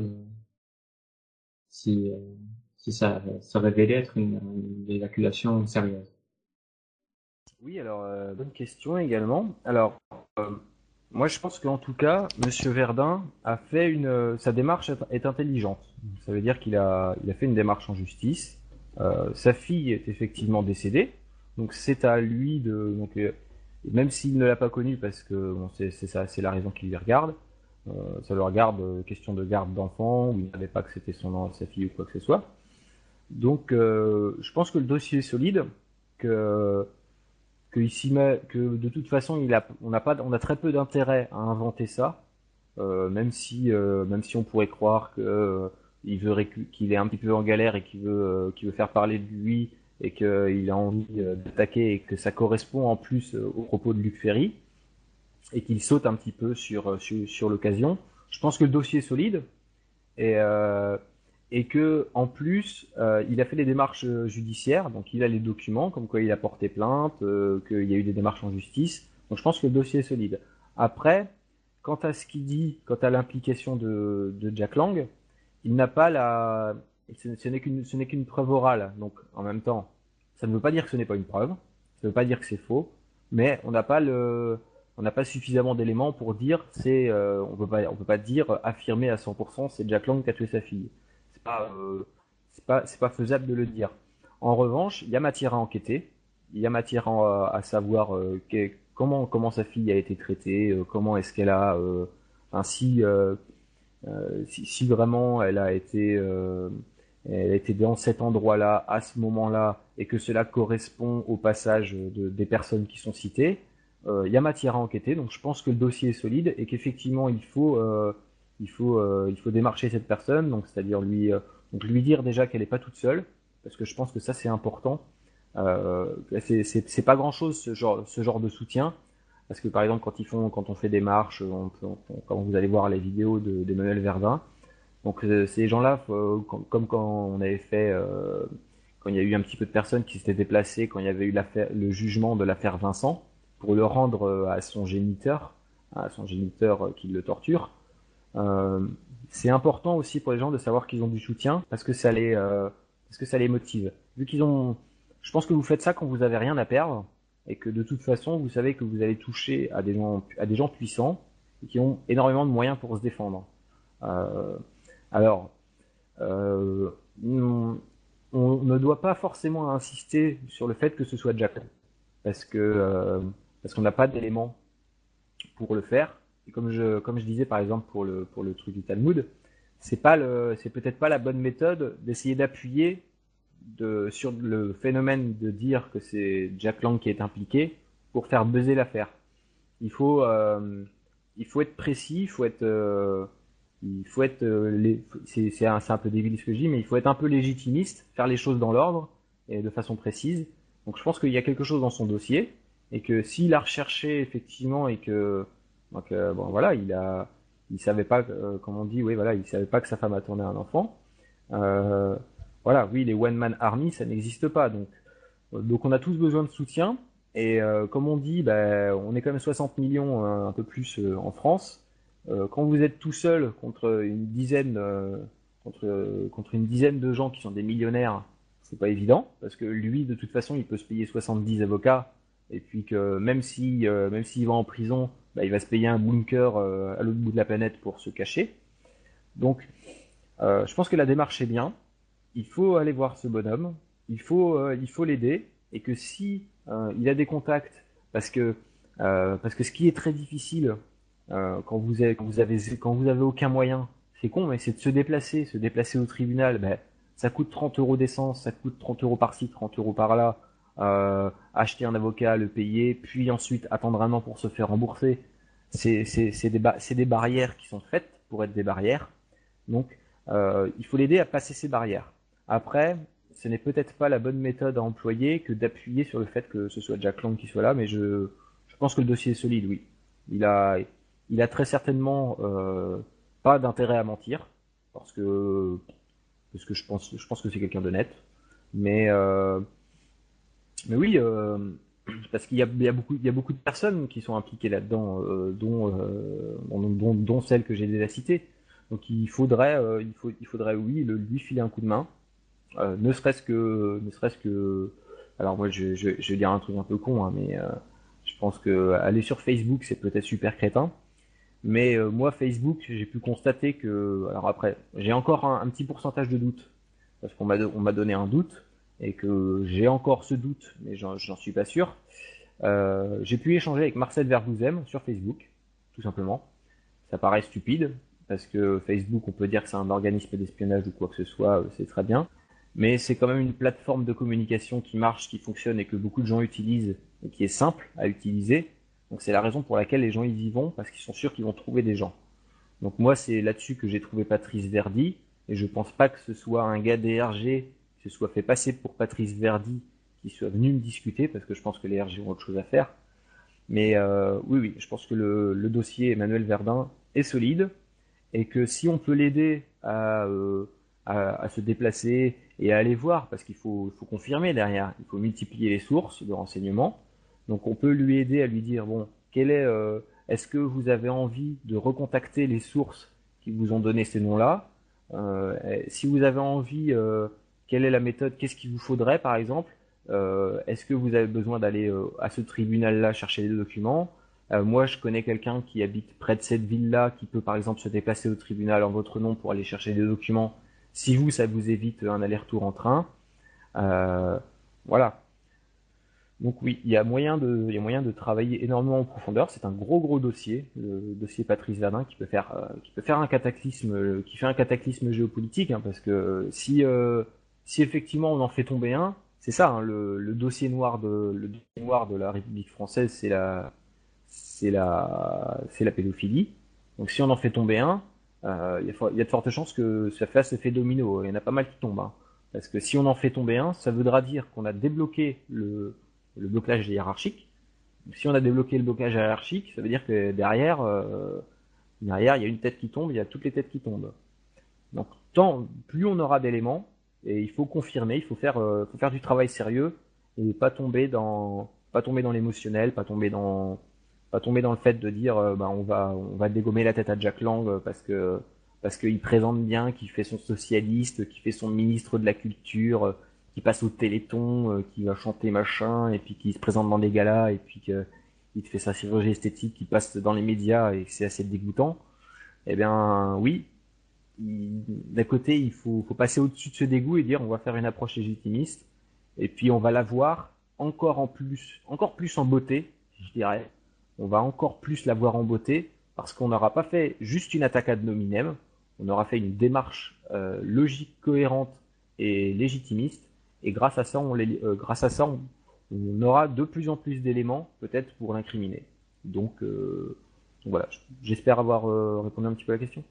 si ça se révélait être des accusations sérieuses? Oui, alors, bonne question également. Alors, moi je pense qu'en tout cas, Monsieur Verdun a fait sa démarche est intelligente. Ça veut dire qu'il a fait une démarche en justice. Sa fille est effectivement décédée, donc c'est à lui même s'il ne l'a pas connue parce que bon, c'est la raison qui lui regarde. Ça le regarde, question de garde d'enfant, où il ne savait pas que c'était sa fille ou quoi que ce soit. Donc, je pense que le dossier est solide, que de toute façon, on a très peu d'intérêt à inventer ça, même si on pourrait croire que qu'il est un petit peu en galère et qu'il veut faire parler de lui et qu'il a envie d'attaquer et que ça correspond en plus aux propos de Luc Ferry et qu'il saute un petit peu sur l'occasion. Je pense que le dossier est solide et que en plus il a fait les démarches judiciaires, donc il a les documents comme quoi il a porté plainte, qu'il y a eu des démarches en justice, donc je pense que le dossier est solide. Après, quant à ce qu'il dit, quant à l'implication de Jack Lang, il n'a pas ce n'est qu'une preuve orale, donc en même temps ça ne veut pas dire que ce n'est pas une preuve, ça ne veut pas dire que c'est faux, mais on n'a pas suffisamment d'éléments pour dire on peut pas dire affirmer à 100% c'est Jack Lang qui a tué sa fille. C'est pas faisable de le dire. En revanche, il y a matière à enquêter, il y a matière à savoir comment sa fille a été traitée, comment est-ce qu'elle a si vraiment elle a été dans cet endroit-là à ce moment-là et que cela correspond au passage des personnes qui sont citées, il y a matière à enquêter. Donc je pense que le dossier est solide et qu'effectivement il faut démarcher cette personne, donc c'est-à-dire lui dire déjà qu'elle n'est pas toute seule, parce que je pense que ça c'est important. C'est pas grand-chose ce genre de soutien, parce que par exemple quand on fait des marches, quand vous allez voir les vidéos d'Emmanuel Verdun, donc ces gens-là, comme quand on avait fait, quand il y a eu un petit peu de personnes qui s'étaient déplacées, quand il y avait eu le jugement de l'affaire Vincent, pour le rendre à son géniteur qui le torture. C'est important aussi pour les gens de savoir qu'ils ont du soutien parce que ça les motive. Je pense que vous faites ça quand vous avez rien à perdre et que de toute façon, vous savez que vous allez toucher à des gens puissants et qui ont énormément de moyens pour se défendre. Euh, alors, euh, on, on ne doit pas forcément insister sur le fait que ce soit Jack Lang, parce que parce qu'on n'a pas d'éléments pour le faire. Et comme je disais par exemple pour le truc du Talmud, c'est peut-être pas la bonne méthode d'essayer d'appuyer sur le phénomène de dire que c'est Jack Lang qui est impliqué pour faire buzzer l'affaire. Il faut, euh, il faut être précis, c'est un peu débile ce que je dis, mais il faut être un peu légitimiste, faire les choses dans l'ordre et de façon précise. Donc je pense qu'il y a quelque chose dans son dossier et que s'il a recherché effectivement et que bon voilà, il savait pas, comme on dit, oui voilà, il savait pas que sa femme attendait un enfant. Euh, voilà, oui, les one man army, ça n'existe pas. Donc on a tous besoin de soutien. Et comme on dit, bah, on est quand même 60 millions, un peu plus en France. Quand vous êtes tout seul contre une dizaine de gens qui sont des millionnaires, c'est pas évident, parce que lui, de toute façon, il peut se payer 70 avocats, et puis que même s'il va en prison, bah, il va se payer un bunker à l'autre bout de la planète pour se cacher. Donc, je pense que la démarche est bien. Il faut aller voir ce bonhomme, il faut l'aider, et que si il a des contacts, parce que ce qui est très difficile quand vous avez aucun moyen, c'est con, mais c'est de se déplacer au tribunal, ben, ça coûte 30 euros d'essence, ça coûte 30 euros par-ci, 30 euros par-là, acheter un avocat, le payer, puis ensuite attendre un an pour se faire rembourser. C'est des barrières qui sont faites pour être des barrières. Donc, il faut l'aider à passer ces barrières. Après, ce n'est peut-être pas la bonne méthode à employer que d'appuyer sur le fait que ce soit Jack Lang qui soit là, mais je pense que le dossier est solide, oui. Il a, il a très certainement pas d'intérêt à mentir, parce que, parce que je pense que c'est quelqu'un d'honnête. Mais, euh, mais oui, parce il y a beaucoup de personnes qui sont impliquées là-dedans, dont celles que j'ai déjà citées. Donc il faudrait, oui, lui filer un coup de main. Ne serait-ce que, alors moi je vais dire un truc un peu con, hein, mais je pense que aller sur Facebook c'est peut-être super crétin, mais moi Facebook j'ai pu constater que, alors après j'ai encore un petit pourcentage de doute parce on m'a donné un doute et que j'ai encore ce doute, mais j'en suis pas sûr. J'ai pu échanger avec Marcel Verbouzem sur Facebook, tout simplement. Ça paraît stupide, parce que Facebook, on peut dire que c'est un organisme d'espionnage ou quoi que ce soit, c'est très bien. Mais c'est quand même une plateforme de communication qui marche, qui fonctionne et que beaucoup de gens utilisent et qui est simple à utiliser. Donc c'est la raison pour laquelle les gens y vont, parce qu'ils sont sûrs qu'ils vont trouver des gens. Donc moi, c'est là-dessus que j'ai trouvé Patrice Verdi, et je pense pas que ce soit un gars des RG qui se soit fait passer pour Patrice Verdi qui soit venu me discuter, parce que je pense que les RG ont autre chose à faire. Mais oui, oui, je pense que le dossier Emmanuel Verdun est solide et que si on peut l'aider à se déplacer et à aller voir, parce faut confirmer derrière, il faut multiplier les sources de renseignements. Donc on peut lui aider à lui dire, bon, est-ce que vous avez envie de recontacter les sources qui vous ont donné ces noms-là? Si vous avez envie, quelle est la méthode? Qu'est-ce qu'il vous faudrait, par exemple? Est-ce que vous avez besoin d'aller à ce tribunal-là chercher les documents? Moi, je connais quelqu'un qui habite près de cette ville-là, qui peut par exemple se déplacer au tribunal en votre nom pour aller chercher des documents. Si vous, ça vous évite un aller-retour en train. Voilà. Donc oui, il y a moyen de travailler énormément en profondeur. C'est un gros dossier, le dossier Patrice Verdun, qui peut faire un cataclysme, qui fait un cataclysme géopolitique, hein, parce que si effectivement on en fait tomber un, c'est ça, hein, le dossier noir de la République française, c'est la pédophilie. Donc si on en fait tomber un, il y a de fortes chances que ça fasse effet domino. Il y en a pas mal qui tombent, hein. Parce que si on en fait tomber un, ça voudra dire qu'on a débloqué le blocage hiérarchique. Donc, si on a débloqué le blocage hiérarchique, ça veut dire que derrière, il y a une tête qui tombe, il y a toutes les têtes qui tombent. Donc, plus on aura d'éléments, et il faut confirmer, faut faire du travail sérieux et pas tomber dans l'émotionnel, pas tomber dans le fait de dire, bah, on va dégommer la tête à Jack Lang parce qu'il présente bien, qu'il fait son socialiste, qu'il fait son ministre de la culture, qui passe au Téléthon, qui va chanter machin, et puis qui se présente dans des galas, et puis il te fait sa chirurgie esthétique, qui passe dans les médias, et que c'est assez dégoûtant. Eh bien, oui, d'un côté, faut passer au-dessus de ce dégoût et dire on va faire une approche légitimiste, et puis on va la voir encore plus en beauté, je dirais. On va encore plus la voir en beauté, parce qu'on n'aura pas fait juste une attaque ad hominem, on aura fait une démarche logique, cohérente et légitimiste, et grâce à ça, on aura de plus en plus d'éléments, peut-être, pour l'incriminer. Donc voilà, j'espère avoir répondu un petit peu à la question.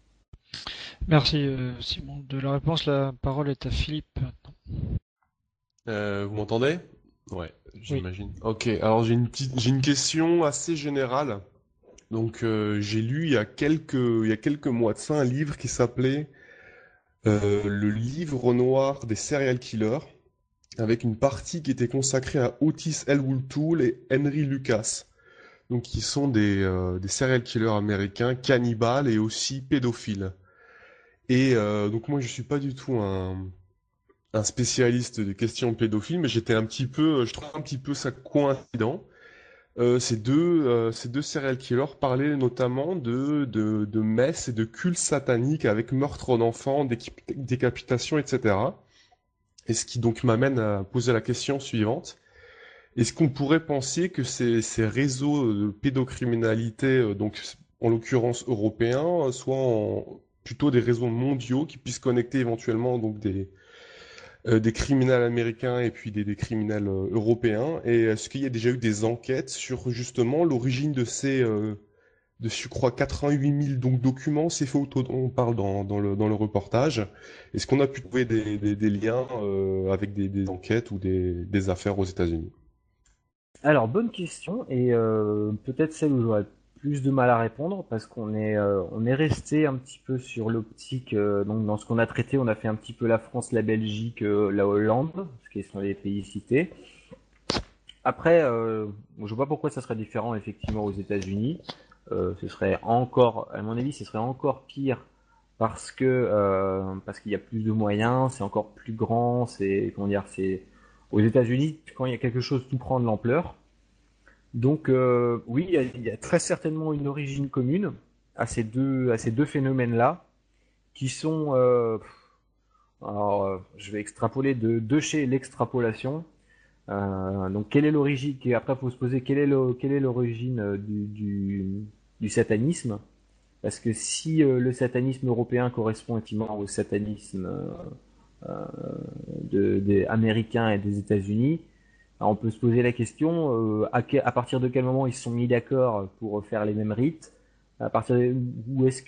Merci Simon de la réponse. La parole est à Philippe maintenant. Vous m'entendez? Ouais, Oui. j'imagine. Ok, alors j'ai une question assez générale. Donc j'ai lu il y a quelques mois de ça un livre qui s'appelait Le livre noir des serial killers, avec une partie qui était consacrée à Otis L. O'Toole et Henry Lucas, donc qui sont des serial killers américains, cannibales et aussi pédophiles. Et donc moi je suis pas du tout un spécialiste de questions pédophiles, mais je trouve un petit peu ça coïncident. Ces deux serial killers parlaient notamment de messes et de cultes sataniques avec meurtre d'enfants, décapitation, etc. Et ce qui donc m'amène à poser la question suivante. Est-ce qu'on pourrait penser que ces réseaux de pédocriminalité, donc en l'occurrence européens, plutôt des réseaux mondiaux qui puissent connecter éventuellement donc des criminels américains et puis des criminels européens? Et est-ce qu'il y a déjà eu des enquêtes sur justement l'origine je crois, 88 000 donc, documents, ces photos dont on parle dans le reportage? Est-ce qu'on a pu trouver des liens avec des enquêtes ou des affaires aux États-Unis? Alors, bonne question, et peut-être celle où j'aurais plus de mal à répondre, parce on est resté un petit peu sur l'optique, donc dans ce qu'on a traité, on a fait un petit peu la France, la Belgique, la Hollande, ce qui sont les pays cités. Après, je vois pas pourquoi ça serait différent effectivement aux États-Unis. Ce serait encore, à mon avis, ce serait encore pire parce qu'il y a plus de moyens, c'est encore plus grand, c'est comment dire, c'est aux États-Unis quand il y a quelque chose tout prend de l'ampleur. Donc oui, il y a très certainement une origine commune à ces deux phénomènes-là qui sont alors je vais extrapoler de chez l'extrapolation. Donc, quelle est l'origine? Après, il faut se poser quelle est l'origine du satanisme? Parce que si le satanisme européen correspond effectivement au satanisme des Américains et des États-Unis, alors on peut se poser la question à partir de quel moment ils se sont mis d'accord pour faire les mêmes rites? À partir où est-ce que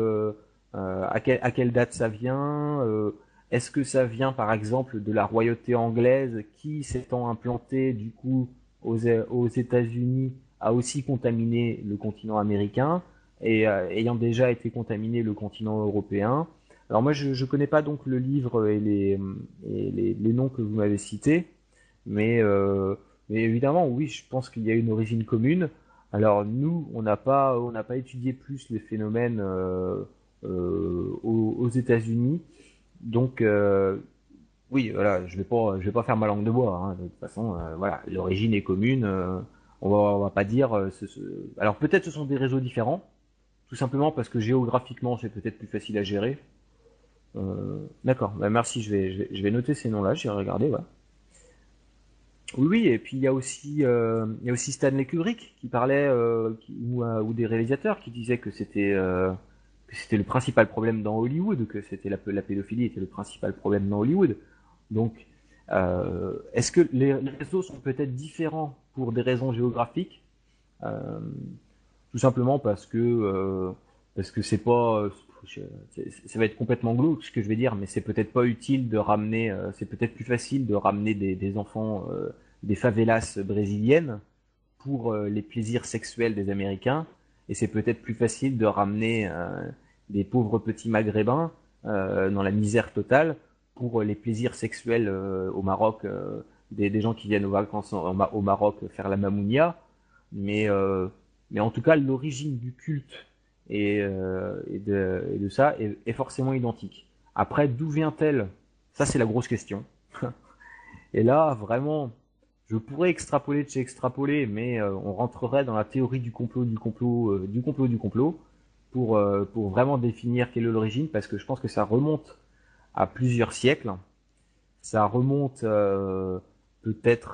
à quelle date ça vient? Est-ce que ça vient par exemple de la royauté anglaise qui, s'étant implantée du coup aux États-Unis, a aussi contaminé le continent américain et ayant déjà été contaminé le continent européen? Alors moi je connais pas donc le livre et les noms que vous m'avez cités, mais, mais évidemment oui, je pense qu'il y a une origine commune. Alors nous on n'a pas étudié plus les phénomènes aux États-Unis. Donc oui, voilà, je vais pas faire ma langue de bois, hein, de toute façon, voilà, l'origine est commune. On va pas dire. Alors peut-être ce sont des réseaux différents, tout simplement parce que géographiquement c'est peut-être plus facile à gérer. D'accord, bah merci, je vais noter ces noms-là, je vais regarder, ouais. Oui, oui, et puis il y a aussi Stanley Kubrick qui parlait, ou des réalisateurs qui disaient que c'était le principal problème dans Hollywood, que la pédophilie était le principal problème dans Hollywood. Donc, est-ce que les réseaux sont peut-être différents pour des raisons géographiques? Euh, Tout simplement parce que c'est pas, ça va être complètement glauque ce que je vais dire, mais c'est peut-être pas utile de ramener, c'est peut-être plus facile de ramener des enfants des favelas brésiliennes pour les plaisirs sexuels des Américains, et c'est peut-être plus facile de ramener des pauvres petits Maghrébins dans la misère totale pour les plaisirs sexuels au Maroc, des gens qui viennent aux vacances au Maroc faire la mamounia, mais, mais en tout cas l'origine du culte et de ça est forcément identique. Après, d'où vient-elle? Ça, c'est la grosse question. Et là, vraiment, je pourrais extrapoler de chez extrapoler, mais on rentrerait dans la théorie du complot, du complot, pour vraiment définir quelle est l'origine, parce que je pense que ça remonte à plusieurs siècles. Ça remonte peut-être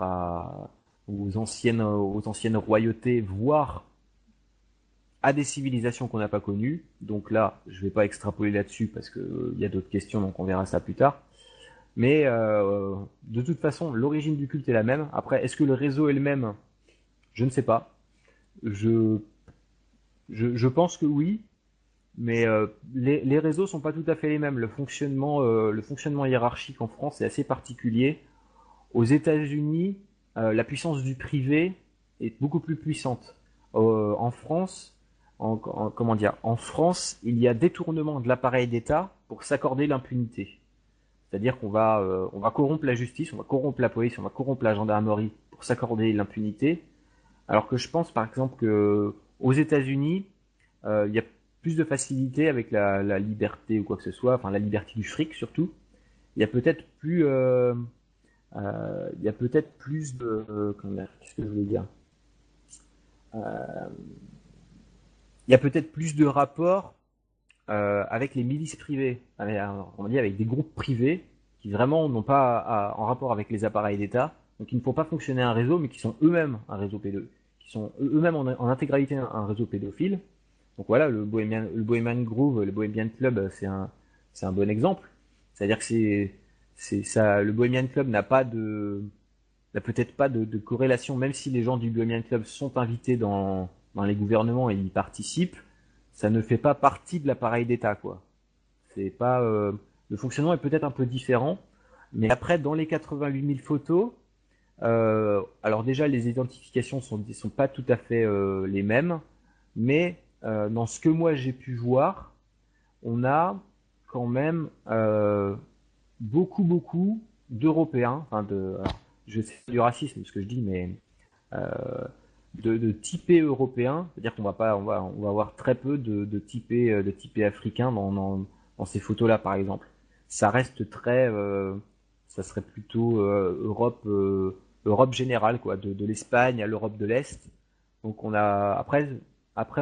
aux anciennes royautés, voire à des civilisations qu'on n'a pas connues. Donc là, je vais pas extrapoler là-dessus parce que il y a d'autres questions, donc on verra ça plus tard. Mais de toute façon, l'origine du culte est la même. Après, est-ce que le réseau est le même? Je ne sais pas. Je, je pense que oui, mais les réseaux sont pas tout à fait les mêmes. Le fonctionnement hiérarchique en France est assez particulier. Aux États-Unis, la puissance du privé est beaucoup plus puissante. En France, comment dire, en France, il y a détournement de l'appareil d'État pour s'accorder l'impunité. C'est-à-dire on va corrompre la justice, on va corrompre la police, on va corrompre la gendarmerie pour s'accorder l'impunité. Alors que je pense, par exemple, que aux États-Unis, il y a plus de facilité avec la liberté ou quoi que ce soit, enfin la liberté du fric surtout. Il y a peut-être plus, il y a peut-être plus de, qu'est-ce que je voulais dire? Euh, il y a peut-être plus de rapports avec les milices privées, on va dire avec des groupes privés qui vraiment n'ont pas en rapport avec les appareils d'État, donc qui ne font pas fonctionner un réseau, mais qui sont eux-mêmes un réseau pédophile, qui sont eux-mêmes en intégralité un réseau pédophile. Donc voilà, le Bohemian Grove, le Bohemian Club, c'est un bon exemple. C'est-à-dire que c'est ça, le Bohemian Club n'a peut-être pas de corrélation, même si les gens du Bohemian Club sont invités dans les gouvernements et y participent, ça ne fait pas partie de l'appareil d'État, quoi. C'est pas, le fonctionnement est peut-être un peu différent, mais après, dans les 88 000 photos, alors déjà, les identifications sont pas tout à fait les mêmes, mais dans ce que moi j'ai pu voir, on a quand même beaucoup d'Européens, enfin alors, je sais du racisme ce que je dis, mais euh, de typés européens, c'est-à-dire qu'on va pas, on va avoir très peu de typés africains dans ces photos-là, par exemple. Ça reste très, ça serait plutôt Europe générale, quoi, de l'Espagne à l'Europe de l'Est. Donc après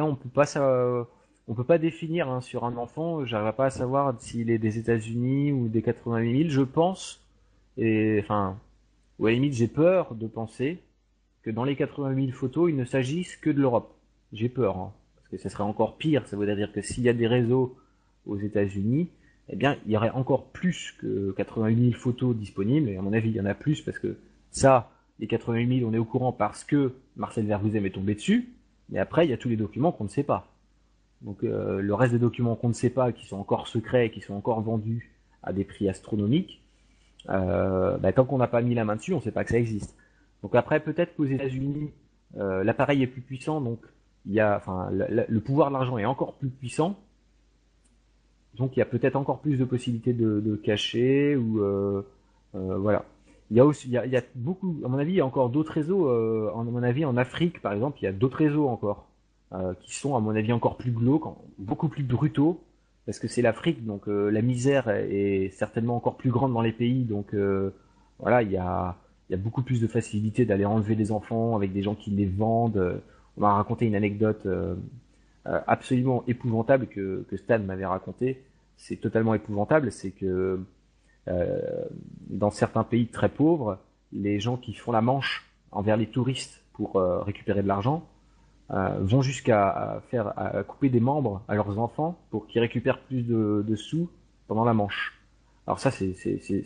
on peut pas définir hein, sur un enfant. J'arriverai pas à savoir s'il est des États-Unis ou des 88 000. Je pense, et enfin, ou à la limite j'ai peur de penser que dans les 80 000 photos, il ne s'agisse que de l'Europe. J'ai peur, hein, parce que ça serait encore pire. Ça voudrait dire que s'il y a des réseaux aux États-Unis, eh bien, il y aurait encore plus que 88 000 photos disponibles. Et à mon avis, il y en a plus parce que ça, les 88 000, on est au courant parce que Marcel Vergouzem est tombé dessus. Mais après, il y a tous les documents qu'on ne sait pas. Donc, le reste des documents qu'on ne sait pas, qui sont encore secrets, qui sont encore vendus à des prix astronomiques, tant qu'on n'a pas mis la main dessus, on ne sait pas que ça existe. Donc après, peut-être qu'aux États-Unis, l'appareil est plus puissant, donc enfin, le pouvoir de l'argent est encore plus puissant, donc il y a peut-être encore plus de possibilités de cacher ou voilà. Il y a aussi, il y a beaucoup, à mon avis, il y a encore d'autres réseaux. À mon avis, en Afrique, par exemple, il y a d'autres réseaux encore qui sont, à mon avis, encore plus glauques, beaucoup plus brutaux, parce que c'est l'Afrique, donc la misère est certainement encore plus grande dans les pays, donc voilà, il y a beaucoup plus de facilité d'aller enlever des enfants avec des gens qui les vendent. On m'a raconté une anecdote absolument épouvantable que Stan m'avait raconté. C'est totalement épouvantable, c'est que euh, dans certains pays très pauvres, les gens qui font la manche envers les touristes pour récupérer de l'argent vont jusqu'à à couper des membres à leurs enfants pour qu'ils récupèrent plus de sous pendant la manche. Alors ça, c'est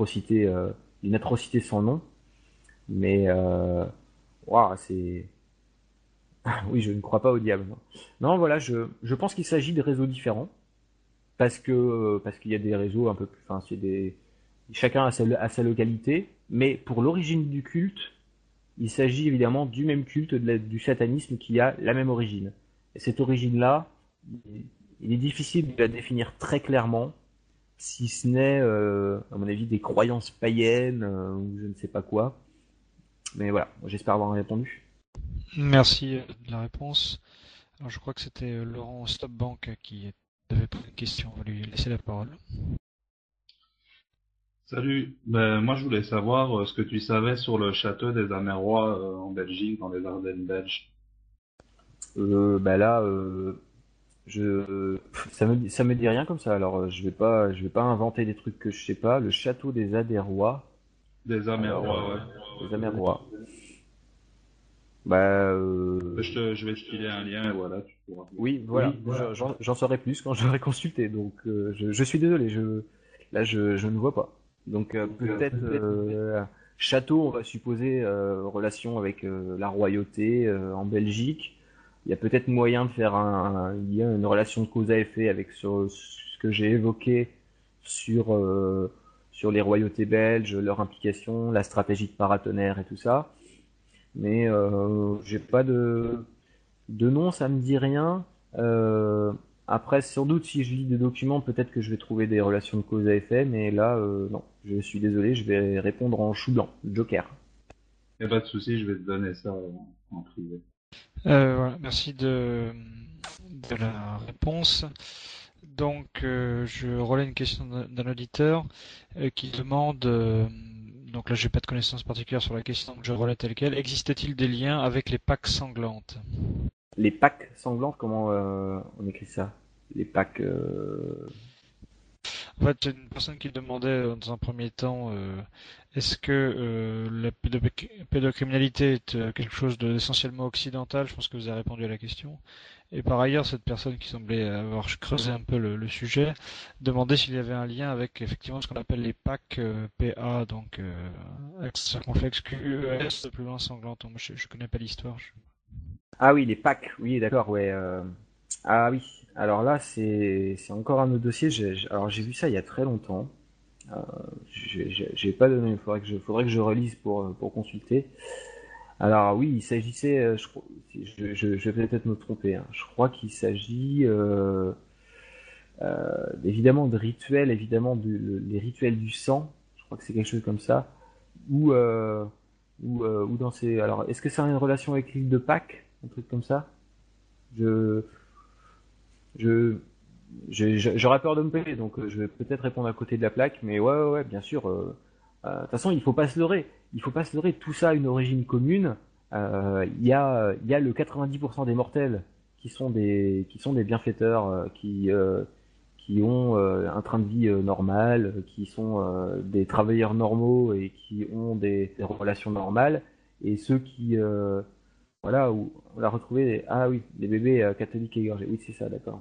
une atrocité sans nom, mais waouh, c'est oui, je ne crois pas au diable. Non, non voilà, je pense qu'il s'agit de réseaux différents parce qu'il y a des réseaux un peu plus, enfin, chacun a sa localité, mais pour l'origine du culte, il s'agit évidemment du même culte du satanisme qui a la même origine. Et cette origine-là, il est difficile de la définir très clairement, si ce n'est, à mon avis, des croyances païennes ou je ne sais pas quoi. Mais voilà, j'espère avoir répondu. Merci de la réponse. Alors, je crois que c'était Laurent Stopbank qui avait posé une question. On va lui laisser la parole. Salut, ben, moi je voulais savoir ce que tu savais sur le château des Amérois en Belgique, dans les Ardennes belges. Bah là, ça me dit rien comme ça. Alors, je vais pas inventer des trucs que je sais pas. Le château des Adérois. Des Alors, Amérois, ouais. les Amérois. Bah, Je vais te filer un lien et voilà, tu pourras. oui, voilà. J'en saurai plus quand j'aurai consulté. Donc, je suis désolé. Là, je ne vois pas. Donc, peut-être château, on va supposer relation avec la royauté en Belgique. Il y a peut-être moyen de faire il y a une relation de cause à effet avec ce que j'ai évoqué sur sur les royautés belges, leur implication, la stratégie de paratonnerre et tout ça. Mais j'ai pas de nom, ça me dit rien. Après, sans doute, si je lis des documents, peut-être que je vais trouver des relations de cause à effet, mais là, non. Je suis désolé, je vais répondre en chou blanc, Joker. Y a pas de souci, je vais te donner ça en privé. Voilà, merci de la réponse. Donc, je relais une question d'un auditeur qui demande, donc là, j'ai pas de connaissances particulières sur la question, donc je relais telle quelle. Existe-t-il des liens avec les Pâques sanglantes? Les Pâques sanglantes, comment on écrit ça? Les Pâques. En fait, une personne qui demandait dans un premier temps, est-ce que la pédocriminalité est quelque chose d'essentiellement occidental? Je pense que vous avez répondu à la question. Et par ailleurs, cette personne qui semblait avoir creusé un peu le sujet demandait s'il y avait un lien avec effectivement ce qu'on appelle les PAC, PA, donc axe circonflexe QES, plus loin sanglante. Moi, je connais pas l'histoire. Ah oui, les Pâques, oui, d'accord, ouais. Ah oui, alors là, c'est encore un autre dossier. Alors j'ai vu ça il y a très longtemps. Euh, j'ai pas donné, faudrait que je relise pour consulter. Alors oui, il s'agissait, je vais peut-être me tromper, hein. Je crois qu'il s'agit évidemment de rituels, évidemment les rituels du sang. Je crois que c'est quelque chose comme ça. Ou ou dans ces. Alors, est-ce que ça a une relation avec l'île de Pâques, un truc comme ça? Je je j'aurais peur de me payer, donc je vais peut-être répondre à côté de la plaque, mais ouais, bien sûr. De toute façon, il faut pas se leurrer. Il faut pas se leurrer. Tout ça a une origine commune. Il y a le 90% des mortels qui sont des bienfaiteurs, qui ont un train de vie normal, qui sont des travailleurs normaux et qui ont des relations normales. Et ceux qui, voilà, où on a retrouvé, ah oui, les bébés catholiques égorgés. Oui, c'est ça, d'accord.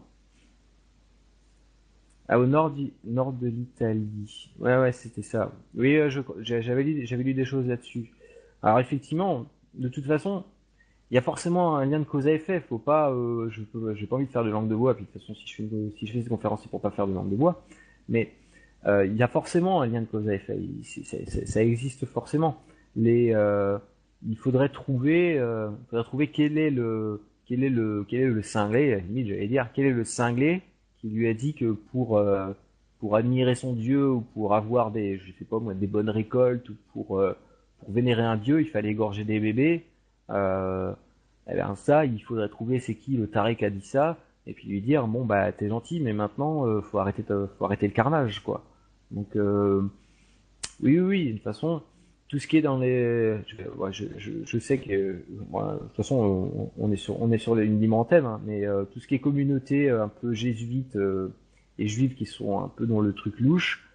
Ah, au nord de l'Italie. Ouais, c'était ça. Oui, j'avais lu des choses là-dessus. Alors effectivement, de toute façon, il y a forcément un lien de cause à effet. Faut pas, j'ai pas envie de faire de langue de bois. Puis de toute façon, si je fais cette conférence, c'est pour pas faire de langue de bois. Mais il y a forcément un lien de cause à effet. Ça existe forcément. Il faudrait trouver quel est le cinglé. À la limite, j'allais dire, quel est le cinglé qui lui a dit que pour admirer son dieu ou pour avoir je sais pas moi, des bonnes récoltes ou pour vénérer un dieu, il fallait égorger des bébés. Euh, eh bien ça, il faudrait trouver c'est qui le taré qui a dit ça et puis lui dire bon bah t'es gentil mais maintenant faut arrêter le carnage quoi. Donc oui, de toute façon tout ce qui est dans les je sais que moi, de toute façon on est sur une ligne antenne hein, mais tout ce qui est communauté un peu jésuite et juive qui sont un peu dans le truc louche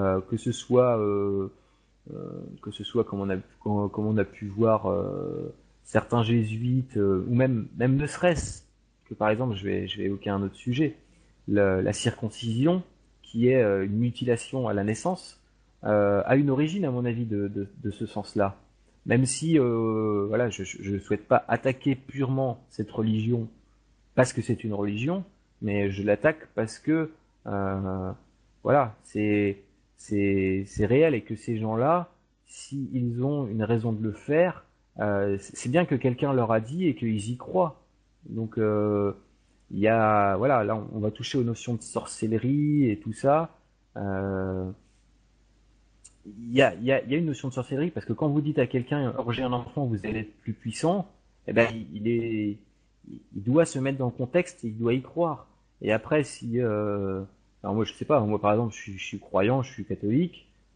que ce soit comme on a pu voir certains jésuites ou même ne serait-ce que par exemple je vais évoquer un autre sujet la circoncision qui est une mutilation à la naissance a une origine à mon avis de ce sens-là même si voilà je souhaite pas attaquer purement cette religion parce que c'est une religion mais je l'attaque parce que voilà c'est réel et que ces gens-là, s'ils ont une raison de le faire, c'est bien que quelqu'un leur a dit et qu'ils y croient. Donc il y a voilà, là on va toucher aux notions de sorcellerie et tout ça. Euh, il y a une notion de sorcellerie parce que quand vous dites à quelqu'un orgez un enfant, vous allez être plus puissant, eh ben il doit se mettre dans le contexte, il doit y croire. Et après si alors moi je sais pas, moi par exemple je suis croyant, je suis catholique.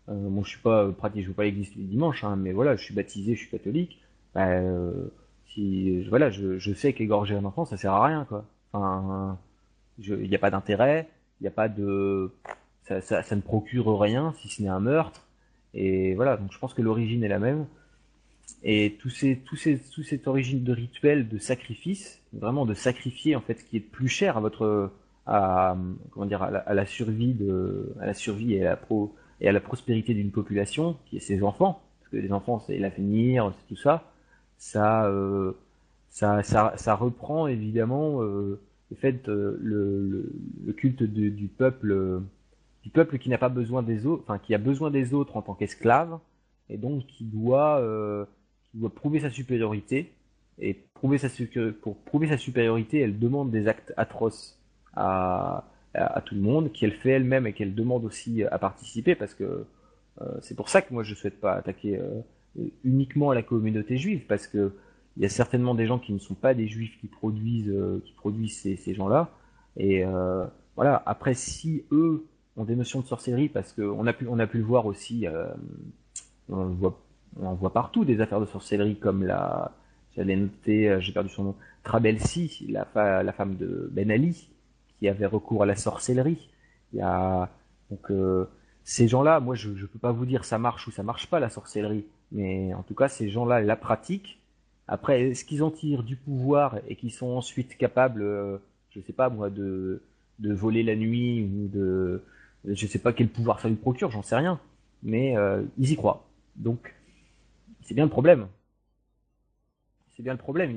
Bon, je suis pas pratique, je vais pas à l'église tous les dimanches, hein, mais voilà, je suis baptisé, je suis catholique. Bah, si, voilà, je sais qu'égorger un enfant, ça sert à rien, quoi. Enfin, il n'y a pas d'intérêt, il n'y a pas de, ça ne procure rien si ce n'est un meurtre. Et voilà, donc je pense que l'origine est la même. Et toute cette origine de rituel, de sacrifice, vraiment de sacrifier en fait ce qui est le plus cher à votre, comment dire, à à la survie et à la prospérité d'une population, qui est ses enfants, parce que les enfants c'est l'avenir, c'est tout ça. Ça, ça reprend évidemment le fait le culte du peuple qui n'a pas besoin des autres, enfin qui a besoin des autres en tant qu'esclave, et donc qui doit prouver sa supériorité. Et pour prouver sa supériorité, elle demande des actes atroces à tout le monde, qu'elle fait elle-même et qu'elle demande aussi à participer, parce que c'est pour ça que moi je souhaite pas attaquer uniquement la communauté juive, parce que il y a certainement des gens qui ne sont pas des juifs qui produisent ces gens-là. Et voilà. Après, si eux ont des notions de sorcellerie, parce qu'on on a pu le voir aussi, on le voit, on en voit partout des affaires de sorcellerie comme j'allais noter, j'ai perdu son nom, Trabelsi, la femme de Ben Ali, qui avait recours à la sorcellerie. Il y a donc ces gens-là, moi je peux pas vous dire ça marche ou ça marche pas la sorcellerie, mais en tout cas ces gens-là la pratiquent. Après, est-ce qu'ils en tirent du pouvoir et qu'ils sont ensuite capables, je sais pas moi, de voler la nuit ou je sais pas quel pouvoir ça lui procure, j'en sais rien, mais ils y croient. Donc c'est bien le problème. C'est bien le problème.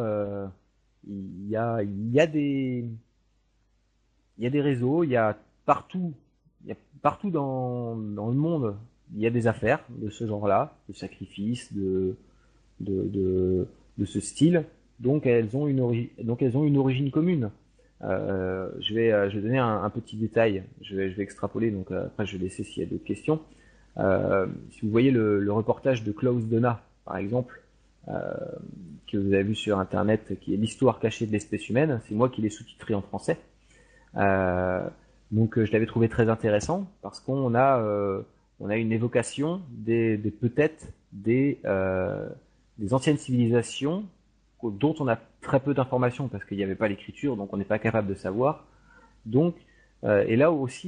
Il y a des réseaux, partout, il y a partout dans le monde, il y a des affaires de ce genre-là, de sacrifices, de, de, de ce style. Donc elles ont une origine commune. Je vais donner un petit détail. Je vais extrapoler. Donc après, je vais laisser s'il y a d'autres questions. Si vous voyez le reportage de Klaus Donna, par exemple, euh, que vous avez vu sur Internet, qui est l'histoire cachée de l'espèce humaine, c'est moi qui l'ai sous-titré en français. Euh, je l'avais trouvé très intéressant parce on a une évocation peut-être des anciennes civilisations dont on a très peu d'informations parce qu'il n'y avait pas l'écriture, donc on n'est pas capable de savoir. Donc, et là aussi,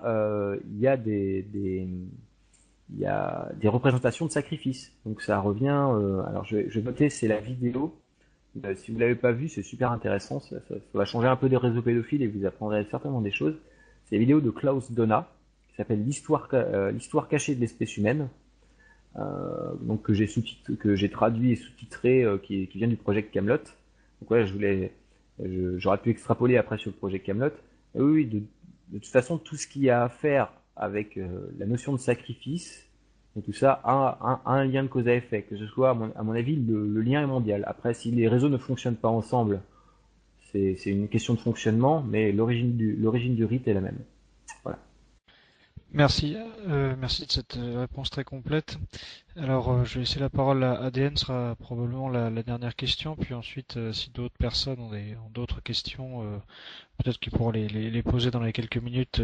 il y a des représentations de sacrifices. Donc ça revient. Alors je vais noter, c'est la vidéo. Si vous l'avez pas vu, c'est super intéressant. Ça va changer un peu des réseaux pédophiles et vous apprendrez certainement des choses. C'est la vidéo de Klaus Donna qui s'appelle l'histoire cachée de l'espèce humaine. Donc que j'ai traduit et sous-titré, qui vient du projet Camelot. Donc ouais, j'aurais pu extrapoler après sur le projet Camelot. Oui, de toute façon, tout ce qu'il y a à faire avec la notion de sacrifice, et tout ça a un lien de cause à effet, que ce soit, à mon avis, le lien est mondial. Après, si les réseaux ne fonctionnent pas ensemble, c'est une question de fonctionnement, mais l'origine du rite est la même. Voilà. Merci, merci de cette réponse très complète. Alors, je vais laisser la parole à ADN, sera probablement la dernière question, puis ensuite, si d'autres personnes ont d'autres questions, peut-être qu'ils pourront les poser dans les quelques minutes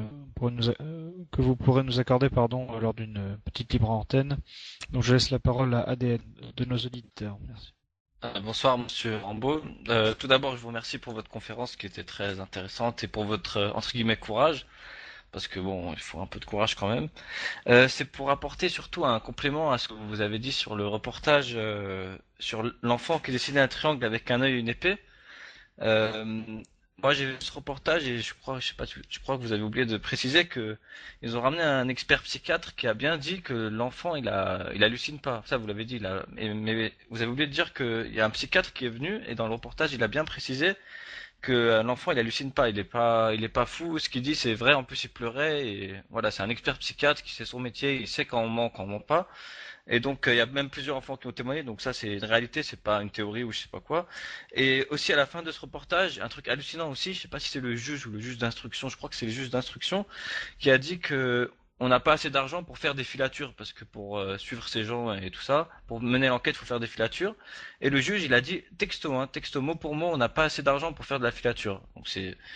que vous pourrez nous accorder, pardon, lors d'une petite libre antenne. Donc, je laisse la parole à ADN de nos auditeurs. Merci. Bonsoir Monsieur Rambaud. Tout d'abord, je vous remercie pour votre conférence qui était très intéressante et pour votre entre guillemets courage, parce que bon, il faut un peu de courage quand même. C'est pour apporter surtout un complément à ce que vous avez dit sur le reportage sur l'enfant qui dessinait un triangle avec un œil et une épée. Euh, Moi, j'ai vu ce reportage et je sais pas, je crois que vous avez oublié de préciser que ils ont ramené un expert psychiatre qui a bien dit que l'enfant, il hallucine pas. Ça, vous l'avez dit là. Mais vous avez oublié de dire qu'il y a un psychiatre qui est venu et dans le reportage, il a bien précisé que l'enfant, il hallucine pas. Il est pas fou. Ce qu'il dit, c'est vrai. En plus, il pleurait et voilà, c'est un expert psychiatre qui sait son métier. Il sait quand on ment pas. Et donc il y a même plusieurs enfants qui ont témoigné, donc ça c'est une réalité, c'est pas une théorie ou je sais pas quoi. Et aussi à la fin de ce reportage, un truc hallucinant aussi, je sais pas si c'est le juge ou le juge d'instruction, je crois que c'est le juge d'instruction, qui a dit que on n'a pas assez d'argent pour faire des filatures, parce que pour suivre ces gens et tout ça, pour mener l'enquête, il faut faire des filatures. Et le juge, il a dit texto, hein, texto mot pour mot, on n'a pas assez d'argent pour faire de la filature. Donc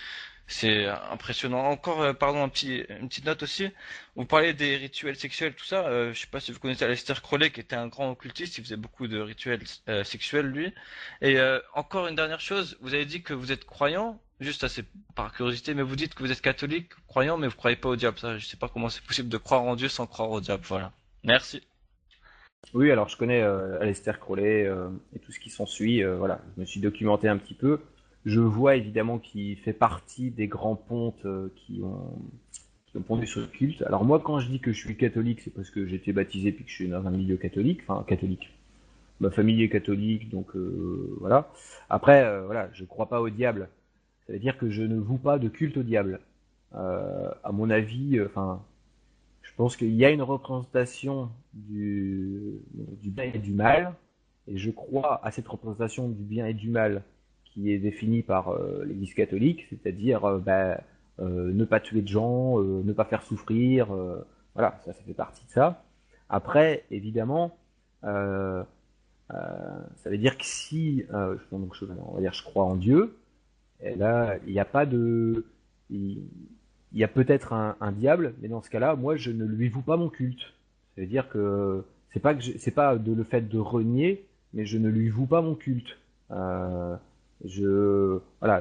C'est impressionnant. Encore, pardon, une petite note aussi. Vous parlez des rituels sexuels, tout ça. Je sais pas si vous connaissez Aleister Crowley, qui était un grand occultiste. Il faisait beaucoup de rituels sexuels, lui. Et encore une dernière chose. Vous avez dit que vous êtes croyant, juste assez par curiosité, mais vous dites que vous êtes catholique, croyant, mais vous croyez pas au diable. Ça, je sais pas comment c'est possible de croire en Dieu sans croire au diable. Voilà. Merci. Oui, alors je connais Aleister Crowley et tout ce qui s'ensuit. Voilà, je me suis documenté un petit peu. Je vois évidemment qu'il fait partie des grands pontes qui ont pondu sur le culte. Alors moi, quand je dis que je suis catholique, c'est parce que j'ai été baptisé puis que je suis dans un milieu catholique, enfin catholique. Ma famille est catholique, donc voilà. Après, voilà, je crois pas au diable. Ça veut dire que je ne voue pas de culte au diable. À mon avis, enfin, je pense qu'il y a une représentation du bien et du mal, et je crois à cette représentation du bien et du mal qui est définie par l'Église catholique, c'est-à-dire ne pas tuer de gens, ne pas faire souffrir, voilà, ça fait partie de ça. Après, évidemment, euh, ça veut dire que si, on va dire, je crois en Dieu, et là, il n'y a pas de, il y a peut-être un diable, mais dans ce cas-là, moi, je ne lui voue pas mon culte. Ça veut dire que c'est pas de le fait de renier, mais je ne lui voue pas mon culte. Euh, voilà,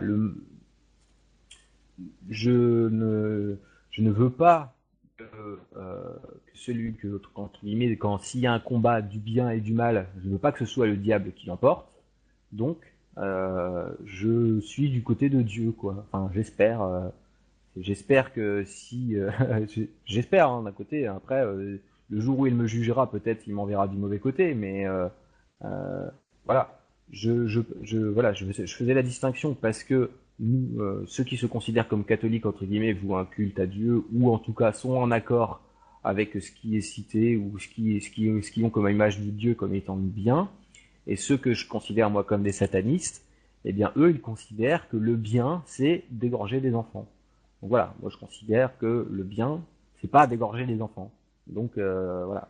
je ne, je ne veux pas que celui que, entre guillemets, quand s'il y a un combat du bien et du mal, je ne veux pas que ce soit le diable qui l'emporte. Donc, je suis du côté de Dieu, quoi. Enfin, j'espère. J'espère que si, j'espère hein, d'un côté. Après, le jour où il me jugera, peut-être il m'enverra du mauvais côté, mais euh, voilà. Voilà, je faisais la distinction parce que nous, ceux qui se considèrent comme catholiques entre guillemets, vouent un culte à Dieu ou en tout cas sont en accord avec ce qui est cité ou ce qui ont comme image du Dieu comme étant bien. Et ceux que je considère moi comme des satanistes, eh bien eux, ils considèrent que le bien, c'est d'égorger des enfants. Donc voilà, moi je considère que le bien, c'est pas d'égorger les enfants. Donc voilà,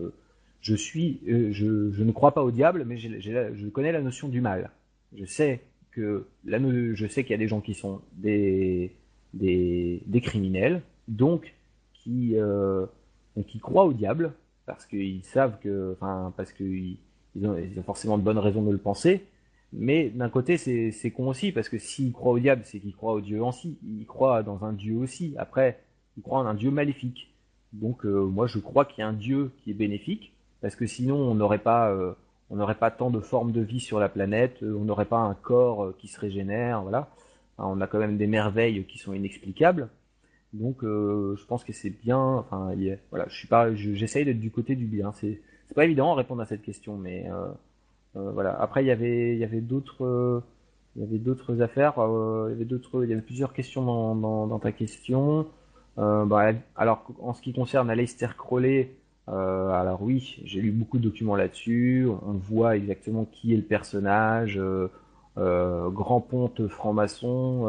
je ne crois pas au diable, mais je connais la notion du mal. Je sais je sais qu'il y a des gens qui sont des criminels, donc qui croient au diable parce qu'ils savent que, enfin, parce qu'ils ils ont forcément de bonnes raisons de le penser. Mais d'un côté, c'est con aussi, parce que s'ils croient au diable, c'est qu'ils croient au Dieu aussi. Ils croient dans un Dieu aussi. Après, ils croient en un Dieu maléfique. Donc, moi, je crois qu'il y a un Dieu qui est bénéfique, parce que sinon, on n'aurait pas tant de formes de vie sur la planète, on n'aurait pas un corps qui se régénère, voilà. Enfin, on a quand même des merveilles qui sont inexplicables. Donc, je pense que c'est bien. Enfin, voilà, je suis pas, j'essaye d'être du côté du bien. C'est pas évident à répondre à cette question, mais voilà. Après, il y avait il y avait d'autres affaires. Il y avait plusieurs questions dans ta question. Alors, en ce qui concerne Aleister Crowley, alors oui, j'ai lu beaucoup de documents là-dessus. On voit exactement qui est le personnage, grand ponte franc-maçon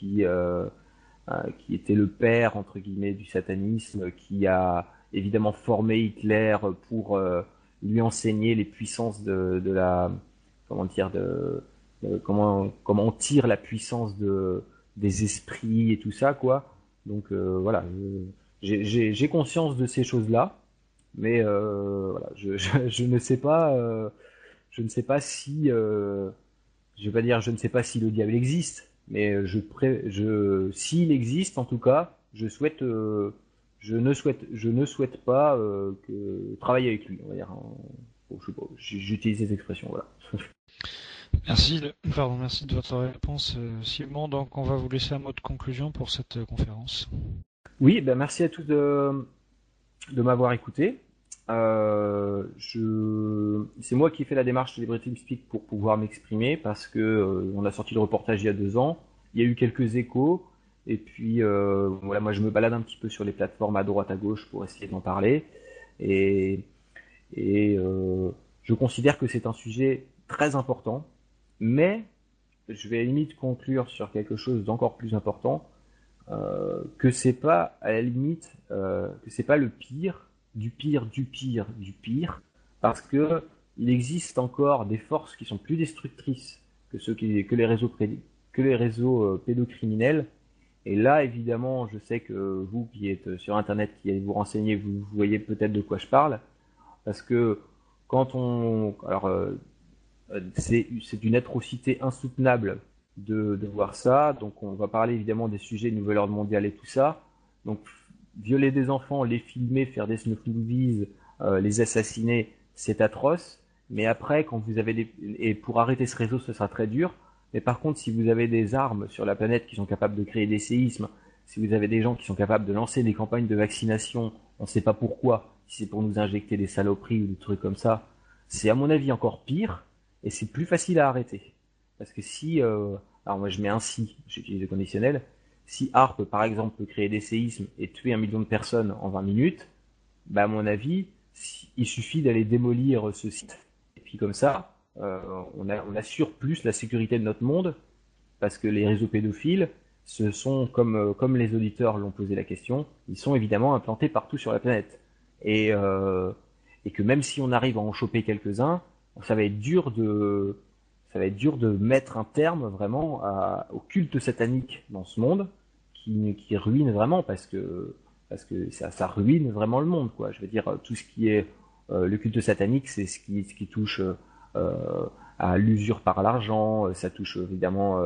qui était le père entre guillemets du satanisme, qui a évidemment formé Hitler pour lui enseigner les puissances de la comment dire comment on tire la puissance des esprits et tout ça quoi. Donc voilà, j'ai conscience de ces choses-là, mais voilà, je ne sais pas je ne sais pas si je vais pas dire je ne sais pas si le diable existe, mais s'il existe en tout cas, je ne souhaite pas travailler avec lui, on va dire. Bon, je sais pas, j'utilise ces expressions, voilà. Merci de votre réponse, Simon. Donc, on va vous laisser un mot de conclusion pour cette conférence. Oui, ben merci à tous de m'avoir écouté. C'est moi qui ai fait la démarche de Liberty Speak pour pouvoir m'exprimer parce que on a sorti le reportage il y a 2 ans. Il y a eu quelques échos et puis voilà, moi je me balade un petit peu sur les plateformes à droite à gauche pour essayer d'en parler et, et je considère que c'est un sujet très important, mais je vais à la limite conclure sur quelque chose d'encore plus important, que c'est pas à la limite que c'est pas le pire du pire du pire du pire parce que il existe encore des forces qui sont plus destructrices que que les réseaux pédocriminels Et là, évidemment, je sais que vous qui êtes sur Internet, qui allez vous renseigner, vous voyez peut-être de quoi je parle, parce que quand on, alors c'est d'une atrocité insoutenable de voir ça. Donc on va parler évidemment des sujets de Nouvelle Ordre mondiale et tout ça. Donc violer des enfants, les filmer, faire des snuff movies, les assassiner, c'est atroce. Mais après, quand vous avez et pour arrêter ce réseau, ce sera très dur. Mais par contre, si vous avez des armes sur la planète qui sont capables de créer des séismes, si vous avez des gens qui sont capables de lancer des campagnes de vaccination, on ne sait pas pourquoi, si c'est pour nous injecter des saloperies ou des trucs comme ça, c'est à mon avis encore pire et c'est plus facile à arrêter. Parce que si, alors moi je mets un si, j'utilise le conditionnel, si ARP par exemple peut créer des séismes et tuer 1 million de personnes en 20 minutes, bah à mon avis, il suffit d'aller démolir ce site. Et puis comme ça, on assure plus la sécurité de notre monde, parce que les réseaux pédophiles, ce sont, comme les auditeurs l'ont posé la question, ils sont évidemment implantés partout sur la planète. Et que même si on arrive à en choper quelques-uns, ça va être dur de mettre un terme vraiment au culte satanique dans ce monde, qui ruine vraiment, parce que ça ruine vraiment le monde, quoi. Je veux dire, tout ce qui est le culte satanique, c'est ce qui touche à l'usure par l'argent, ça touche évidemment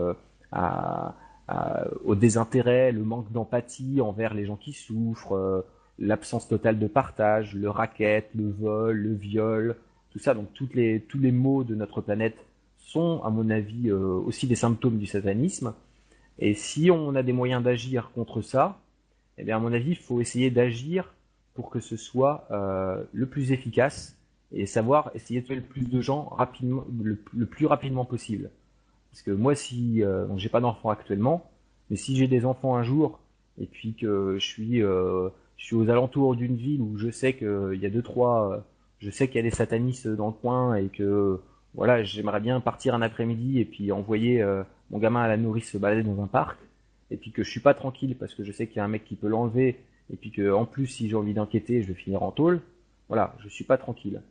au désintérêt, le manque d'empathie envers les gens qui souffrent, l'absence totale de partage, le racket, le vol, le viol, tout ça. Donc tous les maux de notre planète sont, à mon avis, aussi des symptômes du satanisme. Et si on a des moyens d'agir contre ça, eh bien, à mon avis, il faut essayer d'agir pour que ce soit le plus efficace et savoir essayer de tuer le plus de gens rapidement, le plus rapidement possible. Parce que moi, si donc j'ai pas d'enfants actuellement, mais si j'ai des enfants un jour et puis que je suis aux alentours d'une ville où je sais qu'il y a je sais qu'il y a des satanistes dans le coin et que voilà, j'aimerais bien partir un après-midi et puis envoyer mon gamin à la nourrice se balader dans un parc, et puis que je suis pas tranquille parce que je sais qu'il y a un mec qui peut l'enlever, et puis que en plus si j'ai envie d'enquêter, je vais finir en tôle. Voilà, je suis pas tranquille.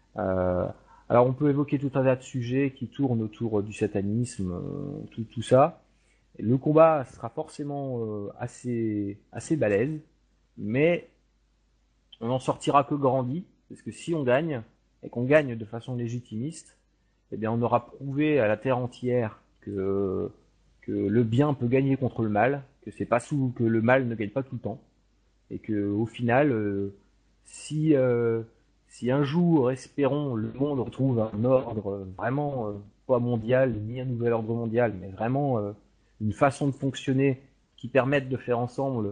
Alors on peut évoquer tout un tas de sujets qui tournent autour du satanisme, tout ça. Et le combat sera forcément assez balèze, mais on n'en sortira que grandi, parce que si on gagne, et qu'on gagne de façon légitimiste, eh bien on aura prouvé à la terre entière que le bien peut gagner contre le mal, que le mal ne gagne pas tout le temps, et que au final, si un jour, espérons, le monde retrouve un ordre vraiment pas mondial, ni un nouvel ordre mondial, mais vraiment une façon de fonctionner qui permette de faire en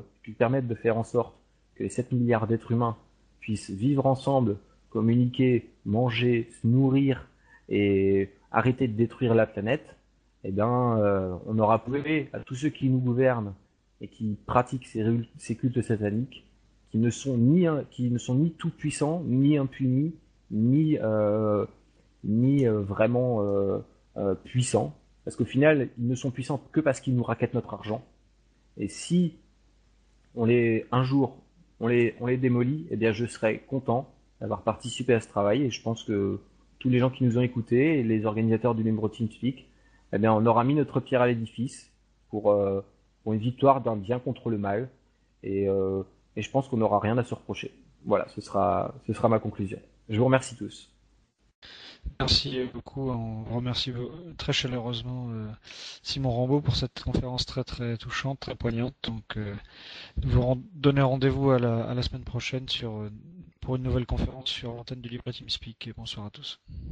sorte que les 7 milliards d'êtres humains puissent vivre ensemble, communiquer, manger, se nourrir et arrêter de détruire la planète, eh bien, on aura prouvé à tous ceux qui nous gouvernent et qui pratiquent ces cultes sataniques qui ne sont ni tout puissants, ni impunis, ni vraiment puissants, parce qu'au final, ils ne sont puissants que parce qu'ils nous raquettent notre argent. Et si un jour on les démolit, eh bien, je serai content d'avoir participé à ce travail, et je pense que tous les gens qui nous ont écoutés et les organisateurs du Libre TeamSpeak, eh bien, on aura mis notre pierre à l'édifice pour une victoire d'un bien contre le mal, et je pense qu'on n'aura rien à se reprocher. Voilà, ce sera ma conclusion. Je vous remercie tous. Merci beaucoup. On remercie très chaleureusement Simon Rambaud pour cette conférence très très touchante, très poignante. Donc, nous vous donnons rendez-vous à la semaine prochaine pour une nouvelle conférence sur l'antenne du Libre TeamSpeak. Et bonsoir à tous.